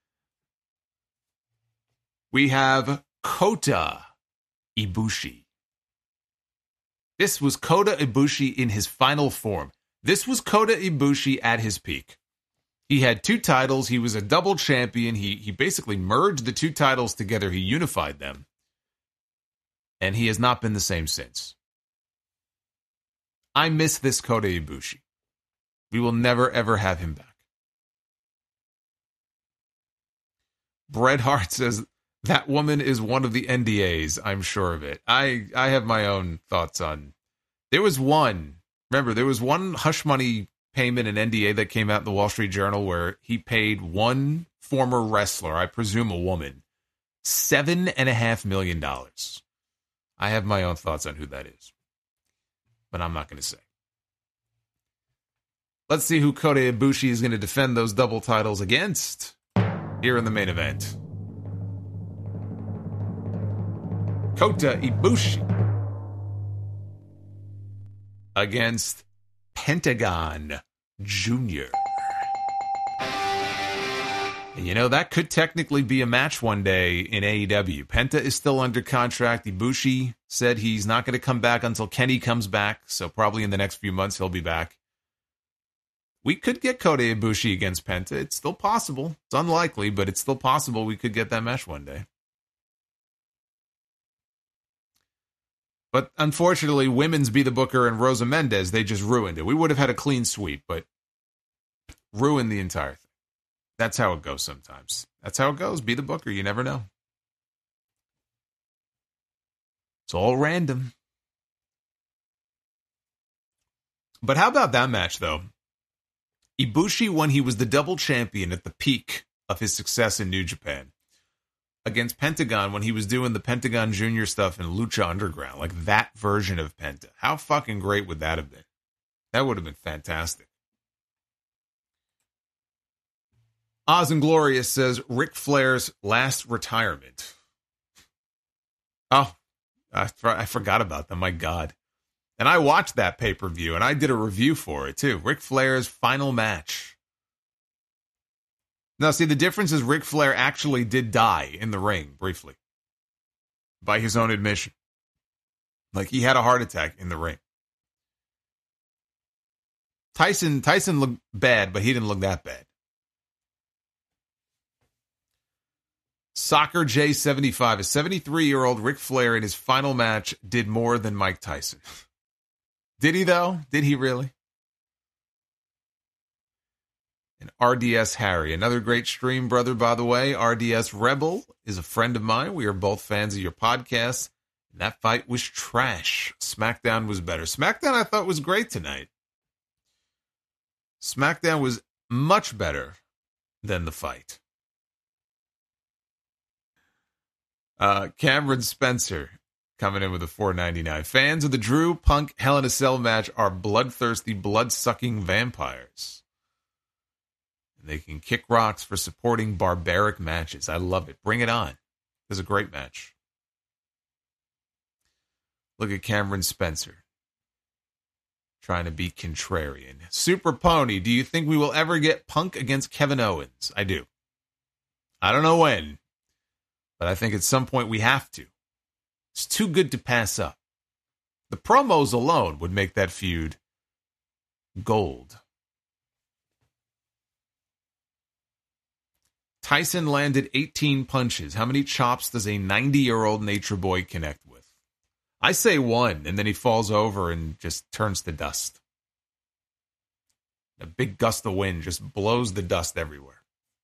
We have Kota Ibushi. This was Kota Ibushi in his final form. This was Kota Ibushi at his peak. He had 2 titles. He was a double champion. He basically merged the 2 titles together. He unified them. And he has not been the same since. I miss this Kota Ibushi. We will never, ever have him back. Bret Hart says, that woman is one of the NDAs. I'm sure of it. I have my own thoughts on. There was one hush money payment, an NDA that came out in the Wall Street Journal where he paid one former wrestler, I presume a woman, $7.5 million. I have my own thoughts on who that is, but I'm not going to say. Let's see who Kota Ibushi is going to defend those double titles against here in the main event. Kota Ibushi against Pentagon Jr. And that could technically be a match one day in AEW. Penta is still under contract. Ibushi said he's not going to come back until Kenny comes back, so probably in the next few months he'll be back. We could get Kota Ibushi against Penta. It's still possible. It's unlikely, but it's still possible we could get that match one day. But unfortunately, Women's Be the Booker and Rosa Mendez, they just ruined it. We would have had a clean sweep, but ruined the entire thing. That's how it goes sometimes. That's how it goes. Be the Booker. You never know. It's all random. But how about that match, though? Ibushi, when he was the double champion at the peak of his success in New Japan, against Pentagon when he was doing the Pentagon Jr. stuff in Lucha Underground, like that version of Penta. How fucking great would that have been? That would have been fantastic. Oz and Glorious says Ric Flair's last retirement. Oh, I forgot about that. My God. And I watched that pay-per-view, and I did a review for it, too. Ric Flair's final match. Now, see, the difference is Ric Flair actually did die in the ring, briefly. By his own admission. Like, he had a heart attack in the ring. Tyson looked bad, but he didn't look that bad. Soccer J75, a 73-year-old Ric Flair in his final match did more than Mike Tyson. Did he, though? Did he really? And RDS Harry, another great stream brother, by the way. RDS Rebel is a friend of mine. We are both fans of your podcast. And that fight was trash. SmackDown was better. SmackDown, I thought, was great tonight. SmackDown was much better than the fight. Cameron Spencer coming in with a $4.99. Fans of the Drew Punk Hell in a Cell match are bloodthirsty, blood-sucking vampires. And they can kick rocks for supporting barbaric matches. I love it. Bring it on. It was a great match. Look at Cameron Spencer trying to be contrarian. Super Pony, do you think we will ever get Punk against Kevin Owens? I do. I don't know when, but I think at some point we have to. It's too good to pass up. The promos alone would make that feud gold. Tyson landed 18 punches. How many chops does a 90-year-old Nature Boy connect with? I say one, and then he falls over and just turns to dust. A big gust of wind just blows the dust everywhere.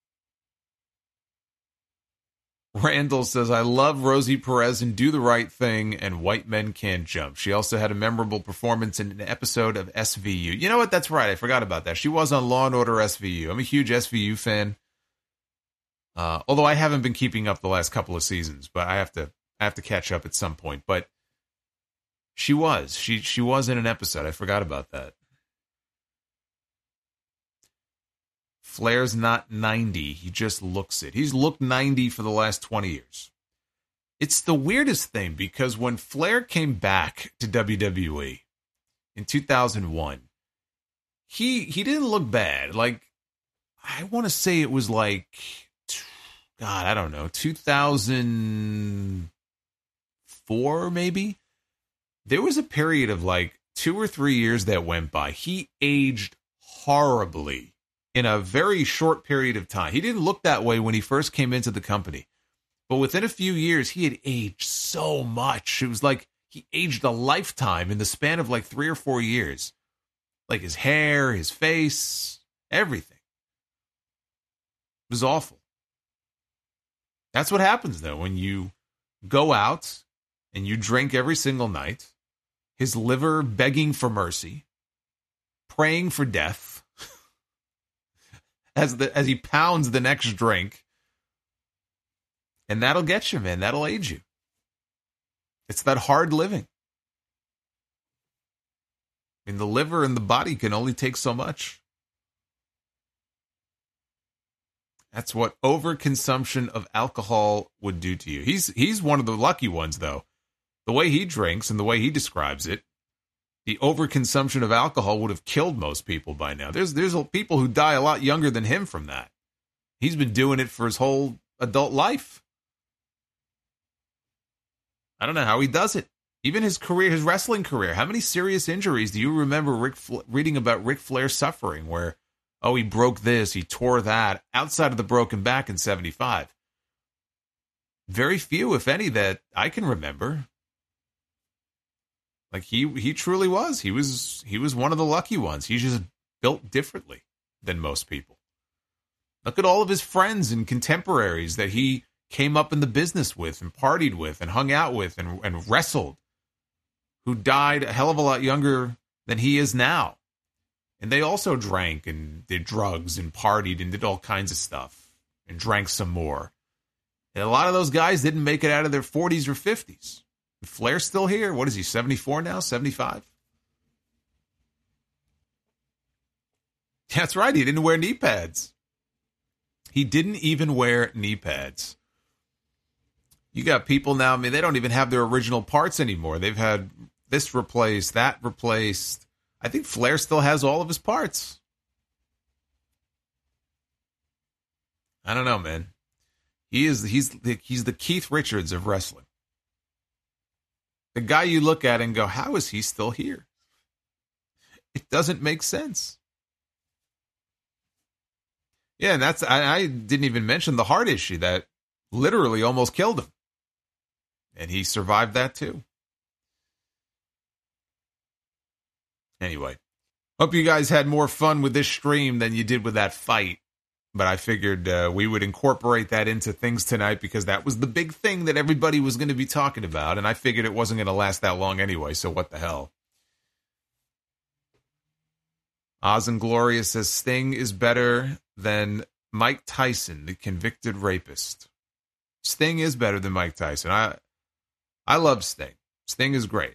Randall says, I love Rosie Perez and Do the Right Thing and White Men Can't Jump. She also had a memorable performance in an episode of SVU. You know what? That's right. I forgot about that. She was on Law & Order SVU. I'm a huge SVU fan. Although I haven't been keeping up the last couple of seasons, but I have to catch up at some point. But she was. She was in an episode. I forgot about that. Flair's not 90. He just looks it. He's looked 90 for the last 20 years. It's the weirdest thing because when Flair came back to WWE in 2001, he didn't look bad. Like, I want to say it was like, God, I don't know, 2004 maybe? There was a period of like 2 or 3 years that went by. He aged horribly in a very short period of time. He didn't look that way when he first came into the company. But within a few years, he had aged so much. It was like he aged a lifetime in the span of like 3 or 4 years. Like his hair, his face, everything. It was awful. That's what happens, though, when you go out and you drink every single night, his liver begging for mercy, praying for death, as he pounds the next drink. And that'll get you, man. That'll age you. It's that hard living. I mean, the liver and the body can only take so much. That's what overconsumption of alcohol would do to you. He's one of the lucky ones, though. The way he drinks and the way he describes it, the overconsumption of alcohol would have killed most people by now. There's people who die a lot younger than him from that. He's been doing it for his whole adult life. I don't know how he does it. Even his career, his wrestling career. How many serious injuries do you remember reading about Ric Flair suffering where, oh, he broke this, he tore that, outside of the broken back in 75? Very few, if any, that I can remember. Like, he truly was. He was one of the lucky ones. He's just built differently than most people. Look at all of his friends and contemporaries that he came up in the business with and partied with and hung out with and wrestled, who died a hell of a lot younger than he is now. And they also drank and did drugs and partied and did all kinds of stuff and drank some more. And a lot of those guys didn't make it out of their 40s or 50s. Flair's still here. What is he, 74 now, 75? That's right, he didn't wear knee pads. He didn't even wear knee pads. You got people now, I mean, they don't even have their original parts anymore. They've had this replaced, that replaced. I think Flair still has all of his parts. I don't know, man. He's the Keith Richards of wrestling. The guy you look at and go, how is he still here? It doesn't make sense. Yeah, and I didn't even mention the heart issue that literally almost killed him. And he survived that too. Anyway, hope you guys had more fun with this stream than you did with that fight. But I figured we would incorporate that into things tonight because that was the big thing that everybody was going to be talking about. And I figured it wasn't going to last that long anyway, so what the hell. Oz and Gloria says Sting is better than Mike Tyson, the convicted rapist. Sting is better than Mike Tyson. I love Sting. Sting is great.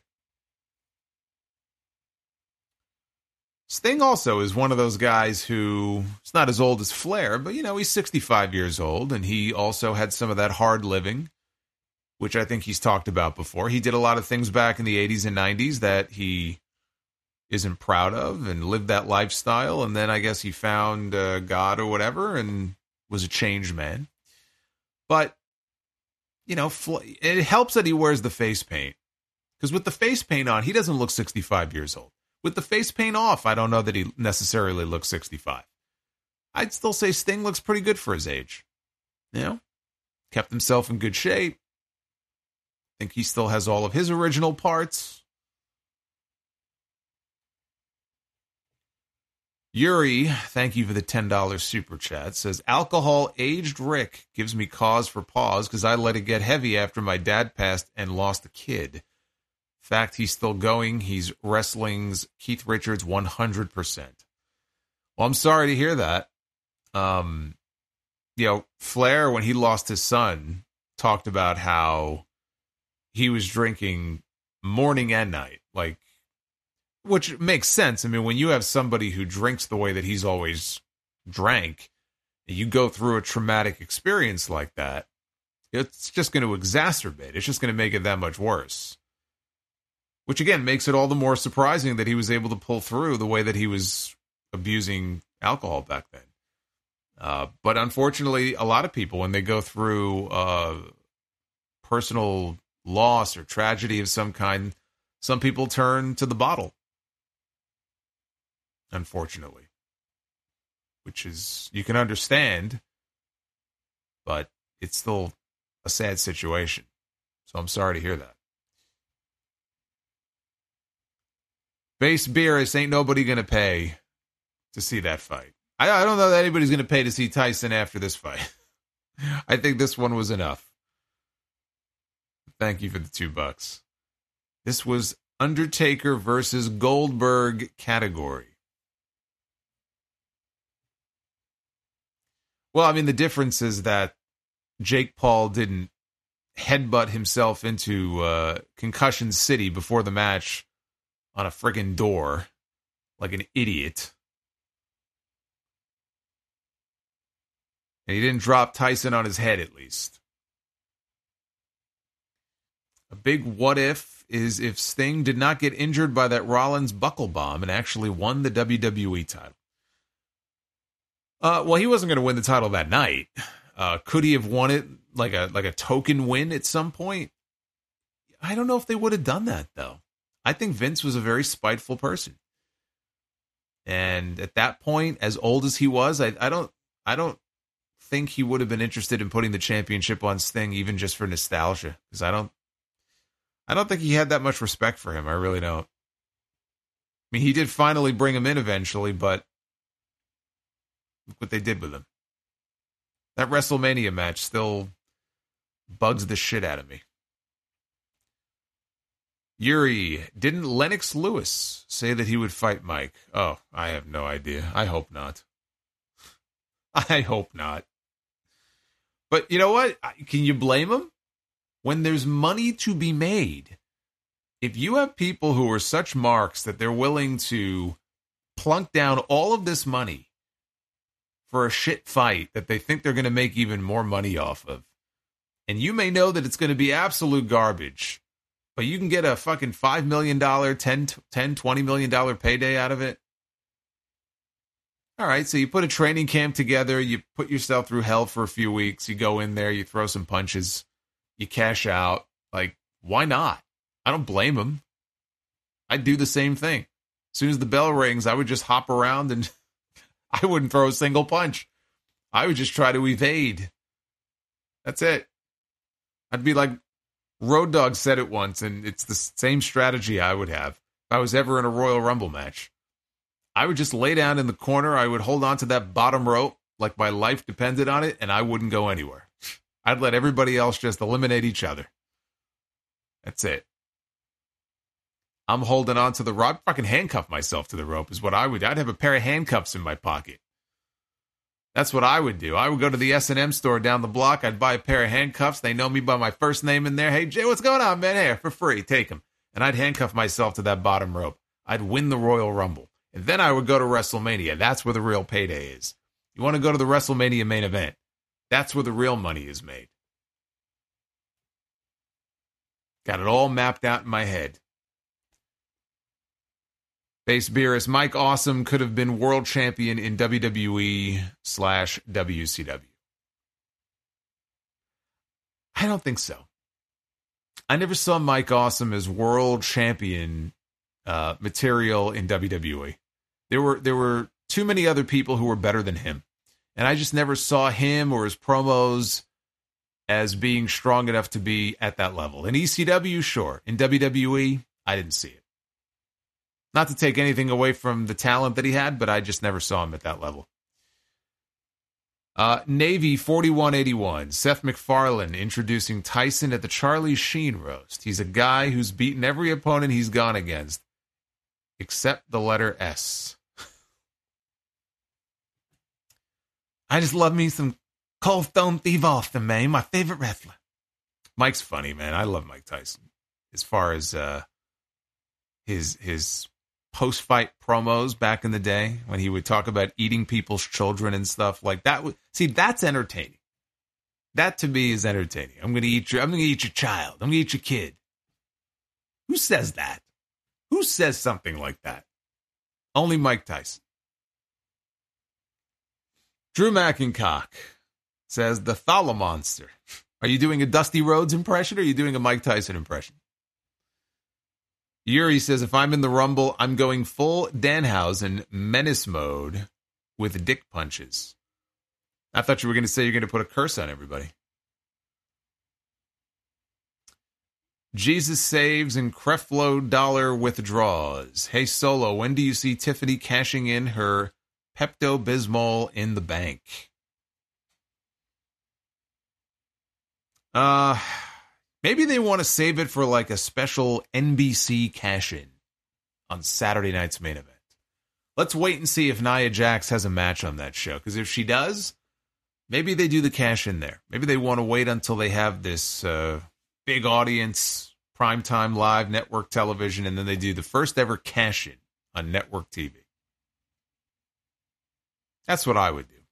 Sting also is one of those guys who is not as old as Flair, but, you know, he's 65 years old, and he also had some of that hard living, which I think he's talked about before. He did a lot of things back in the 80s and 90s that he isn't proud of and lived that lifestyle, and then I guess he found God or whatever and was a changed man. But, you know, it helps that he wears the face paint, because with the face paint on, he doesn't look 65 years old. With the face paint off, I don't know that he necessarily looks 65. I'd still say Sting looks pretty good for his age. You know, kept himself in good shape. Think he still has all of his original parts. Yuri, thank you for the $10 super chat, says, alcohol-aged Rick gives me cause for pause because I let it get heavy after my dad passed and lost a kid. Fact, he's still going. He's wrestling's Keith Richards 100%. Well, I'm sorry to hear that. You know, Flair, when he lost his son, talked about how he was drinking morning and night, like, which makes sense. I mean, when you have somebody who drinks the way that he's always drank, you go through a traumatic experience like that, it's just going to exacerbate. It's just going to make it that much worse. Which, again, makes it all the more surprising that he was able to pull through the way that he was abusing alcohol back then. But unfortunately, a lot of people, when they go through personal loss or tragedy of some kind, some people turn to the bottle. Unfortunately. Which is, you can understand, but it's still a sad situation. So I'm sorry to hear that. Base Beerus, ain't nobody going to pay to see that fight. I don't know that anybody's going to pay to see Tyson after this fight. I think this one was enough. Thank you for the $2. This was Undertaker versus Goldberg category. Well, I mean, the difference is that Jake Paul didn't headbutt himself into Concussion City before the match on a friggin' door like an idiot. And he didn't drop Tyson on his head, at least. A big what if is if Sting did not get injured by that Rollins buckle bomb and actually won the WWE title. Well, he wasn't going to win the title that night. Could he have won it like a token win at some point? I don't know if they would have done that, though. I think Vince was a very spiteful person. And at that point, as old as he was, I don't think he would have been interested in putting the championship on Sting, even just for nostalgia. Because I don't think he had that much respect for him. I really don't. I mean, he did finally bring him in eventually, but look what they did with him. That WrestleMania match still bugs the shit out of me. Yuri, didn't Lennox Lewis say that he would fight Mike? Oh, I have no idea. I hope not. I hope not. But you know what? Can you blame him? When there's money to be made, if you have people who are such marks that they're willing to plunk down all of this money for a shit fight that they think they're going to make even more money off of, and you may know that it's going to be absolute garbage, but you can get a fucking $5 million, $20 million payday out of it. All right, so you put a training camp together, you put yourself through hell for a few weeks, you go in there, you throw some punches, you cash out. Like, why not? I don't blame him. I'd do the same thing. As soon as the bell rings, I would just hop around and I wouldn't throw a single punch. I would just try to evade. That's it. I'd be like, Road Dogg said it once, and it's the same strategy I would have if I was ever in a Royal Rumble match. I would just lay down in the corner. I would hold on to that bottom rope like my life depended on it, and I wouldn't go anywhere. I'd let everybody else just eliminate each other. That's it. I'm holding on to the rope. I'd fucking handcuff myself to the rope is what I would do. I'd have a pair of handcuffs in my pocket. That's what I would do. I would go to the S&M store down the block. I'd buy a pair of handcuffs. They know me by my first name in there. Hey, Jay, what's going on, man? Here, for free. Take them. And I'd handcuff myself to that bottom rope. I'd win the Royal Rumble. And then I would go to WrestleMania. That's where the real payday is. You want to go to the WrestleMania main event. That's where the real money is made. Got it all mapped out in my head. Base Beerus, Mike Awesome could have been world champion in WWE/WCW. I don't think so. I never saw Mike Awesome as world champion material in WWE. There were too many other people who were better than him. And I just never saw him or his promos as being strong enough to be at that level. In ECW, sure. In WWE, I didn't see it. Not to take anything away from the talent that he had, but I just never saw him at that level. Navy 4181, Seth MacFarlane introducing Tyson at the Charlie Sheen roast. He's a guy who's beaten every opponent he's gone against, except the letter S. I just love me some Cold Stone Steve Austin, man. My favorite wrestler. Mike's funny, man. I love Mike Tyson. As far as his post-fight promos back in the day when he would talk about eating people's children and stuff like that. See, that's entertaining. That to me is entertaining. I'm gonna eat your child. I'm gonna eat your kid. Who says that? Who says something like that? Only Mike Tyson. Drew McIncock says the Thala Monster. Are you doing a Dusty Rhodes impression or are you doing a Mike Tyson impression? Yuri says, if I'm in the Rumble, I'm going full Danhausen menace mode with dick punches. I thought you were going to say you're going to put a curse on everybody. Jesus saves and Creflo Dollar withdraws. Hey, Solo, when do you see Tiffany cashing in her Pepto-Bismol in the bank? Maybe they want to save it for like a special NBC cash-in on Saturday night's main event. Let's wait and see if Nia Jax has a match on that show. Because if she does, maybe they do the cash-in there. Maybe they want to wait until they have this big audience, primetime live network television, and then they do the first ever cash-in on network TV. That's what I would do.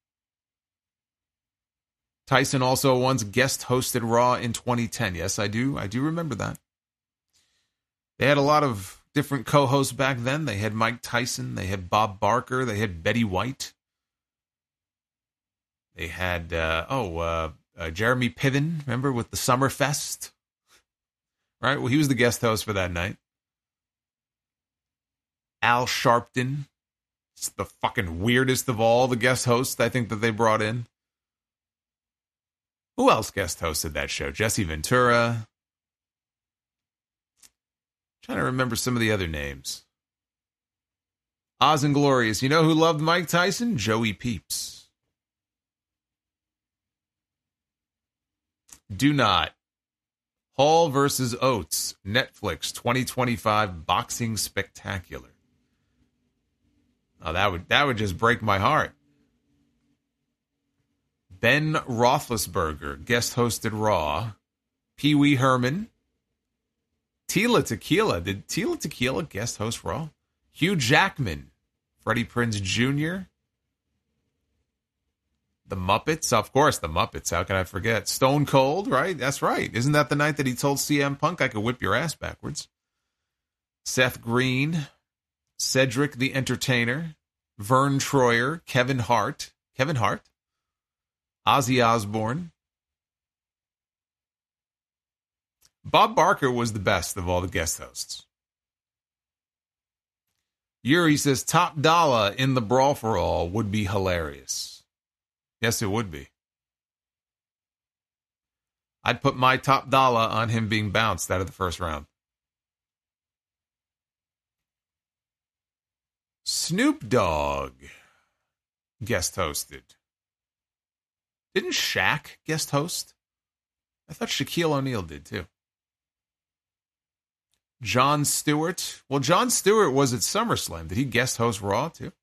Tyson also once guest hosted Raw in 2010. Yes, I do. I do remember that. They had a lot of different co-hosts back then. They had Mike Tyson. They had Bob Barker. They had Betty White. They had, Jeremy Piven, remember, with the Summerfest? Right? Well, he was the guest host for that night. Al Sharpton. It's the fucking weirdest of all the guest hosts, I think, that they brought in. Who else guest hosted that show? Jesse Ventura. Trying to remember some of the other names. Oz and Glorious. You know who loved Mike Tyson? Joey Peeps. Do Not. Hall versus Oates. Netflix 2025 Boxing Spectacular. Oh, that would just break my heart. Ben Roethlisberger guest hosted Raw. Pee Wee Herman. Tila Tequila. Did Tila Tequila guest host Raw? Hugh Jackman. Freddie Prinze Jr. The Muppets. Of course, the Muppets. How can I forget? Stone Cold, right? That's right. Isn't that the night that he told CM Punk, I could whip your ass backwards? Seth Green. Cedric the Entertainer. Vern Troyer. Kevin Hart. Ozzy Osbourne. Bob Barker was the best of all the guest hosts. Yuri says Top Dollar in the Brawl for All would be hilarious. Yes, it would be. I'd put my top dollar on him being bounced out of the first round. Snoop Dogg guest hosted. Didn't Shaq guest host? I thought Shaquille O'Neal did too. Jon Stewart. Well, Jon Stewart was at SummerSlam. Did he guest host Raw too?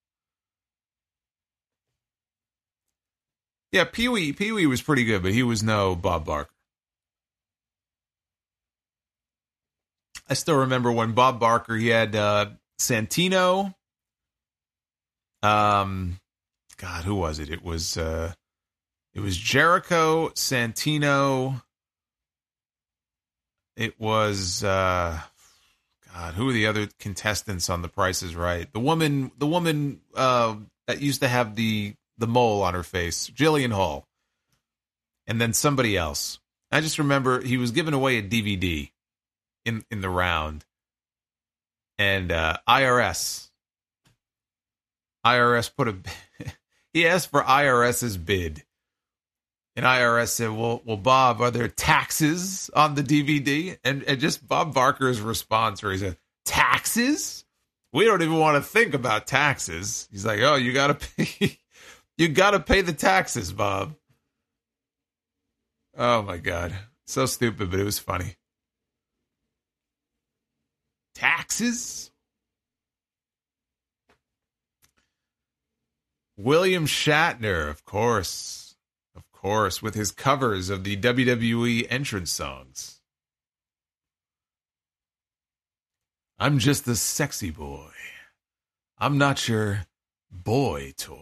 Yeah, Pee Wee was pretty good, but he was no Bob Barker. I still remember when Bob Barker, he had Santino. God, who was it? It was Jericho, Santino. It was God, who are the other contestants on The Price is Right? The woman that used to have the mole on her face, Jillian Hall. And then somebody else. I just remember he was giving away a DVD in the round. And IRS put he asked for IRS's bid. And IRS said, well, Bob, are there taxes on the DVD? And just Bob Barker's response where he said, taxes? We don't even want to think about taxes. He's like, oh, you got to pay. You got to pay the taxes, Bob. Oh, my God. So stupid, but it was funny. Taxes? William Shatner, of course. Of course, with his covers of the WWE entrance songs. I'm just a sexy boy. I'm not your boy toy.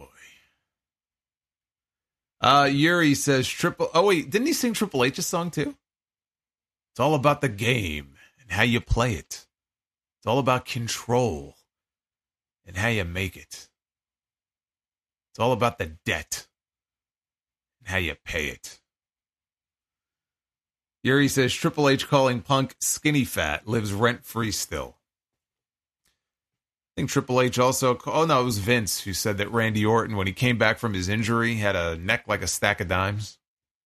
Yuri says didn't he sing Triple H's song too? It's all about the game and how you play it. It's all about control and how you make it. It's all about the debt and how you pay it. Yuri says Triple H calling Punk skinny fat lives rent-free still. I think Triple H also... Oh, no, it was Vince who said that Randy Orton, when he came back from his injury, had a neck like a stack of dimes.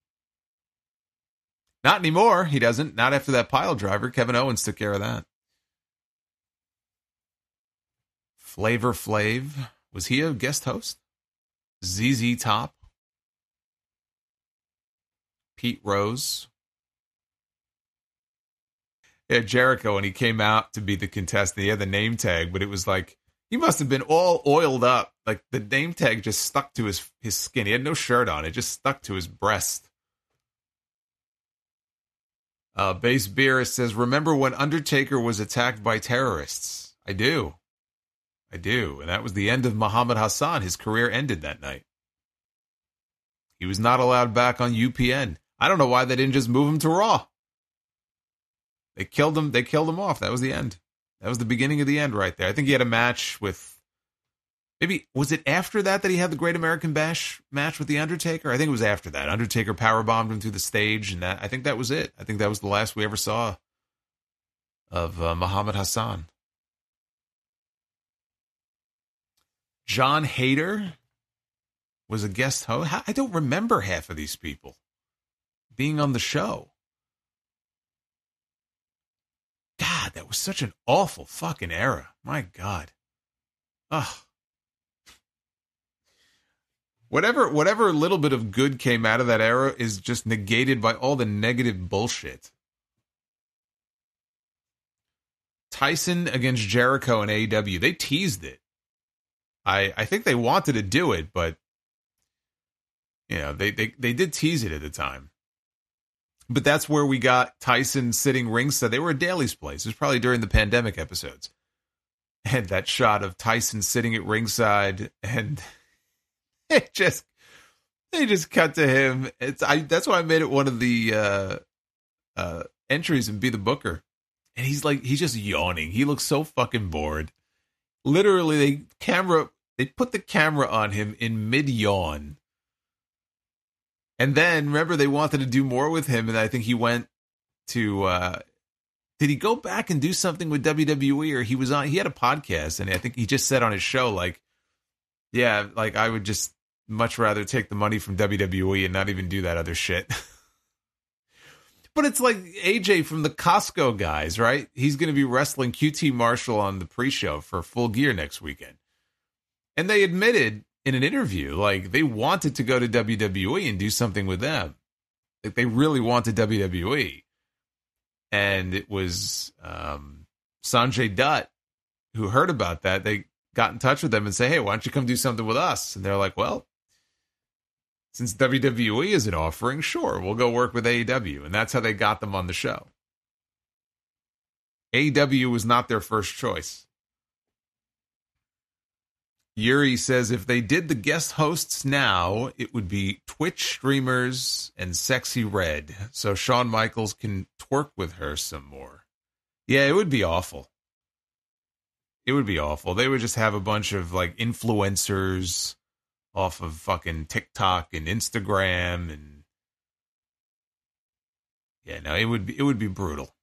Not anymore. He doesn't. Not after that pile driver. Kevin Owens took care of that. Flavor Flav. Was he a guest host? ZZ Top. Pete Rose. Yeah, Jericho, when he came out to be the contestant, he had the name tag, but it was like, he must have been all oiled up. Like, the name tag just stuck to his skin. He had no shirt on. It just stuck to his breast. Base Beer says, remember when Undertaker was attacked by terrorists? I do. And that was the end of Muhammad Hassan. His career ended that night. He was not allowed back on UPN. I don't know why they didn't just move him to Raw. They killed him off. That was the end. That was the beginning of the end right there. I think he had a match with Maybe, was it after that he had the Great American Bash match with The Undertaker? I think it was after that. Undertaker powerbombed him through the stage, and I think that was it. I think that was the last we ever saw of Muhammad Hassan. John Hader was a guest host. I don't remember half of these people being on the show. God, that was such an awful fucking era. My God. Ugh. Whatever little bit of good came out of that era is just negated by all the negative bullshit. Tyson against Jericho in AEW, they teased it. I think they wanted to do it, but you know, they did tease it at the time. But that's where we got Tyson sitting ringside. They were at Daly's place. It was probably during the pandemic episodes. And that shot of Tyson sitting at ringside, and they just cut to him. That's why I made it one of the entries in Be the Booker. And he's just yawning. He looks so fucking bored. Literally, they put the camera on him in mid yawn. And then remember they wanted to do more with him, and I think he went to did he go back and do something with WWE, or he had a podcast, and I think he just said on his show, like, yeah, like I would just much rather take the money from WWE and not even do that other shit. But it's like AJ from the Costco guys, right? He's going to be wrestling QT Marshall on the pre-show for Full Gear next weekend. And they admitted in an interview, like, they wanted to go to WWE and do something with them. Like, they really wanted WWE. And it was Sanjay Dutt who heard about that. They got in touch with them and say, hey, why don't you come do something with us? And they're like, well, since WWE isn't offering, sure, we'll go work with AEW. And that's how they got them on the show. AEW was not their first choice. Yuri says if they did the guest hosts now, it would be Twitch streamers and Sexy Red, so Shawn Michaels can twerk with her some more. Yeah, it would be awful. It would be awful. They would just have a bunch of like influencers off of fucking TikTok and Instagram, and yeah, no, it would be brutal.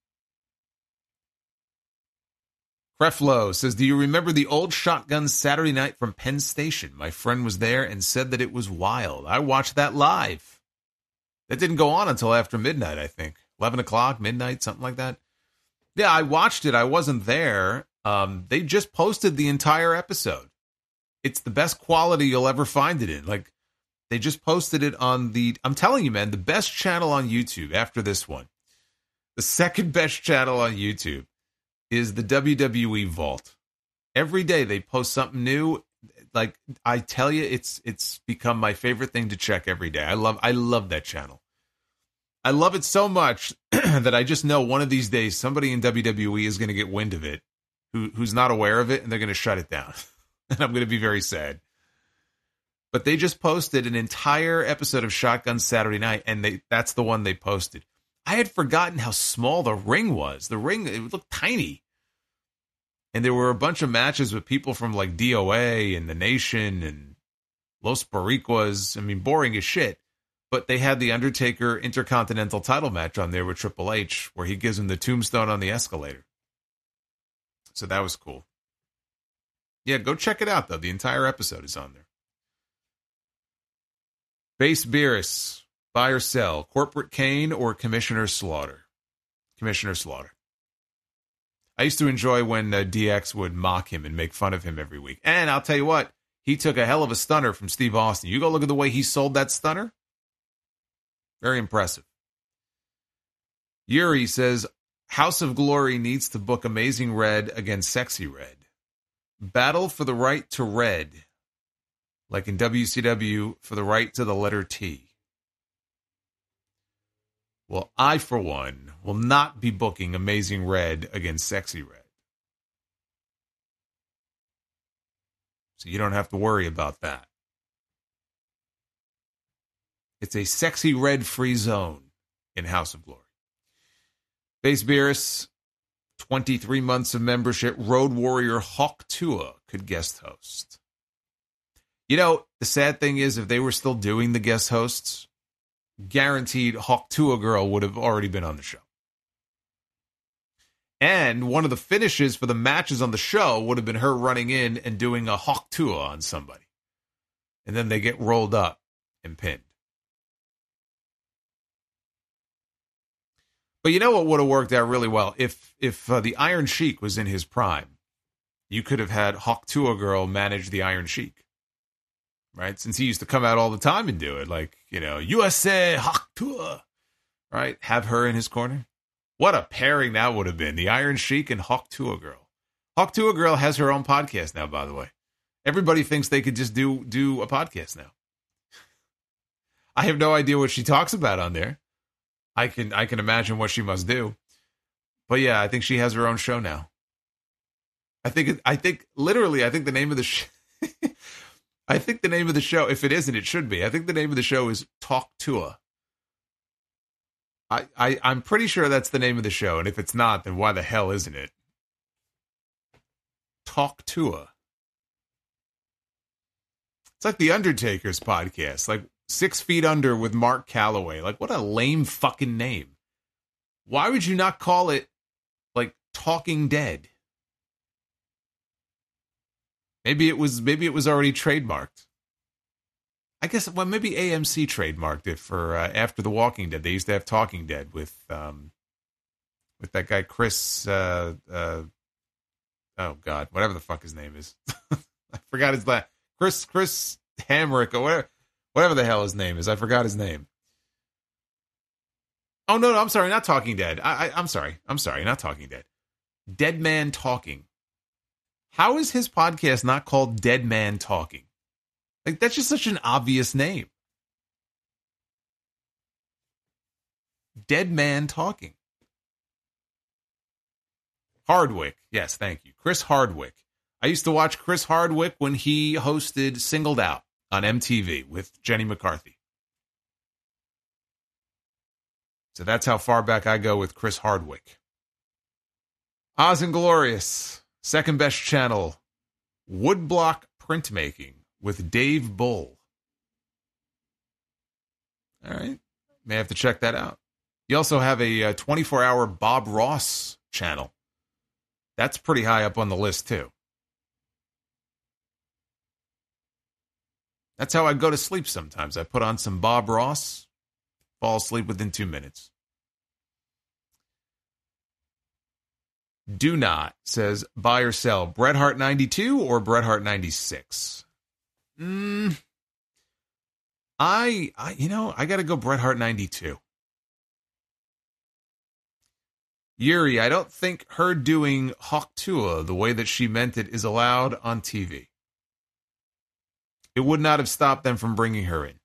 Creflo says, do you remember the old Shotgun Saturday Night from Penn Station? My friend was there and said that it was wild. I watched that live. That didn't go on until after midnight, I think. 11 o'clock, midnight, something like that. Yeah, I watched it. I wasn't there. They just posted the entire episode. It's the best quality you'll ever find it in. Like, they just posted it on I'm telling you, man, the best channel on YouTube after this one. The second best channel on YouTube is the WWE Vault. Every day they post something new. Like, I tell you, it's become my favorite thing to check every day. I love that channel. I love it so much that I just know one of these days somebody in WWE is going to get wind of it who's not aware of it, and they're going to shut it down. And I'm going to be very sad. But they just posted an entire episode of Shotgun Saturday Night, and that's the one they posted. I had forgotten how small the ring was. The ring, it looked tiny. And there were a bunch of matches with people from like DOA and The Nation and Los Boricuas. I mean, boring as shit. But they had the Undertaker Intercontinental title match on there with Triple H, where he gives him the tombstone on the escalator. So that was cool. Yeah, go check it out, though. The entire episode is on there. Base Beerus. Buy or sell, Corporate Kane or Commissioner Slaughter? Commissioner Slaughter. I used to enjoy when DX would mock him and make fun of him every week. And I'll tell you what, he took a hell of a stunner from Steve Austin. You go look at the way he sold that stunner. Very impressive. Yuri says, House of Glory needs to book Amazing Red against Sexy Red. Battle for the right to red. Like in WCW, for the right to the letter T. Well, I, for one, will not be booking Amazing Red against Sexy Red. So you don't have to worry about that. It's a Sexy Red free zone in House of Glory. Base Beerus, 23 months of membership. Road Warrior Hawk Tua could guest host. You know, the sad thing is, if they were still doing the guest hosts, guaranteed Hawk Tuah Girl would have already been on the show. And one of the finishes for the matches on the show would have been her running in and doing a Hawk Tuah on somebody. And then they get rolled up and pinned. But you know what would have worked out really well? If the Iron Sheik was in his prime, you could have had Hawk Tuah Girl manage the Iron Sheik. Right? Since he used to come out all the time and do it. Like, you know, USA Hawk Tuah. Right? Have her in his corner. What a pairing that would have been. The Iron Sheik and Hawk Tuah Girl. Hawk Tuah Girl has her own podcast now, by the way. Everybody thinks they could just do a podcast now. I have no idea what she talks about on there. I can imagine what she must do. But yeah, I think she has her own show now. I think the name of the I think the name of the show, if it isn't, it should be. I think the name of the show is Talk Tuah. I'm pretty sure that's the name of the show, and if it's not, then why the hell isn't it? Talk Tuah. It's like the Undertaker's podcast, like 6 Feet Under with Mark Calloway. Like, what a lame fucking name. Why would you not call it, like, Talking Dead? Maybe it was already trademarked. I guess, well, maybe AMC trademarked it for after The Walking Dead. They used to have Talking Dead with that guy Chris. Oh God, whatever the fuck his name is, I forgot his last. Chris Hamrick or whatever the hell his name is. I forgot his name. Oh no, I'm sorry, not Talking Dead. I'm sorry, not Talking Dead. Dead Man Talking. How is his podcast not called Dead Man Talking? Like, that's just such an obvious name. Dead Man Talking. Hardwick. Yes, thank you. Chris Hardwick. I used to watch Chris Hardwick when he hosted Singled Out on MTV with Jenny McCarthy. So that's how far back I go with Chris Hardwick. Oz and Glorious. Second best channel. Woodblock Printmaking with Dave Bull. All right. May have to check that out. You also have a 24-hour Bob Ross channel. That's pretty high up on the list, too. That's how I go to sleep sometimes. I put on some Bob Ross, fall asleep within 2 minutes. Do not says buy or sell Bret Hart 92 or Bret Hart 96. I got to go Bret Hart 92. Yuri, I don't think her doing Hawk Tuah the way that she meant it is allowed on TV. It would not have stopped them from bringing her in.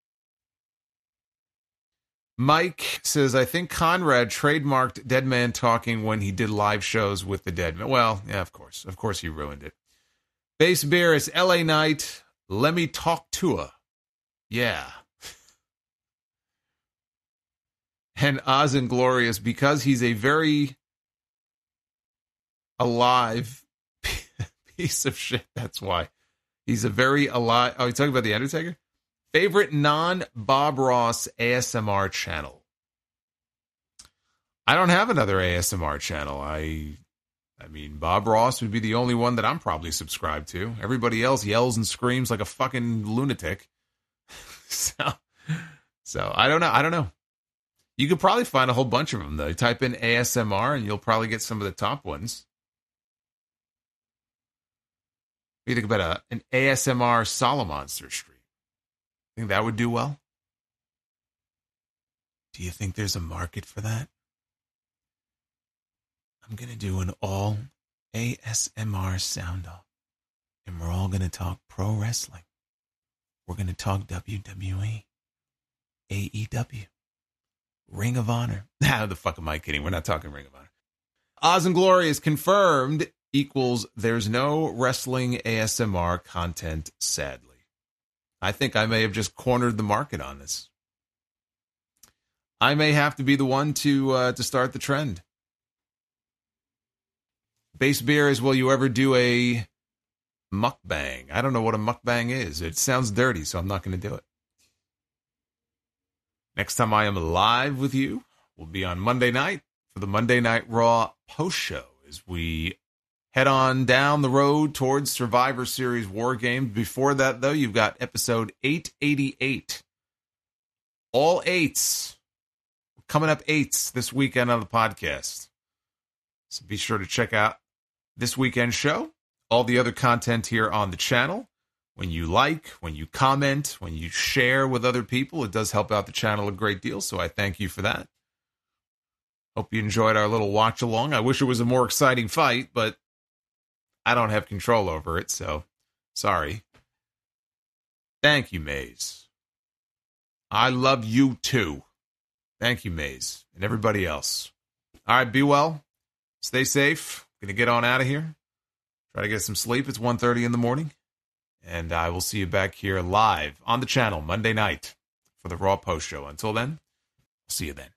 Mike says, I think Conrad trademarked Dead Man Talking when he did live shows with the Dead Man. Well, yeah, of course. Of course he ruined it. Base Beer is LA Knight. Let me talk Tuah. Yeah. And Oz and Glorious, because he's a very alive piece of shit. That's why. He's a very alive... Oh, you're talking about The Undertaker? Favorite non-Bob Ross ASMR channel? I don't have another ASMR channel. I mean, Bob Ross would be the only one that I'm probably subscribed to. Everybody else yells and screams like a fucking lunatic. So I don't know. You could probably find a whole bunch of them, though. You type in ASMR, and you'll probably get some of the top ones. What do you think about an ASMR Solomonster stream? Think that would do well? Do you think there's a market for that? I'm going to do an all ASMR sound off, and we're all going to talk pro wrestling. We're going to talk WWE, AEW, Ring of Honor. How the fuck am I kidding? We're not talking Ring of Honor. Oz and Glory is confirmed equals there's no wrestling ASMR content, sadly. I think I may have just cornered the market on this. I may have to be the one to start the trend. Base Beer is, will you ever do a mukbang. I don't know what a mukbang is. It sounds dirty, so I'm not going to do it. Next time I am live with you will be on Monday night for the Monday Night Raw post show as we head on down the road towards Survivor Series War Games. Before that, though, you've got episode 888. All eights. Coming up eights this weekend on the podcast. So be sure to check out this weekend's show. All the other content here on the channel. When you like, when you comment, when you share with other people, it does help out the channel a great deal, so I thank you for that. Hope you enjoyed our little watch-along. I wish it was a more exciting fight, but I don't have control over it, so sorry. Thank you, Maze. I love you, too. Thank you, Maze, and everybody else. All right, be well. Stay safe. Going to get on out of here. Try to get some sleep. It's 1:30 in the morning. And I will see you back here live on the channel Monday night for the Raw post show. Until then, I'll see you then.